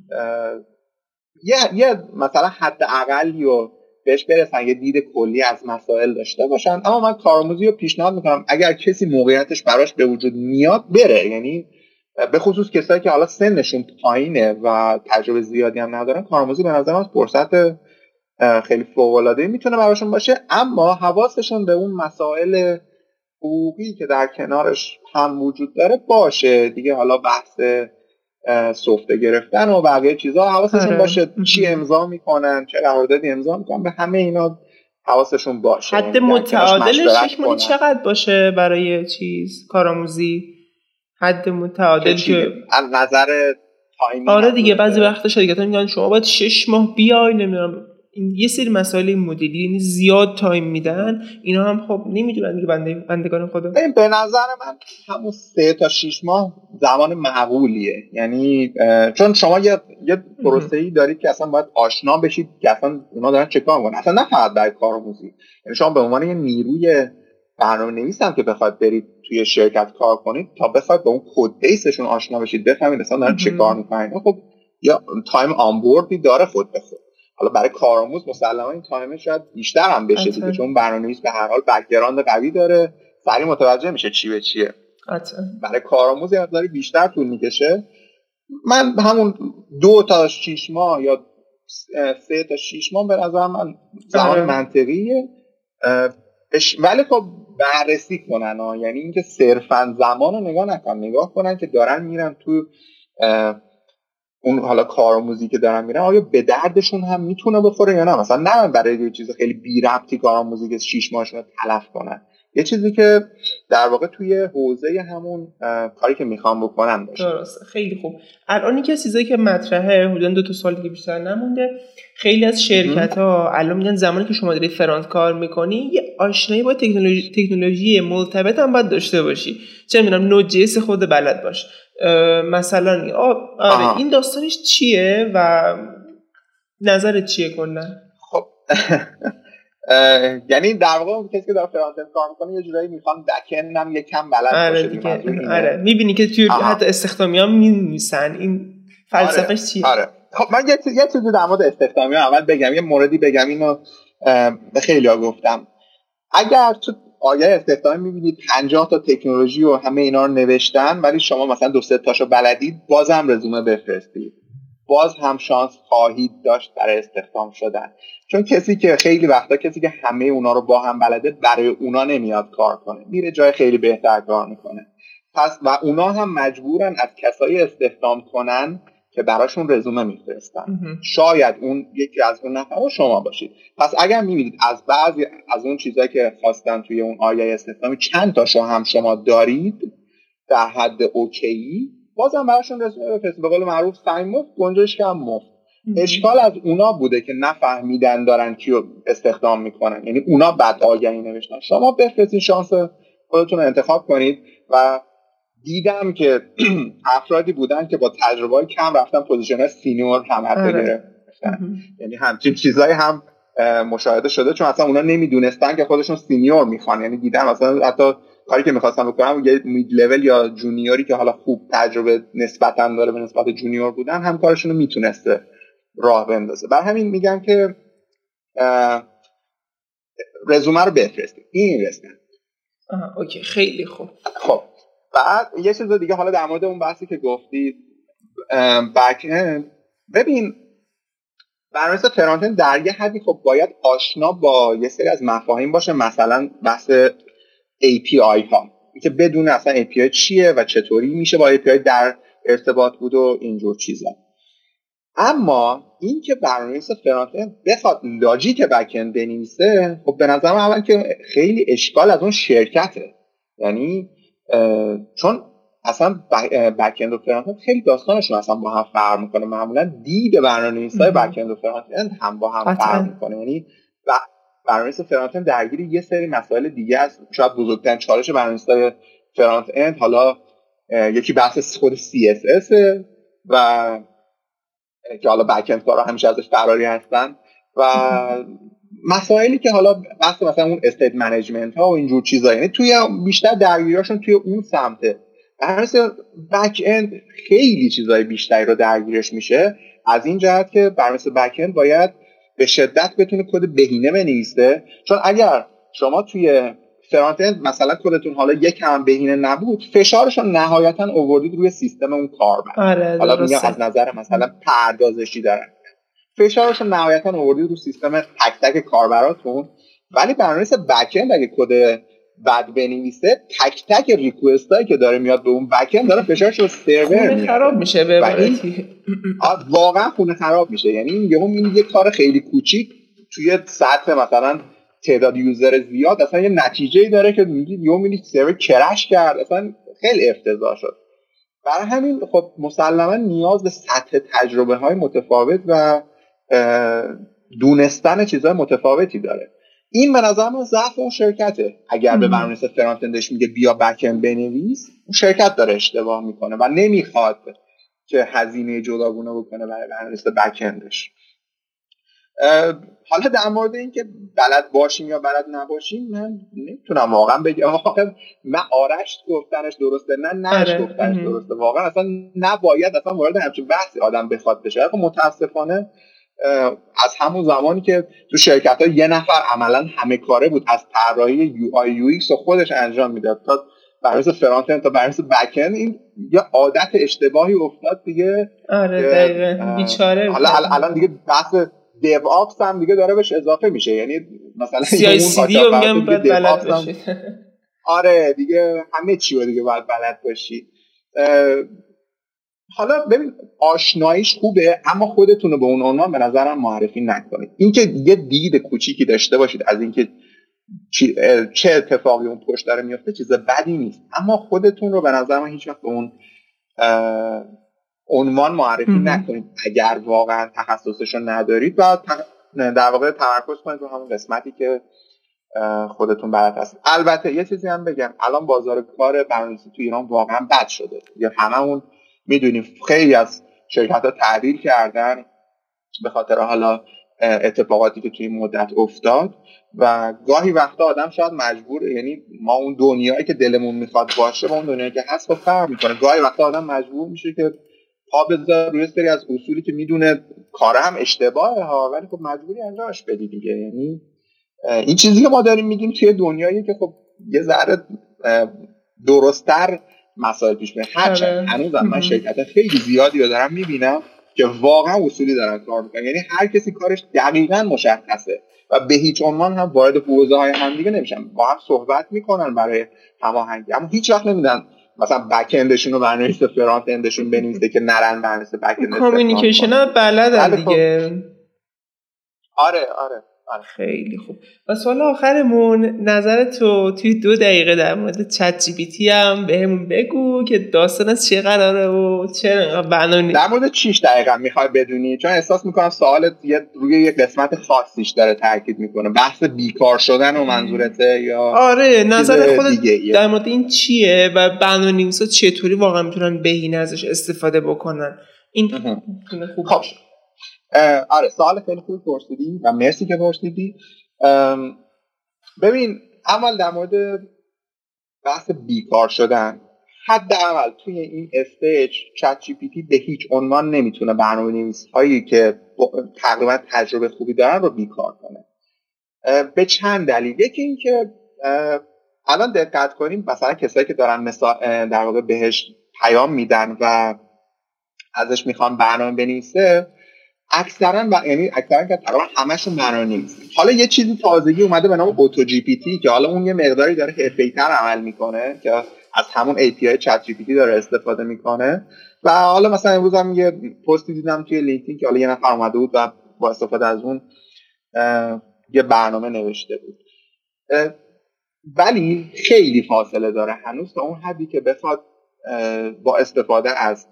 یه یه مثلا حد اقلی رو بهش برسن، یه دید کلی از مسائل داشته باشن. اما من کارآموزی رو پیشنهاد میکنم اگر کسی موقعیتش براش به وجود میاد بره. یعنی به خصوص کسایی که حالا سنشون پایینه و تجربه زیادی هم ندارن، کارآموزی به نظر من فرصت خیلی فوق‌العاده‌ای میتونه براشون باشه. اما حواسشون به اون مسائل حقوقی که در کنارش هم وجود داره باشه دیگه. حالا بحث سفته گرفتن و بقیه چیزها حواسشون باشه، چی امضا میکنن، چه قراردادی امضا میکنن، به همه اینا حواسشون باشه. حد متعادلش فکر چقدر باشه برای چیز کارآموزی؟ حد متعادل که از نظر تایمی. آره دیگه بعضی وقتا شرکت‌ها میگن شما باید شش ماه بیای، نمیدونم یه سری مسائل مدلی، یعنی زیاد تایم میدن. اینا هم خب نمیدونن دیگه بنده بندگان خدا. به نظر من همون سه تا شش ماه زمان معقولیه. یعنی چون شما یه یه پروسه‌ای دارید که اصلا باید آشنا بشید که اصلا اونا دارن چه کار می‌کنن، اصلا نه فقط برای کارآموزی. یعنی شما به عنوان یه نیروی برنامه‌نویس هم که بخواید برید توی شرکت کار کنید، تا بخواید با اون کد بیسشون آشنا بشید، بفهمید اصلا دارن چه کار می‌کنن، خب یا تایم آنبوردی داره خود به خود. حالا برای کارآموز مسلماً این تایم شاید بیشتر هم بشه دیگه، چون برنامه‌نویس به هر حال بک‌گراند قوی داره، سریع متوجه میشه چی به چیه. حتما برای کارآموز یه مقدار بیشتر طول میکشه. من همون دو تا شش ماه یا سه تا شش ماه به نظر من زمان منطقیه. ولی خب بررسی کنن ها. یعنی اینکه صرفاً زمان رو نگاه نکنن، نگاه کنن که دارن میرن تو اون حالا کارآموزی که دارن میرن آیا به دردشون هم میتونه بخوره یا نه. مثلا نه برای یه چیز خیلی بی ربطی کارآموزی که شش ماهشون رو تلف کنن، یه چیزی که در واقع توی حوزه همون کاری که میخوام بکنن باشه. درسته، خیلی خوب. الان که چیزایی که مطرحه حدوداً دو تا سال دیگه بیشتر نمونده، خیلی از شرکت‌ها الان میگن زمانی که شما داری فرانت کار میکنی یه آشنایی با تکنولوژی تکنولوژی مرتبط هم باید داشته باشی. چه میدونم نود جی اس خود بلد باش. مثلا آره این داستانش چیه و نظرت چیه کلا؟ خب یعنی در واقع کسی که داره فرانت اند کار میکنه یه جورایی میخوان بک اند هم یکم بلد آره باشه دیگه. دیگه. آره میبینی که توی حتی استخدامی‌ها می‌نویسن این فلسفه‌ش آره. چیه. آره خب من یه یه چیزی در مورد استخدامی اول بگم، یه موردی بگم، اینو به خیلی‌ها گفتم. اگر تو آیه استخدامی میبینید پنجاه تا تکنولوژی و همه اینا رو نوشتن ولی شما مثلا دو سه تاشو بلدید، بازم رزومه بفرستید، باز هم شانس خواهید داشت برای استخدام شدن. چون کسی که خیلی وقتا کسی که همه اونا رو با هم بلده برای اونا نمیاد کار کنه، میره جای خیلی بهتر کار میکنه. پس و اونا هم مجبورن از کسایی استخدام کنن که براشون رزومه میفرستن. شاید اون یکی از اون نفرها شما باشید. پس اگر میبینید از بعضی از اون چیزایی که خواستن توی اون آیه استخدامی چند تاشو هم شما دارید در حد اوکی، بازم براشون رزومه بفرستید. به قول معروف سعی مفت گنجش کم مفت. اشکال از اونا بوده که نفهمیدن دارن کیو استخدام میکنن، یعنی اونا بد آگهی نوشتن. شما بفرستید، شانس خودتون رو انتخاب کنید. و دیدم که افرادی بودن که با تجربه کم رفتن پوزیشن سینیور هم حتی گرفتن. یعنی همچین چیزایی هم مشاهده شده، چون اصلا اونا نمیدونستن که خودشون سینیور میخوان. یعنی دیدم اصلا حتی کاری که میخواستم بکنم یه مید لول یا جونیوری که حالا خوب تجربه نسبتاً داره به نسبت جونیور بودن هم کارشون رو میتونسته راه بندازه. برای همین میگم که رزومه رو بفرستید. این رسن. آها اوکی خیلی خوب. خب بعد یه چیز دیگه حالا در مورد اون بحثی که گفتید بک اند، ببین برای فرانت اند در یه حدی خب باید آشنا با یه سری از مفاهیم باشه، مثلا بحث ای پی آی ها، که بدون اصلا ای پی آی چیه و چطوری میشه با ای پی آی در ارتباط بود و اینجور چیزا. اما این که برنامه‌نویس فرانت اند بخواد لاجیک بک اند بنویسه، خب به نظر من اول که خیلی اشکال از اون شرکته. یعنی چون اصلا بک اند و فرانت اند خیلی داستانشون اصلا با هم فرق میکنه. معمولا دید برنامه‌نویسای بک اند و فرانت اند هم با هم فرق میکنه. یعنی برنامه‌نویس فرانت اند درگیر یه سری مسائل دیگه است. شاید بزرگترین چالش برنامه‌نویسای فرانت اند حالا یکی بحث خود سی اس اس و که حالا بک اند کارا همیشه ازش فراری هستن، و مسائلی که حالا بحث مثلا اون استیت منیجمنت ها و اینجور چیزا، یعنی توی بیشتر درگیریاشون توی اون سمته. در بک اند خیلی چیزای بیشتری رو درگیرش میشه، از این جهت که برنامه‌نویس بک اند باید به شدت بتونه کد بهینه بنویسه. چون اگر شما توی فرانت اند مثلا کدتون حالا یک هم بهینه نبود، فشارش رو نهایتا آوردید روی سیستم اون کاربر. آره حالا میگم از نظر مثلا پردازشی دارن، فشارش رو نهایتا آوردید روی سیستم تک تک کاربراتون. ولی برنامه‌نویس بک اند اگه کد بد بنویسه، تک تک ریکوست هایی که داره میاد به اون بک اند داره فشارش رو سرور میاد، خراب میشه به عبارتی. واقعا خونه خراب میشه. یعنی یهو این یه کار خیلی کوچیک توی سطح مثلا تعداد یوزر زیاد اصلا یه نتیجه‌ای داره که میگید یهو میبینید سرور کرش کرد، اصلا خیلی افتضاح شد. برای همین خب مسلما نیاز به سطح تجربه های متفاوت و دونستن چیزهای متفاوتی داره. این به نظر من ضعف اون شرکته. اگر به برنامه‌نویس فرانت اندش میگه بیا بک اند بنویس، اون شرکت داره اشتباه میکنه و نمیخواد که هزینه جداگونه بکنه برای برنامه‌نویس بک اندش. حالا در مورد این که بلد باشیم یا بلد نباشیم، من نمیتونم واقعا بگم واقعا نه آرش گفتنش درسته نه نش گفتنش درسته. واقعا اصلا نباید اصلا وارد همچین بحثی آدم بخواد بشه. خب متاسفانه از همون زمانی که تو شرکت‌ها یه نفر عملاً همه کاره بود، از طراحی یو آی یو ایکس خودش انجام میداد تا برنامه‌نویس فرانت اند تا برنامه‌نویس بک اند، این یه عادت اشتباهی افتاد دیگه. آره دقیقاً بیچاره. حالا الان دیگه بحث دیو آپس هم دیگه داره بهش اضافه میشه. یعنی مثلا سی آی سی دی رو میگم باید بلد باشید. آره دیگه همه چی رو دیگه باید بلد باشید. حالا ببین آشناییش خوبه، اما خودتون رو به اون عنوان به نظرم معرفی نکنید. اینکه یه دید کوچیکی داشته باشید از اینکه چه اتفاقی اون پشت داره میفته چیز بدی نیست، اما خودتون رو به نظر من هیچ وقت به اون عنوان معرفی نکنید اگر واقعا تخصصش رو ندارید و در واقع تمرکز کنید رو همون قسمتی که خودتون بلد هستید. البته یه چیزی هم بگم، الان بازار کار برنامه‌نویسی تو ایران واقعا بد شده. یا هممون میدونیم خیلی از شرکت‌ها تعدیل کردن به خاطر حالا اتفاقاتی که توی مدت افتاد و گاهی وقتا آدم شاید مجبوره، یعنی ما اون دنیایی که دلمون میخواد باشه با اون دنیایی که هست خب فرق میکنه. گاهی وقتا آدم مجبور میشه که پا بذاره روی سری از اصولی که میدونه کار هم اشتباهه ها، ولی خب مجبوری انجامش بدی دیگه. یعنی این چیزی که ما داریم میگیم توی دنیایی که خب یه ذره درست‌تر مسائل پیش میره. هرچند هنوز من شرکت خیلی زیادی رو دارم میبینم که واقعا اصولی دارن کار میکنن، یعنی هر کسی کارش دقیقاً مشخصه و به هیچ عنوان هم وارد حوزه‌های هم دیگه نمیشن، با هم صحبت میکنن برای هماهنگی، اما هیچ وقت نمیدن مثلا بک اندشون رو برنامه‌نویس فرانت اندشون بنویسه که نرن برنامه‌نویس بک اند. کامیونیکیشن ها بلدن دیگه. آره آره آره. خیلی خوب. و سوال آخرمون، نظر تو توی دو دقیقه در مورد چت جی پی تی هم بهمون بگو که داستان از چه قراره و چه بنانی در مورد چیش دقیقا میخوای بدونی، چون احساس میکنم سوالت یه روی یه قسمت خاصیش داره تاکید میکنه. بحث بیکار شدن و منظورته یا آره نظر خودت در مورد این چیه و برنامه‌نویسا چطوری واقعا میتونن بهینه ازش استفاده بکنن؟ این میتونه خوب باشه. آره سوال خیلی خوب پرسیدی و مرسی که پرسیدی. ببین اول در مورد بحث بیکار شدن، حداقل توی این استیج چت جی پی تی به هیچ عنوان نمیتونه برنامه‌نویس هایی که تقریبا تجربه خوبی دارن رو بیکار کنه، به چند دلیل. یکی این که الان دقت کنیم مثلا کسایی که دارن مثلا در واقع بهش پیام میدن و ازش میخوان برنامه بنویسه، اکثرا و یعنی اکثرا که تقریبا همشون برنامه‌نویسن. حالا یه چیزی تازگی اومده به نام اتو جی پی تی که حالا اون یه مقداری داره حرفه‌ای‌تر عمل میکنه که از همون ای پی آی چت جی پی تی داره استفاده میکنه. و حالا مثلا امروز هم یه پستی دیدم توی لینکدین که حالا یه نفر اومده بود و با استفاده از اون یه برنامه نوشته بود، ولی خیلی فاصله داره هنوز تا اون حدی که بخواد با استفاده از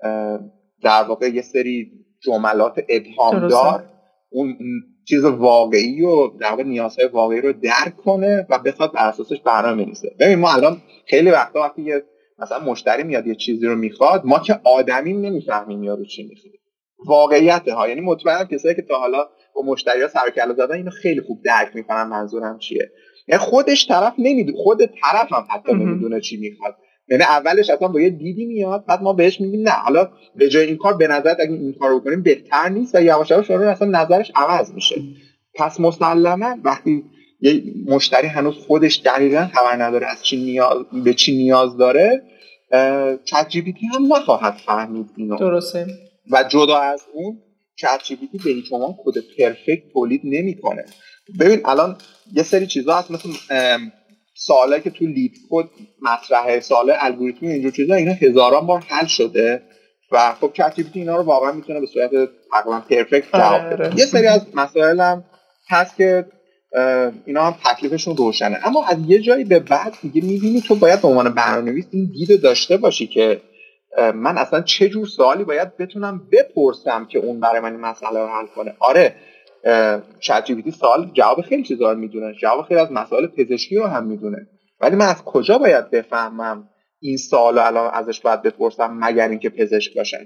در واقع یه سری جملات ابهامدار اون چیز واقعی و در واقع نیازهای واقعی رو درک کنه و بخواد بر اساسش برنامه بنویسه. ببین ما الان خیلی وقتا وقتی یه مثلا مشتری میاد یه چیزی رو میخواد، ما که آدمیم نمیفهمیم یارو چی میخواد. واقعیت ها، یعنی مطمئنم کسایی که تا حالا با مشتری‌ها سر و کله زدن اینو خیلی خوب درک میکنن منظورم چیه. یعنی خودش طرف نمیدونه، خود طرف هم حتی نمیدونه چی میخواد. یعنی اولش اصلا با یه دیدی میاد، بعد ما بهش میگیم نه حالا به جای این کار به نظرت اگه این کارو بکنیم بهتر نیست و یواش یواش اصلا نظرش عوض میشه. پس مسلماً وقتی یه مشتری هنوز خودش دقیقاً خبر نداره از چی نیاز به چی نیاز داره، چت جی پی تی هم نخواهد فهمید اینو. درسته. و جدا از اون چت جی پی تی به هیچ عنوان کد پرفکت تولید نمیکنه. ببین الان یه سری چیزا هست مثل سوالی که تو لید کد مطرحه، سوال الگوریتمی اینجور چیزا، اینا هزاران بار حل شده و خب چت جی پی تی اینا رو واقعا میتونه به صورت تقریبا پرفکت جواب بده. یه سری از مسائل هم هست که اینا هم تکلیفشون روشنه، اما از یه جایی به بعد دیگه میبینی تو باید به عنوان برنامه‌نویس این دیدو داشته باشی که من اصلا چه جور سوالی باید بتونم بپرسم که اون برای من این مسئله رو حل کنه. آره چت جی پی تی سوال جواب خیلی چیزا رو میدونه، جواب خیلی از مسائل پزشکی رو هم میدونه، ولی من از کجا باید بفهمم این سوالو الان ازش باید بپرسم مگر اینکه پزشک باشن؟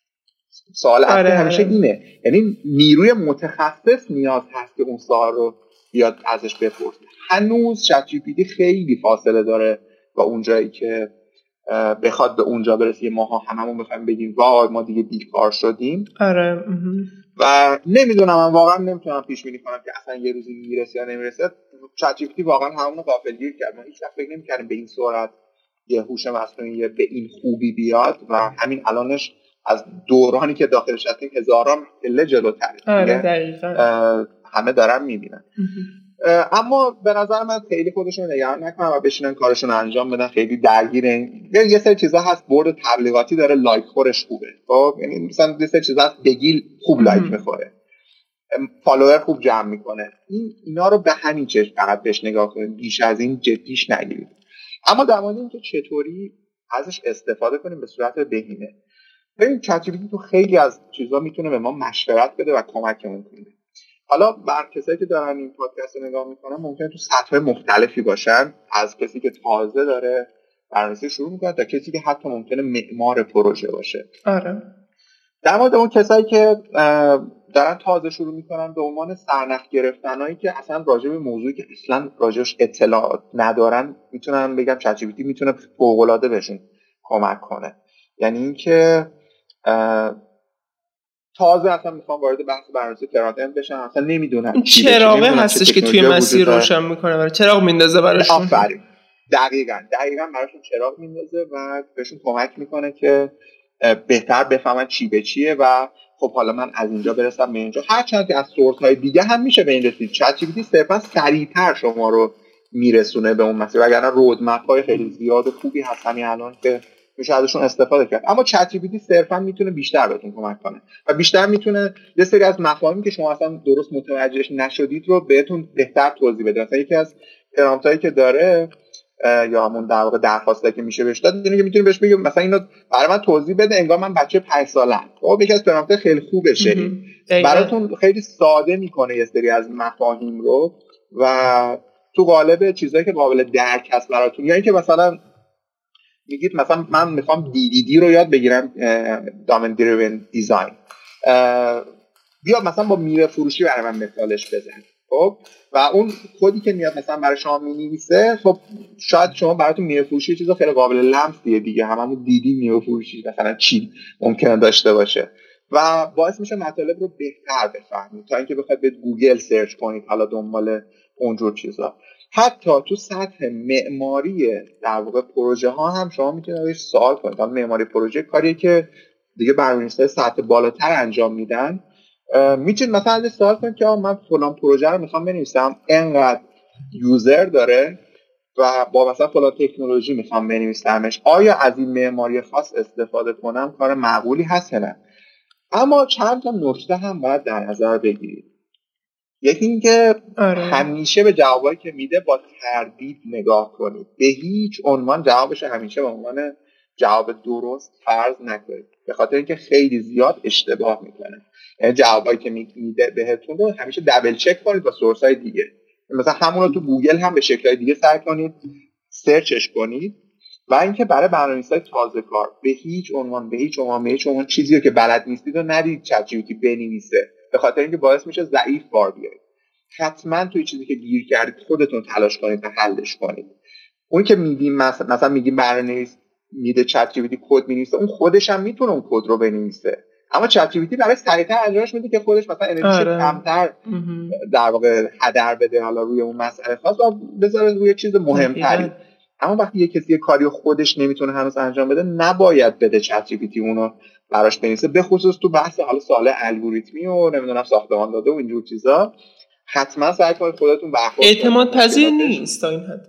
سوال اصلی آره همیشه آره. اینه، یعنی نیروی متخصص نیاز هست که اون سوال رو بیاد ازش بپرسه. هنوز چت جی پی تی خیلی فاصله داره با اون جایی که بخواد به اونجا برسه ماها هممون بخوایم بگیم وای ما دیگه بیکار شدیم. آره. و نمیدونم، من واقعا نمیتونم پیش بینی کنم که اصلا یه روزی میرسه یا نمیرسه. چت جی پی تی واقعا همونو غافلگیر کرد. ما هیچ وقت فکر نمی‌کردیم به این سرعت یه هوش مصنوعی به این خوبی بیاد و همین الانش از دورانی که داخلش هستیم هزاران پله جلوتره. آره دقیقاً. همه دارن میبینن. اما به نظر من خیلی خودشون نگران نکنن و بشینن کارشون انجام بدن. خیلی درگیر این یه سری چیزا هست، برد تبلیغاتی داره، لایک خورش خوبه. خب یعنی مثلا یه سری چیزا هست بگیل خوب لایک میخوره، فالوور خوب جمع میکنه. این اینا رو به همین چشم فقط بهش نگاه کنید، بیش از این جدیش نگیرید. اما در مورد اینکه چطوری ازش استفاده کنیم به صورت بهینه، ببین چت جی پی تی تو خیلی از چیزا میتونه به ما مشورت بده و کمکمون کنه. حالا بر کسایی که دارن این پادکست رو نگاه میکنن ممکنه تو سطح مختلفی باشن، از کسی که تازه داره برنامه‌نویسی شروع میکنه تا کسی که حتی ممکنه معمار پروژه باشه. آره. در مورد اون کسایی که دارن تازه شروع میکنن به عنوان سرنخ گرفتنایی که اصلا راجع به موضوعی که اصلا راجعش اطلاعات ندارن، میتونن بگم چت جی پی تی میتونه فوق العاده بهشون کمک کنه. یعنی اینکه تازه اصلا میخوام وارد بحث برنامه‌نویسی فرانت اند بشن، اصلا نمیدونن چراغ هستش که توی مسیر روشن میکنه، برای چراغ میندازه براشون. آفرین، دقیقاً دقیقاً براشون چراغ میندازه و بهشون کمک میکنه که بهتر بفهمن چی به چیه و خب حالا من از اینجا برسم به اینجا. هرچند که از سورس های دیگه هم میشه به این رسید. چت جی پی تی صرفا سریعتر شما رو میرسونه به اون مسیر، وگرنه رودمپ های خیلی زیاد و خوبی هست همین الان که میشه ازشون استفاده کرد. اما چت جی پی تی صرفا میتونه بیشتر بهتون کمک کنه و بیشتر میتونه یه سری از مفاهیمی که شما اصلا درست متوجهش نشدید رو بهتون بهتر توضیح بده. مثلا یکی از پرامپتایی که داره یا همون در واقع درخواسته که میشه بهش داد، اینه که میتونی بهش بگی مثلا اینو برای من توضیح بده انگار من بچه پنج ساله‌ام. خب یکی از پرامپت خیلی خوبه، شنید براتون خیلی ساده میکنه یه سری از مفاهیم رو و تو قالب چیزایی که قابل درک هست براتون. یا اینکه مثلا میگید مثلا من میخوام دی دی دی رو یاد بگیرم، دامین دریون دیزاین، بیا مثلا با میوه فروشی برای من مثالش بزن. خب و اون کدی که میاد مثلا برای شما مینویسه، خب شاید شما براتون میوه فروشی چیزا خیلی قابل لمسیه دیگه، هممون دیدیم میوه فروشی مثلا چی ممکنه داشته باشه و باعث میشه مطالب رو بهتر بفهمید تا اینکه بخواید به گوگل سرچ کنید حالا دنبال اونجور چیزا. حتی تو سطح معماری در واقع پروژه ها هم شما میتونید ازش سوال کنید. حالا معماری پروژه کاریه که دیگه برنامه‌نویسای سطح بالاتر انجام میدن. میتونید مثلا ازش سوال کنید که من فلان پروژه رو میخوام بنویسم، اینقدر یوزر داره و با مثلا فلان تکنولوژی میخوام بنویسمش، آیا از این معماری خاص استفاده کنم کار معقولی هست نه؟ اما چند تا نکته هم باید در نظر بگیرید. یکی این که آره. همیشه به جوابایی که میده با تردید نگاه کنید. به هیچ عنوان جوابش همیشه به عنوان جواب درست فرض نکنید، به خاطر اینکه خیلی زیاد اشتباه میکنه. یعنی جوابایی که میده بهتون رو همیشه دبل چک کنید با سورس های دیگه. مثلا همون رو تو گوگل هم به شکل‌های دیگه سعی کنید سرچش کنید. و اینکه برای برنامه‌نویسای تازه کار به هیچ عنوان به هیچ عنوان به هیچ عنوان چیزی رو که بلد نیستید رو ندید چت جی پی تی بنویسه، به خاطر اینکه باعث میشه ضعیف بار بیارید. حتما توی چیزی که گیر کردید خودتون تلاش کنید تا حلش کنید. اون که میگیم مثلا مثلا میگیم برنامه‌نویس میده چت جی پی تی کد می‌نویسه، اون خودش هم میتونه اون کد رو بنویسه، اما چت جی پی تی برای سریعتر انجامش میده که خودش مثلا انرژی آره. کمتر در واقع هدر بده حالا روی اون مسئله خاص و بذاره روی چیز مهمتری. اما وقتی یه کسی کاری خودش نمیتونه هنوز انجام بده، نباید بده چت جی پی تی اونو براش بنویسه، به خصوص تو بحث حالا سوال الگوریتمی و نمیدونم ساختمان داده و اینجور چیزا. حتما سعی کنید خودتون برخورد اعتماد پذیر نیست تا این حد.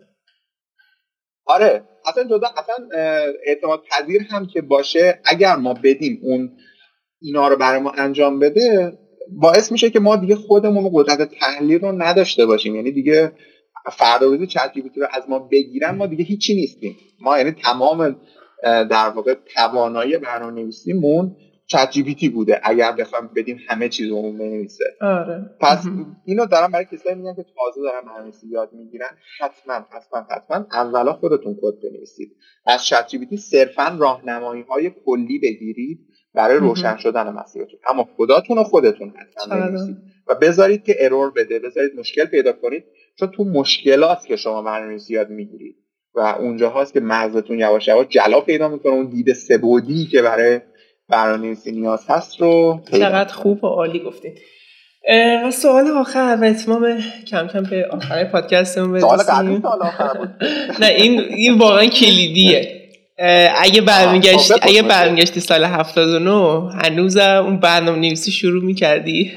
آره اصلا جدا اصلا اعتماد پذیر هم که باشه، اگر ما بدیم اون اینا رو برای ما انجام بده، باعث میشه که ما دیگه خودمون قدرت تحلیل رو نداشته باشیم. یعنی دیگه فردا روزی چت جی پی تی رو از ما بگیرن، ما دیگه هیچی نیستیم. ما یعنی تمام در واقع توانایی برنامه‌نویسیمون چت جی پی تی بوده اگر بخوام بدیم همه چیز رو بنویسه. آره. پس اینو دارم برای کسایی میگم که تازه دارن برنامه‌نویسی یاد میگیرن، حتما حتما حتما اولا خودتون کد بنویسید. از چت جی پی تی صرفا راهنمایی‌های کلی بگیرید برای روشن شدن مسیرتون، اما خودتون و خودتون حتما بنویسید و بذارید که ارور بده، بذارید مشکل پیدا کنید، چون تو مشکلات که شما برنامه‌نویسی یاد میگیرید و اونجا هاست که مغزتون یواش یواش جلا پیدا میکنه، اون دید سه‌بعدی که برای برنامه‌نویسی نیاز هست رو. چقدر خوب و عالی گفتید. و سوال آخر و اتمام کم کم به آخر پادکستمون برسیم. سوال قبلی سوال آخر بود. نه این این واقعا کلیدیه. اگه برمیگشت اگه برمیگشتی سال هفتاد و نه هنوزم اون برنامه‌نویسی شروع می‌کردی؟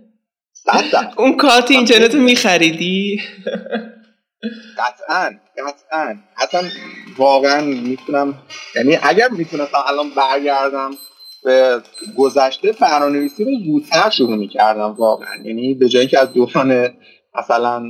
اون کارت اینترنت رو می‌خریدی؟ قطعاً قطعاً اصلا واقعا میتونم، یعنی اگر میتونستم الان برگردم به گذشته، برنامه‌نویسی رو زودتر شروع می‌کردم واقعا. یعنی به جای اینکه از دوران مثلا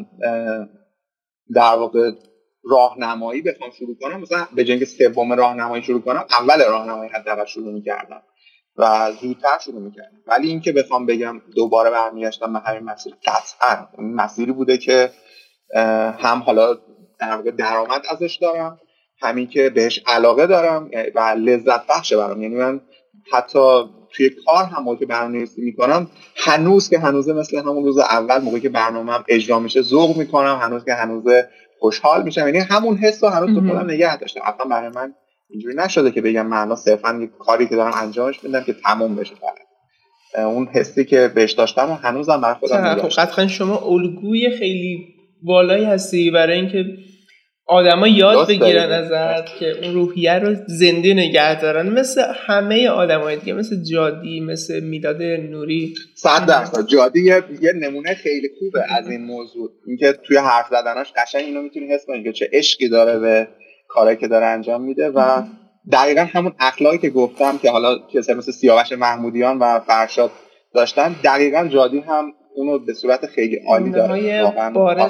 در واقع راهنمایی بخوام شروع کنم، مثلا به جای اینکه سوم راهنمایی شروع کنم، اول راهنمایی حداقل شروع می‌کردم و زودتر شروع می‌کردم. ولی اینکه بخوام بگم دوباره برمیگشتم به همین مسیر، قطعاً این مسیری بوده که هم حالا در واقع درآمد ازش دارم، همین که بهش علاقه دارم و لذت بخشه برام. یعنی من حتی توی کار هم موقعی که برنامه‌نویسی میکنم هنوز که هنوزه مثل همون روز اول موقعی که برنامه‌ام اجرا میشه ذوق میکنم، هنوز که هنوزه خوشحال میشم. یعنی همون حس رو هنوز تو خودم نگه داشتم. اصلا برای من اینجوری نشده که بگم من الان صرفا یک کاری که دارم انجامش میدم که تموم بشه. فقط اون حسی که بهش داشتم و هنوزم برای خودم نگه داشتم. قطعا شما الگوی خیلی بالایی هستی برای اینکه آدما یاد بگیرن ازت که اون روحیه رو زنده نگه دارن، مثل همه آدمای دیگه، مثل جادی، مثل میلاد نوری. صد درصد جادی یه, یه نمونه خیلی خوبه از این موضوع، اینکه توی حرف زدناش قشنگ اینو میتونی حس کنی که چه عشقی داره به کاری که داره انجام میده و دقیقاً همون اخلاقی که گفتم که حالا کسی مثل سیاوش محمودیان و فرشاد داشتن، دقیقاً جادی هم اونو به صورت خیلی عالی داره. واقعاً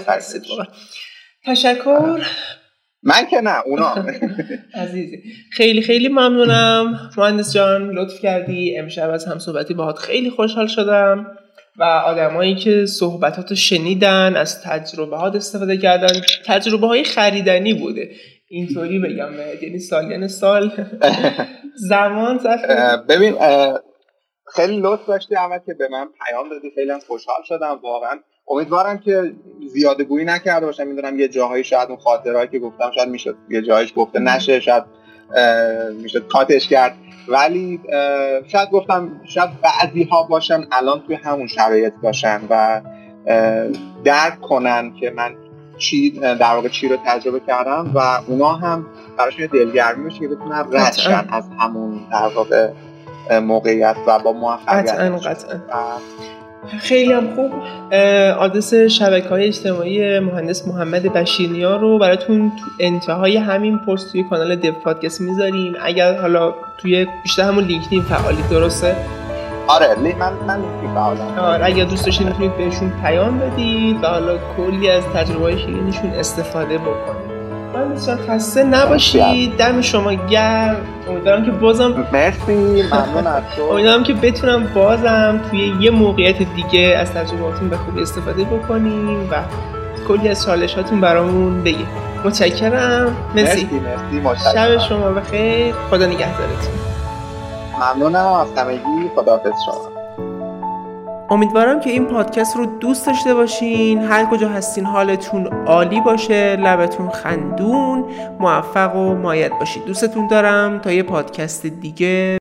تشکر. من که نه، اونا. عزیزی خیلی خیلی ممنونم مهندس جان، لطف کردی. امشب از هم صحبتی باهات خیلی خوشحال شدم و آدمایی که صحبتاتو شنیدن، از تجربه هات استفاده کردن، تجربه های خریدنی بوده اینطوری بگم، یعنی سالیان سال زمان صرف. ببین خیلی لطف داشتی اول که به من پیام دادی، خیلی هم خوشحال شدم واقعا. امیدوارم که زیاده گویی نکرده باشم. میدونم یه جاهایی شاید اون خاطرهایی که گفتم شاید میشد یه جایش گفته نشه، شاید میشد کاتش کرد، ولی شاید گفتم شاید بعضی ها باشن الان توی همون شرایط باشن و درک کنن که من چی در واقع چی رو تجربه کردم و اونا هم براشون دلگرمی بشه که بتونن رد شن از همون در واقع موقعیت و با موفقیت. قطعاً قطعاً. خیلی هم خوب. آدرس شبکه‌های اجتماعی مهندس محمد بشیرنیا رو براتون تو انتهای همین پست توی کانال دیو پادکست میذاریم. اگر حالا توی بیشتر همون لینکدین فعالی، درسته؟ آره لی من من لینکدین فعالم. آره اگر دوست داشتین میتونید بهشون پیام بدید و حالا کلی از تجربه‌های شیرینشون استفاده بکنید. من بسیار خسته نباشید. دم شما گرم. امیدوارم که بازم مرسی، ممنون از تو. امیدوارم که بتونم بازم توی یه موقعیت دیگه از تجربهاتون به خوبی استفاده بکنیم و کلی از چالشاتون برامون بگید. متشکرم. مرسی. مرسی مرسی متشکرم. شب شما بخیر. خدا نگهدارتون. ممنونم از همگی. خداحافظ شما. امیدوارم که این پادکست رو دوست داشته باشین. هر کجا هستین حالتون عالی باشه، لبتون خندون، موفق و مایل باشید. دوستتون دارم. تا یه پادکست دیگه.